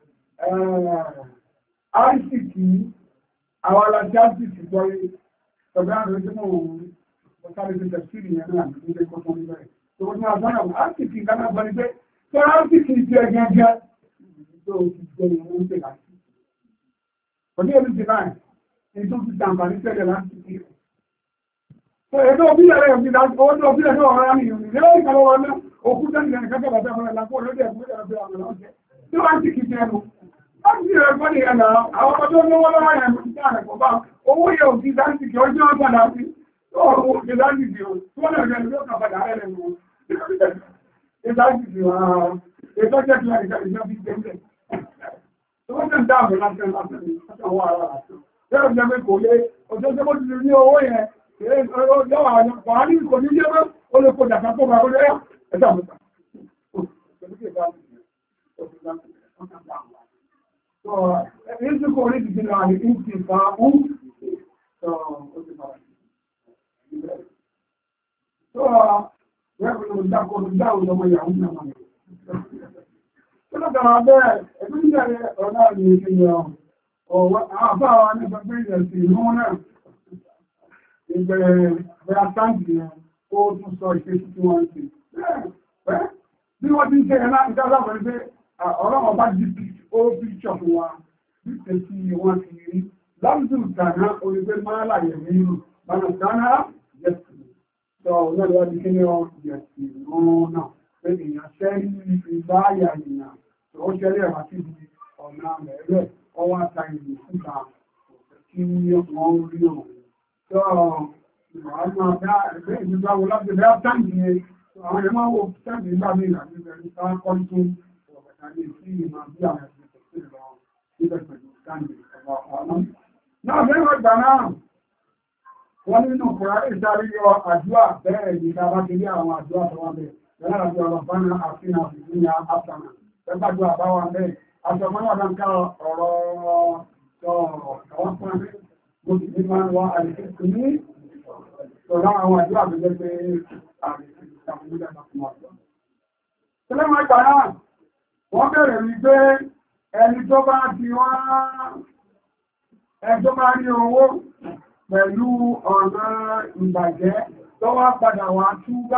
àìsìkì àwọn alájá sì ti gbọ́ Ọ̀gá rẹ̀ tí mo sáré ti tẹ̀síìrì yẹn náà ní ilé kọ́kọ́ níbẹ̀. Tó wọ́n máa bára wọn, áàtìkì kan náà gbọ́ni pé tó áàtìkì jẹ́ gẹ́gẹ́ tó ti jẹ́ ìwọ̀n ń pè láti. Òní èmi ti báyìí, ní tó ti tàǹbà ní tẹ́lẹ̀ láti kí. Tó èdè òbílẹ̀ rẹ̀ òbí láti owó tó òbílẹ̀ náà rárá nìyẹn. Ilé ìkàlọ́ wọn náà, òkú tẹ́lẹ̀ nìkan kẹ́kẹ́ bàtà fún ẹ̀ lápò lórí ẹ̀kú lórí ẹ̀kú àwọn ọ̀jẹ́. Tó áàtìkì jẹ́ ẹnu. Láti rẹ̀ gbọ́ ní ẹ̀nà àwọn ọmọdé olówó lọ́wọ́ yẹn mú sí àrẹ̀ kọ̀ọ̀bá. Owó yẹ òkú dáńtìkì ọjọ́ ọ̀padà sí. Owó òkú dáńtìkì o, tí wọ́n lè rẹ̀ ló kà padà rẹ̀ lẹ́nu. Ìdájìkì wa, ètò jẹ́ kí láti ìjọ bí jẹ́ tó wọ́n tẹ́ ń dáàbò láti àwọn ará àti. Bẹ́ẹ̀ jẹ́ pé kò lé, ọjọ́ jẹ́ bó ti rí owó yẹn, lọ́wọ́ àwọn ọ̀hání kò ní jẹ́ pé ó lè kó dàkà kó bá ó lẹ́yà ẹ̀dá mọ́ta. Èyí tí kò rí ìdíje lọ àrí ìtì ìfà ó sọ ó ti bàrà. Tó rẹ̀kùn olùdáwò lọmọ ìyàwó náà wà ní. Tó lọ́tàrà bẹ́ẹ̀, ẹgbẹ́ ìjẹ́ ọ̀nà àrí ìfìyàn ọ̀wọ́ àbáwa ní ọgbẹ́ ìrẹsì ìlú náà. Ìgbẹ̀rẹ̀ bẹ́ẹ̀ táǹkì yẹn ó tún sọ ìfẹ́sí tí wọ́n ń ṣe. Bí wọ́n ti ń ṣe ẹ̀nà ìdájọ́ pẹ̀lú pé ọlọ́run bá jí ó píṣọ̀ fún wa nípe tí wọ́n ti rí. Láwùjọ ìtànà orígbé máa láyé nínú bàbá ìtànà yẹ̀sì. Sọ ọ̀nà ìwọ́n ti kí ní ọ yẹ̀sì náà. Pé èèyàn ṣẹ́ ní ìgbà àyà èèyàn tó ó ṣẹlẹ̀ wá sí ọ̀nà mẹ́rẹ̀ ọwọ́ ata ìlú síta kí wọ́n rí òun. Sọ ìwọ̀n máa dá ẹgbẹ́ ìjọba wo láti bẹ́ẹ̀ táǹkì yẹn. Àwọn ẹ̀mọ́ wo táǹkì nígbà mí ìlànà ìbẹ̀rù ká kọ́ tó ọ̀pẹ̀tàlẹ̀ sí ìmọ̀ bí àwọn ẹ̀sìn tó lọ síbẹ̀ pẹ̀lú táǹkì ọ̀pọ̀ ọ̀nà. Náà bẹ́ẹ̀ ìgbà náà wọ́n nínú kùrá ìsáré yọ àdúrà bẹ́ẹ̀ ní ìdábá kiri àwọn àdúrà tó wà bẹ́ẹ̀. Bẹ́ẹ̀ àti ọ̀rọ̀ bánà àfihàn àfihàn ní àpàmà. Bẹ́ẹ̀ bá jọ àbáwá bẹ́ẹ̀. Aṣọ máa wà dáńká ọ̀rọ̀ àwọn fún ẹgbẹ́ mo sì ní máa ń wá àdìsí ní ọ̀rọ̀ àwọn àdúrà tó jẹ́ pé Tẹ́lẹ́mọ̀ ìgbà náà, wọ́n bẹ̀rẹ̀ rí pé ẹni tó bá ti wá ẹjọ́ bá rí owó pẹ̀lú ọ̀nà ìbàjẹ́ tó wá padà wá túbá.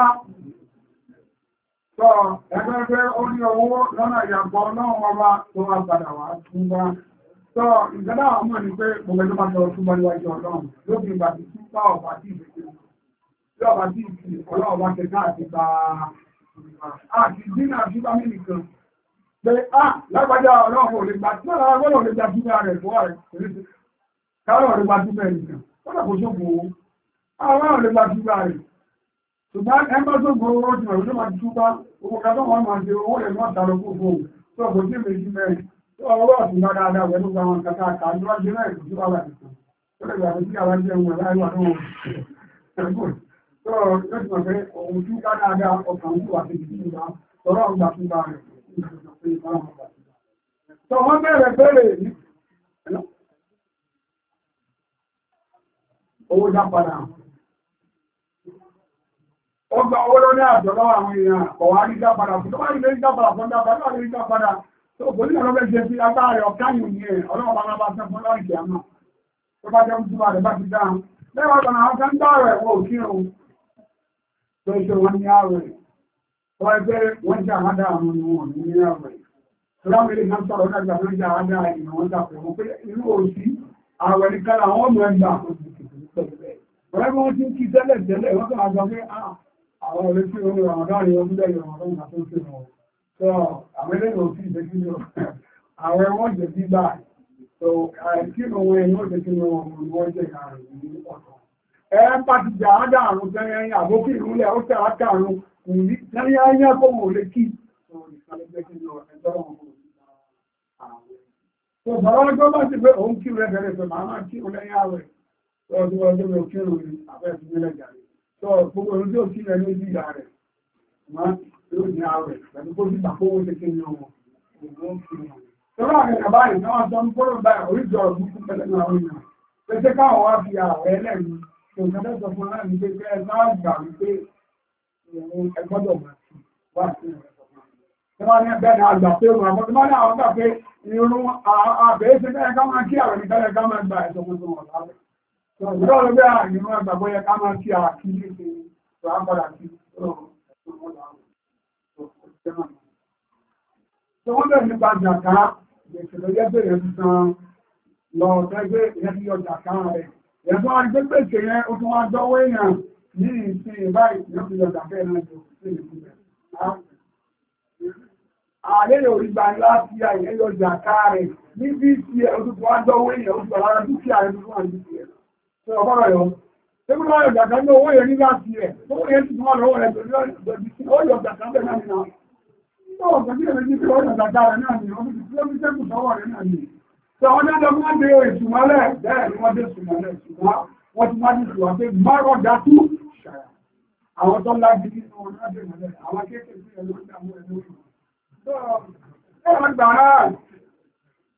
Tọ́ ẹgbẹ́ pé ó rí owó lọ́nà ìyàgbọ́ náà wọ́n bá tó wá padà wá túbá. Tọ́ ìjọba àwọn mọ̀ ní pé gbogbo ẹjọ́ máa tọrọ túbá níwájú ọlọ́run lóbi ìgbà tí túbá ọ̀pá tí ìgbésẹ̀ lọ́wọ́ tí ọlọ́ọ̀bá kẹta àti bá àti dínà ṣúgbà mílì kan pé lágbàjá ọlọ́ọ̀bá olè gbà tí ọlọ́ọ̀bá olè gbà túbà rẹ̀ fún ààrẹ káàrọ̀ olè gbà túbà rẹ̀ nìkan ó lọ́pọ̀ ṣókò owó àwọn olè gbà túbà rẹ̀ ṣùgbọ́n ẹgbẹ́ tó gbòòrò ó ti rẹ̀ ló máa túbà owó kátó wọn máa ṣe owó rẹ̀ náà tààrọ̀ kó fóun tó ọkọ̀ sí méjì mẹ́rin tó ọwọ́ ọ̀tún bá dáadáa pẹ̀lú àwọn kàkà àkàndúrà jẹ́ náà ìkùsí wà láti kan tó lè gbà sí àwọn jẹun ẹ̀ láìwà náà Lọ́jọ́ pé òun tí ká dáadáa ọkàn ń wà sí ìdíjìlá tọ́rọ ọgbà fún bá rẹ̀. Tọ́ wọ́n bẹ̀rẹ̀ ní owó dá padà. Ó gba owó ló ní àjọ lọ́wọ́ àwọn èèyàn ọ̀wà rí dá padà fún tó bá rí lé dá padà fún dápadà náà rí dá padà tó kò ní ọlọ́bẹ̀ ṣe fi agbára ọ̀káyùn ní ẹ̀ ọlọ́wọ́ bá bá tẹ́ fún lọ́rì kìí àmà tó bá jẹ́ mú rẹ̀ bá ti dáhùn. Lẹ́wọ̀n tọ̀nà àwọn kan dá rẹ̀ wọ́n òkírun tó ṣe wọ́n ní ààrẹ tó ẹgbẹ́ wọ́n jẹ́ àmádà àwọn ìwọ̀n ní ààrẹ tó láwọn ilé náà sọ̀rọ̀ lágbà tó jẹ́ àmádà ìwọ̀n wọ́n dàpọ̀ wọ́n pé inú òsì ààrẹ ní kára àwọn ọmọ ẹgbà ọ̀rẹ́ wọ́n ti ń kí tẹ́lẹ̀ tẹ́lẹ̀ wọ́n kàn àgbà pé àwọn ọ̀rẹ́ tí ó ní ọ̀rọ̀dáàrí ọdún lẹ́yìn ọ̀rọ̀ tó ń ṣe wọn tó àwọn ẹlẹ́yìn òsì ìṣẹ́kí ní ààrẹ wọ́n jẹ́ bíbá tó àìkí òun ẹ̀yìn ó jẹ́ kí wọ́n jẹ́ ààrẹ ní ọ̀tọ̀ ẹ̀ẹ́pá ti jà ádá àrùn tẹ́yẹn àbókí ìrúnlẹ̀ ó tẹ́ àkà àrùn tẹ́yẹn kó wò lè kí tó bọ̀rọ̀ ọjọ́ bá ti pé òun kí rẹ̀ bẹ̀rẹ̀ pẹ̀ máa kí o lẹ́yìn àwẹ̀ lọ́dún ọjọ́ mi ò kí rùn ní àbẹ́ ìpínlẹ̀ jàre tó gbogbo ohun tí ó kí rẹ̀ ní ìyá rẹ̀ máa yóò ní àwẹ̀ pẹ̀lú kó sì pàpọ̀ owó kékeré ní ọmọ òun kí rẹ̀ tó rà rẹ̀ kàbá yìí náà sọ ń kóró báyìí oríṣi ọ̀rọ̀ fún pẹ̀lẹ́ náà ó yàn pẹ̀sẹ̀ káwọn wá fi àwẹ̀ ẹlẹ́rìí Òṣèlú sọ fún láti pé kẹ́ máa gbà wípé ìrìn ẹgbọ́dọ̀ wà sí ìrìn ọ̀pọ̀. Wọ́n ní ẹgbẹ́ ni àgbà pé òun àmọ́ tí wọ́n ní àwọn gbà pé irun àbẹ̀ẹ́ ṣe bẹ́ẹ̀ ká máa kí àwọn ìtẹ́lẹ̀ ká máa gba ẹ̀sọ́ fún wọn lábẹ́. Ìjọ́ ló bẹ́ àìrìn àgbà bóyá ká máa kí àkí ní ṣe tó á padà sí wọ́n bẹ̀rẹ̀ nípa jàká ìgbésẹ̀ jẹ́ bẹ̀rẹ̀ sísan lọ tẹ́gbẹ́ ìyẹn tí yọ jàká rẹ̀. Ẹ̀fọ́ agbẹ́gbẹ̀ṣẹ̀ yẹn ó tún wá dọ́wọ́ èèyàn ní ìsìn báyìí ní ọdún ọjà fẹ́ náà jù sí ìpínlẹ̀. Àlẹ́ òrìgbà láti àyẹ́ ọjà káàrẹ̀ ní bí i ẹ̀ ó tún wá dọ́wọ́ èèyàn ó tún wà lára dúkìá rẹ̀ tó wà ní bí i ẹ̀. Ṣé ọgbọ́rọ̀ yọ? Ṣébùn láyọ̀ ọjà kan ní owó yẹn ní láti ẹ̀ tó yẹn ti wọ́n lọ́wọ́ rẹ̀ tó yọ ọjà kan bẹ̀ náà nìyà. Tó ọ̀gbọ̀n tí èmi ní pé ó yọ ọjà káàrẹ̀ náà nìyà, ó fi ṣẹ́kù sọ́wọ́ rẹ̀ náà nìyà. Àwọn ọjọ́ máa dé ìsùnmọ́lẹ̀ bẹ́ẹ̀ ni wọ́n dé ìsùnmọ́lẹ̀ ṣùgbọ́n wọ́n ti máa ní ìsùnmọ́ pé márọ̀ dátú ṣàyà. Àwọn tó láti nínú wọn náà dé ìmọ̀lẹ̀, àwọn kéèkéé ẹ̀lú ìdàmú ẹ̀lú ìmọ̀. Ẹ̀wọ̀n gbà náà,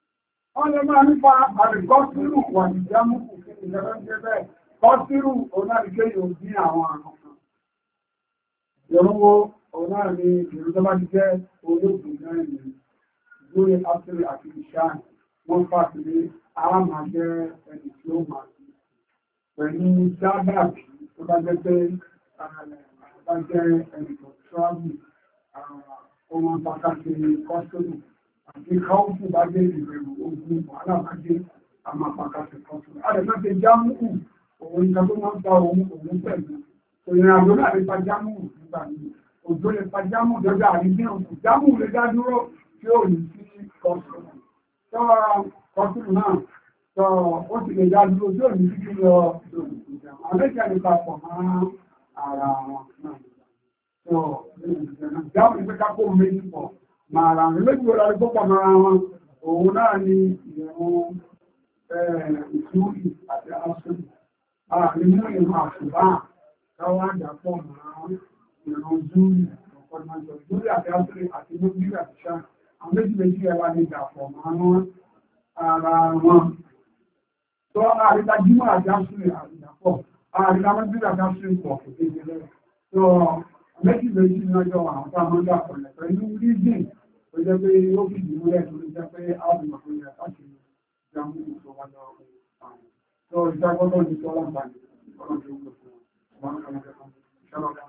Wọ́n lè máa nípa àríkọ́sírù wà ní jámù òfin ìjọba ń jẹ́ bẹ́ẹ̀. Kọ́sírù onáríkẹ́ yóò dín àwọn àrùn kan. Yorùbá ọ̀nà ni ìlú tó bá ti jẹ́ olóògùn náà ní lórí ápùlé àti ìṣáà wọ́n fàtílé àmà jẹ́ ẹni tí ó máa sí. Pẹ̀lú dábàbí tó bá jẹ́ pé bá jẹ́ ẹni tó tíráàbù ọmọ pàtàkì kọ́sírù àti káwùfù bá jẹ́ ìbẹ̀rù ogun wàhálà bá jẹ́ àmà pàtàkì kọ́sírù. Àdẹ̀fẹ́ ti jámù òun ìjọ tó máa ń gba òun pẹ̀lú. Ìrìn àjò náà lè pa jámù nígbà míì. Òjò lè pa jámù lọ́jọ́ àrídé òkú. Jámù lè dá dúró tí ó ní sí kọ́sùrù. Tọ́ kọ́sùrù náà, tọ́ ó sì lè dá dúró tí ó ní sí kí lọ lòdì jámù. Àlejò lè papọ̀ mọ́ ara wọn náà. Tọ́ jámù ní pé ká kó méjì pọ̀ mọ́ ara wọn. Méjì wo láti pọ̀ mọ́ ara wọn? Òun náà ni ìrún ìṣúrì àti àṣírí. Àrínú ìrún àṣùbá káwá àjàpọ̀ mọ́ ìran zúrì ọ̀pọ̀lọpọ̀ zúrì àti áṣírí àti lóbírí àti ṣá àwọn méjì ẹwà ní ìdàpọ̀ mọ́ ara wọn tó àríta jímọ̀ àti áṣírí àrídàpọ̀ àríta lóbírí àti áṣírí pọ̀ kò kéde lẹ́rẹ̀ tó méjì ní ọjọ́ àwọn tá a mọ́ dàpọ̀ lẹ̀ pẹ̀lú rígìn tó jẹ́ pé ó fi ìdìbò rẹ̀ tó jẹ́ pé àwọn ìmọ̀ yẹ láti jàmú ìṣòwádọ́ tó ìjágbọ́dọ̀ ní tọ́lá